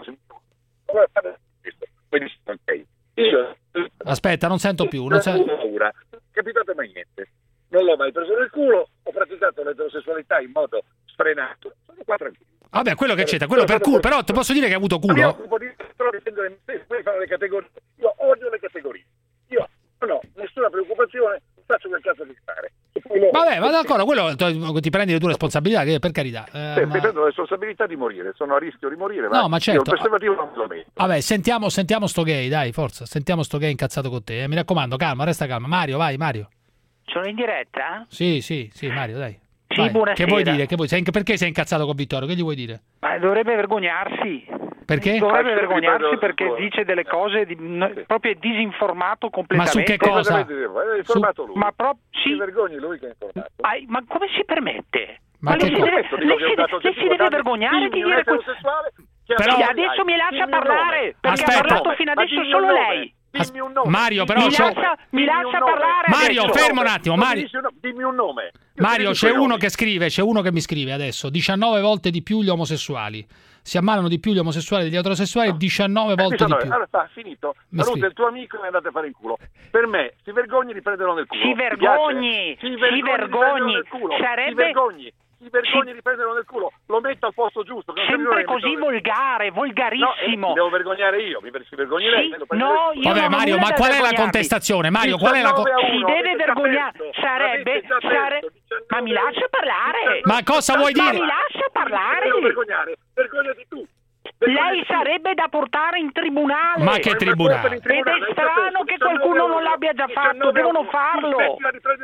quindi, ok. Io Aspetta, non sento più. Non non sen- ho paura, non è capitato mai niente. Non l'ho mai preso nel culo, ho praticato l'eterosessualità in modo sfrenato. Sono qua tranquillo. Vabbè, quello che c'entra, quello per culo, però ti posso dire che hai avuto Io mi culo? occupo di però difendere me stesso, poi fare le categorie. Io odio le categorie. Io non ho nessuna preoccupazione, faccio quel cazzo di fare. E poi loro- Vabbè, ma d'accordo, quello to- ti prendi le tue responsabilità, che per carità. eh, Sì, ma- prendo la responsabilità di morire, sono a rischio di morire. No, ma certo. Io il preservativo non me lo metto. Vabbè, sentiamo, sentiamo sto gay, dai, forza, sentiamo sto gay incazzato con te. eh. Mi raccomando, calma, resta calma. Mario, vai, Mario. Sono in diretta? Sì, sì, sì, Mario, dai. Sì, Vai. buonasera. Che vuoi dire? Che vuoi... sei in- Perché sei incazzato con Vittorio? Che gli vuoi dire? Ma dovrebbe vergognarsi. Perché? Dovrebbe Ah, vergognarsi sì, perché sicuro. dice delle cose di, no, proprio è disinformato Ma completamente. su che cosa? È informato lui. Ma proprio Si sì. vergogni lui che è informato. Ai, ma come si permette? Ma Ma che lei si co- deve, Questo dico lei che è si un deve- dato lei si oggettivo. deve Dammi- vergognare di dimmi un dire questo. eterosessuale che ha Però- Sì, fatto adesso di mi AIDS. lascia Dimmi un parlare nome. perché Aspetta. ha parlato fino Ma adesso dimmi solo un nome. lei. Dimmi un nome. Mario, però Mi c'è- lascia, mi Dimmi lascia un nome. parlare Mario, adesso. fermo un attimo, Non mi Mario. dici un nome, dimmi un nome. Io ti Mario, dico c'è i uno nomi. che scrive, c'è uno che mi scrive adesso, diciannove volte di più gli omosessuali. Si ammalano di più gli omosessuali degli eterosessuali, diciannove Eh, volte di diciannove. più. Allora sta, finito. Mi Saluta scrive. il tuo amico e andate a fare in culo. Per me, si vergogni di prenderlo nel culo. Si Ti vergogni, piace? Si si vergogni. di prenderlo vergogni. nel culo. Sarebbe- Si vergogni. Si vergogni Si- di prenderlo nel culo. Lo metto al posto giusto. che non serve Sempre che così metto- volgare, No, eh, volgarissimo. mi devo vergognare io. Mi si vergogni lei. Sì, me lo prendo no, nel culo. io Vabbè, non ho Mario, nulla ma da qual è la vergognarmi. contestazione? Mario, qual è la co- diciannove a Si uno, deve avete già vergognare, perso. sarebbe, Avete già sare- perso. diciannove ma mi a uno. lascia parlare. Ma cosa vuoi Ma dire? mi lascia parlare. Mi devo vergognare. Vergognati tu. Lei sarebbe da portare in tribunale. Ma che tribunale? Ed è strano che qualcuno non l'abbia già fatto, devono farlo.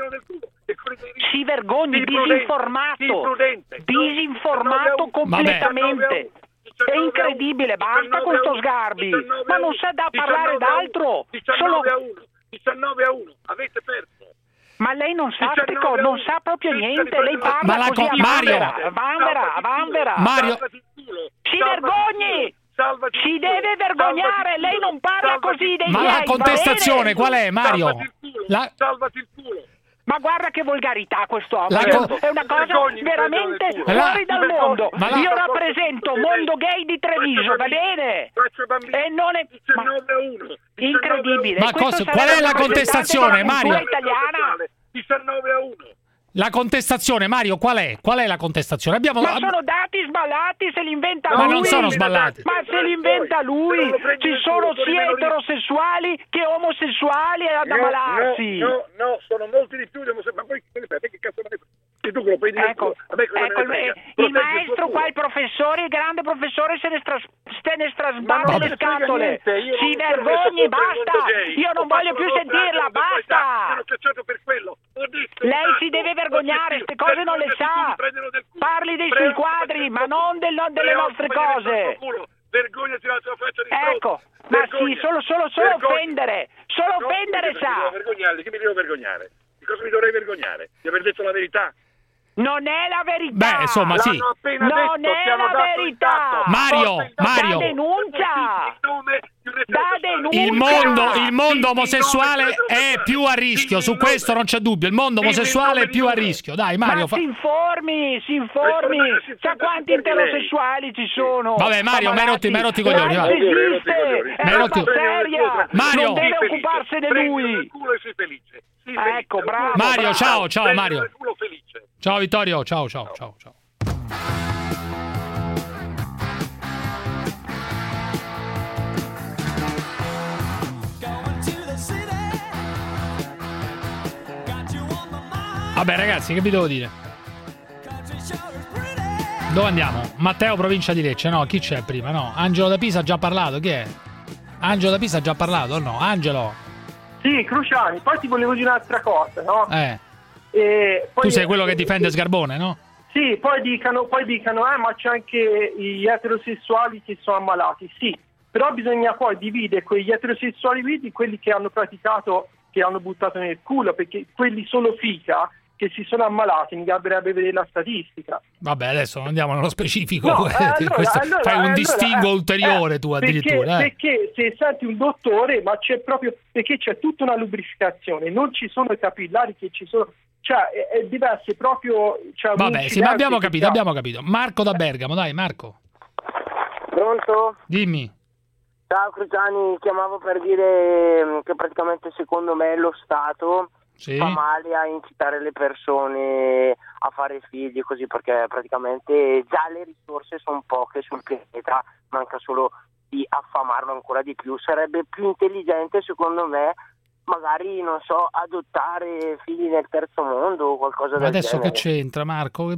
Si vergogni, disinformato, disinformato completamente. È incredibile, basta con sto Sgarbi. Ma non sa da parlare d'altro. Solo... diciannove a uno, avete perso. Ma lei non sa, ste co- non sa proprio niente, lei Ma parla la così co- a Mario. vanvera, a vanvera, a vanvera. Mario, Si vergogni! Si deve vergognare, lei non parla così dei ma miei, la va contestazione bene? qual è, Mario? La- Salvati il culo. Ma guarda che volgarità quest'uomo, La è, co- è una cosa vergogni, veramente vergogni, fuori la- dal mondo. ma la- Io rappresento Mondo Gay di Treviso, va bene? Faccio bambini. E non è... ma- diciannove a uno. incredibile. Ma Questo cosa- sarebbe qual è la un rappresentante contestazione, della cultura Mario? italiana. diciannove a uno. La contestazione, Mario, qual è? Qual è la contestazione? Abbiamo... Ma sono dati sballati, se li inventa Ma lui. non sono sballati. Ma se li inventa lui. Ci sono sia eterosessuali che omosessuali ad ammalarsi. No, no, no, sono molti di più. Ma poi, che cazzo me ne frega? Tu lo puoi dire. Ecco, a me cosa ecco me ne il, frega? il maestro qua, il professore, il grande professore se ne, stras, se ne strasbatte le scatole. Si vergogni, basta. Io non voglio più sentirla, basta. Sono cacciato per quello. Lei si deve vergognare, queste cose non le sa. Parli dei suoi quadri, ma non del, non delle nostre cose. Vergognati la tua faccia di Ecco, ma sì, solo, solo, solo offendere. Solo offendere sa. Vergognare, che mi devo vergognare? Di cosa mi dovrei vergognare? Di aver detto la verità? Non è la verità. Beh, insomma, sì. L'hanno appena non detto, è ti hanno la dato verità. Mario, Mario. Da denuncia. Da denuncia. Il mondo, il mondo omosessuale è più a rischio, su questo non c'è dubbio. Il mondo omosessuale è più a rischio. Dai, Mario. Ma Fa... si informi, si informi. Sa quanti eterosessuali ci sono? Vabbè, Mario, mi hai rotto, mi hai rotto i coglioni. Non esiste. È roba seria. Mario. Non deve occuparsene lui. Ecco, bravo. Mario, bravo. ciao, ciao Mario. Ciao Vittorio, ciao, ciao, ciao, ciao. Vabbè ragazzi, che vi devo dire? Dove andiamo? Matteo, provincia di Lecce, no? Chi c'è prima? No, Angelo da Pisa ha già parlato, chi è? Angelo da Pisa ha già parlato o no? Angelo? Sì, Cruciani, poi ti volevo dire un'altra cosa, no? Eh. E poi, Tu sei quello che difende Sgarbone, no? Sì, poi dicano, poi dicano, eh, ma c'è anche gli eterosessuali che sono ammalati, sì, però bisogna poi dividere quegli eterosessuali lì di quelli che hanno praticato, che hanno buttato nel culo, perché quelli solo fica che si sono ammalati, mi garberebbe vedere la statistica. Vabbè, adesso non andiamo nello specifico. No, eh, allora, Questo, allora, fai un allora, distinguo eh, ulteriore eh, tu addirittura. Perché, eh. perché se senti un dottore, ma c'è proprio, perché c'è tutta una lubrificazione, non ci sono i capillari che ci sono, cioè è, è diverso proprio. Cioè, Vabbè, sì, ma abbiamo capito, abbiamo capito. Marco da Bergamo, dai Marco. Pronto? Dimmi. Ciao Cruciani, chiamavo per dire che praticamente secondo me lo Stato sì. fa male a incitare le persone a fare figli così, perché praticamente già le risorse sono poche sul pianeta, manca solo di affamarlo ancora di più. Sarebbe più intelligente secondo me magari, non so, adottare figli nel terzo mondo o qualcosa Ma del adesso genere. che c'entra Marco?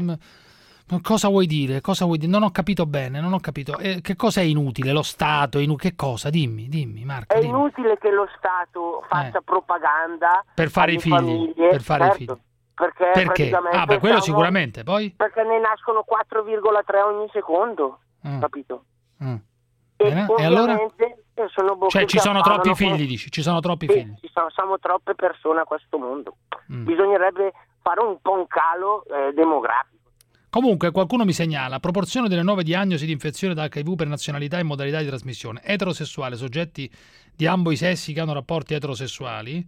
Cosa vuoi dire? Cosa vuoi dire? Non ho capito bene, non ho capito. Eh, che cosa è inutile? Lo Stato? Inu- che cosa? Dimmi, dimmi Marco. È dimmi. inutile che lo Stato faccia Eh. propaganda Per fare alle i figli, famiglie, per fare certo, i figli. Perché, Perché? praticamente Ah, beh, quello siamo- sicuramente. Poi? Perché ne nascono quattro virgola tre ogni secondo, Mm. capito? Mm. E, Bene, e allora? ovviamente sono bocche Cioè ci che sono affamano troppi con- figli, dici? Ci sono troppi Sì, figli. ci sono, siamo troppe persone a questo mondo. Mm. Bisognerebbe fare un po' un calo eh, demografico. Comunque qualcuno mi segnala proporzione delle nuove diagnosi di infezione da acca i vu per nazionalità e modalità di trasmissione. Eterosessuale, soggetti di ambo i sessi che hanno rapporti eterosessuali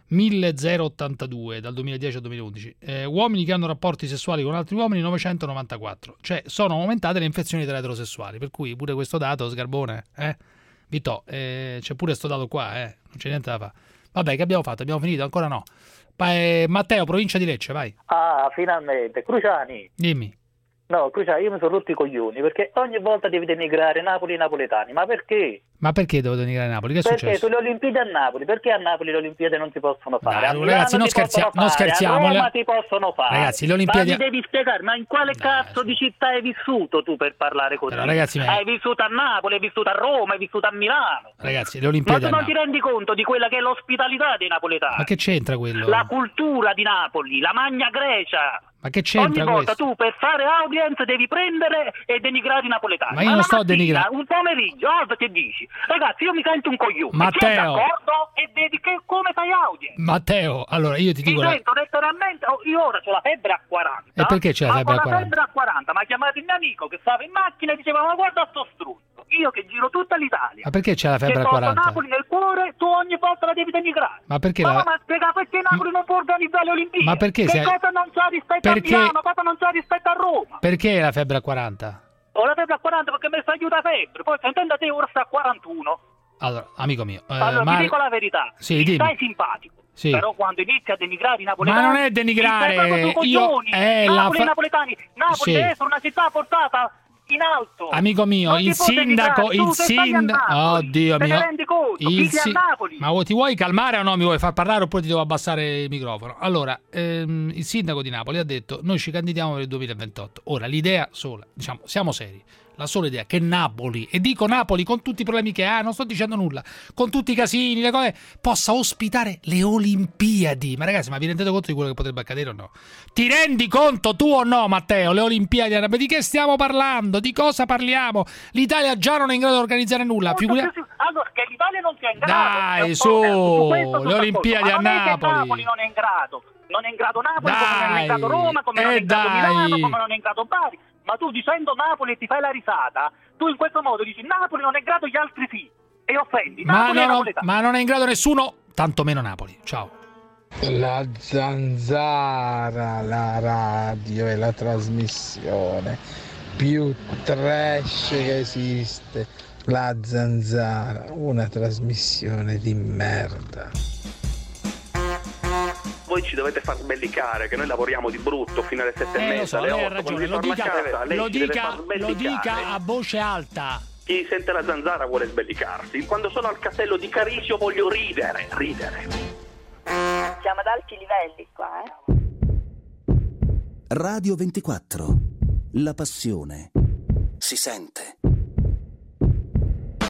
milleottantadue dal duemiladieci al duemilaundici. Eh, uomini che hanno rapporti sessuali con altri uomini novecentonovantaquattro. Cioè sono aumentate le infezioni tra eterosessuali, per cui pure questo dato Sgarbone, eh? Vitò, eh, c'è pure sto dato qua, eh? Non c'è niente da fare. Vabbè, che abbiamo fatto? Abbiamo finito? Ancora no. Pa- eh, Matteo, provincia di Lecce, vai. Ah, finalmente. Cruciani. Dimmi. No, Cruciani, io mi sono rotto i coglioni perché ogni volta devi denigrare Napoli e i napoletani. Ma perché? Ma perché devo denigrare Napoli? Che è Perché successo? sulle Olimpiadi a Napoli, perché a Napoli le Olimpiadi non si possono fare? Dai, a Milano ragazzi, non si scherzia- possono non fare, scherziamo, a Roma le- si possono fare. Ragazzi, le Olimpiadi- Ma mi devi spiegare, ma in quale cazzo di città hai vissuto tu per parlare così? Però, ragazzi, ma- Hai vissuto a Napoli, hai vissuto a Roma, hai vissuto a Milano. Ragazzi, le Ma Olimpiadi tu a non Napoli. ti rendi conto di quella che è l'ospitalità dei napoletani? Ma che c'entra quello? La cultura di Napoli, la Magna Grecia. Ma che c'entra Ogni volta questo? tu per fare audience devi prendere e denigrare i napoletani. Ma io non Alla sto mattina, denigrando. Un pomeriggio, alza che dici? Ragazzi, io mi sento un coglione. Matteo. Sei d'accordo? E vedi che come fai audience. Matteo, allora io ti Mi dico... la- sento letteralmente, oh, io ora ho la febbre a quaranta. E perché c'è la Ma febbre a con la quaranta? febbre a quaranta mi ha chiamato il mio amico che stava in macchina e diceva ma guarda sto struzzo. Io che giro tutta l'Italia. Ma perché c'è la febbre che a porto quaranta? Napoli nel cuore, tu ogni volta la devi denigrare. Ma perché ma, la- ma spiega perché Napoli non può organizzare le Olimpiadi? Ma perché Che se- cosa non sa rispetto Perché- a Milano, cosa non sa rispetto a Roma? Perché la febbre a quaranta? Ho la febbre a quaranta perché mi sta giù da febbre, poi sentendo te ora sta a quarantuno. allora, amico mio, eh, allora ma... ti dico la verità, sì, mi dimmi. stai simpatico, sì. Però quando inizi a denigrare i napoletani, ma non è denigrare, io è Napoli, la i napoletani, Napoli sì. deve essere una città portata in alto. Amico mio, non il sindaco, il sindaco, oddio te mio, ne rendi conto? il si- a Napoli. ma ti vuoi calmare o no? Mi vuoi far parlare oppure ti devo abbassare il microfono? Allora, ehm, il sindaco di Napoli ha detto: noi ci candidiamo per il duemilaventotto. Ora, l'idea sola, diciamo, siamo seri. La sola idea che Napoli, e dico Napoli con tutti i problemi che ha, non sto dicendo nulla, con tutti i casini, le cose, possa ospitare le Olimpiadi. Ma ragazzi, ma vi rendete conto di quello che potrebbe accadere o no? Ti rendi conto tu o no, Matteo? Le Olimpiadi, di che stiamo parlando? Di cosa parliamo? L'Italia già non è in grado di organizzare nulla. Figura... Allora, che l'Italia non sia in grado. Dai, su, su le Olimpiadi a ma non è che Napoli. Napoli non è in grado. Non è in grado Napoli, Dai, come non è in grado Roma, come eh non è in grado dai. Milano, come non è in grado Bari. Ma tu dicendo Napoli e ti fai la risata, tu in questo modo dici Napoli non è in grado, gli altri sì. E offendi. Ma, Napoli no, è no, napoletano. ma non è in grado nessuno, tantomeno Napoli. Ciao. La Zanzara, la radio e la trasmissione più trash che esiste. La Zanzara, una trasmissione di merda. Voi ci dovete far sbellicare che noi lavoriamo di brutto fino alle sette Eh, e lo mezza, so, alle lei ha otto, ragione, quando lo si torna dica, a casa, lei lo, ci deve dica, far lo sbellicare. dica a voce alta. Chi sente la Zanzara vuole sbellicarsi. Quando sono al castello di Carisio voglio ridere, ridere. Siamo ad alti livelli qua, eh? Radio ventiquattro. La passione si sente.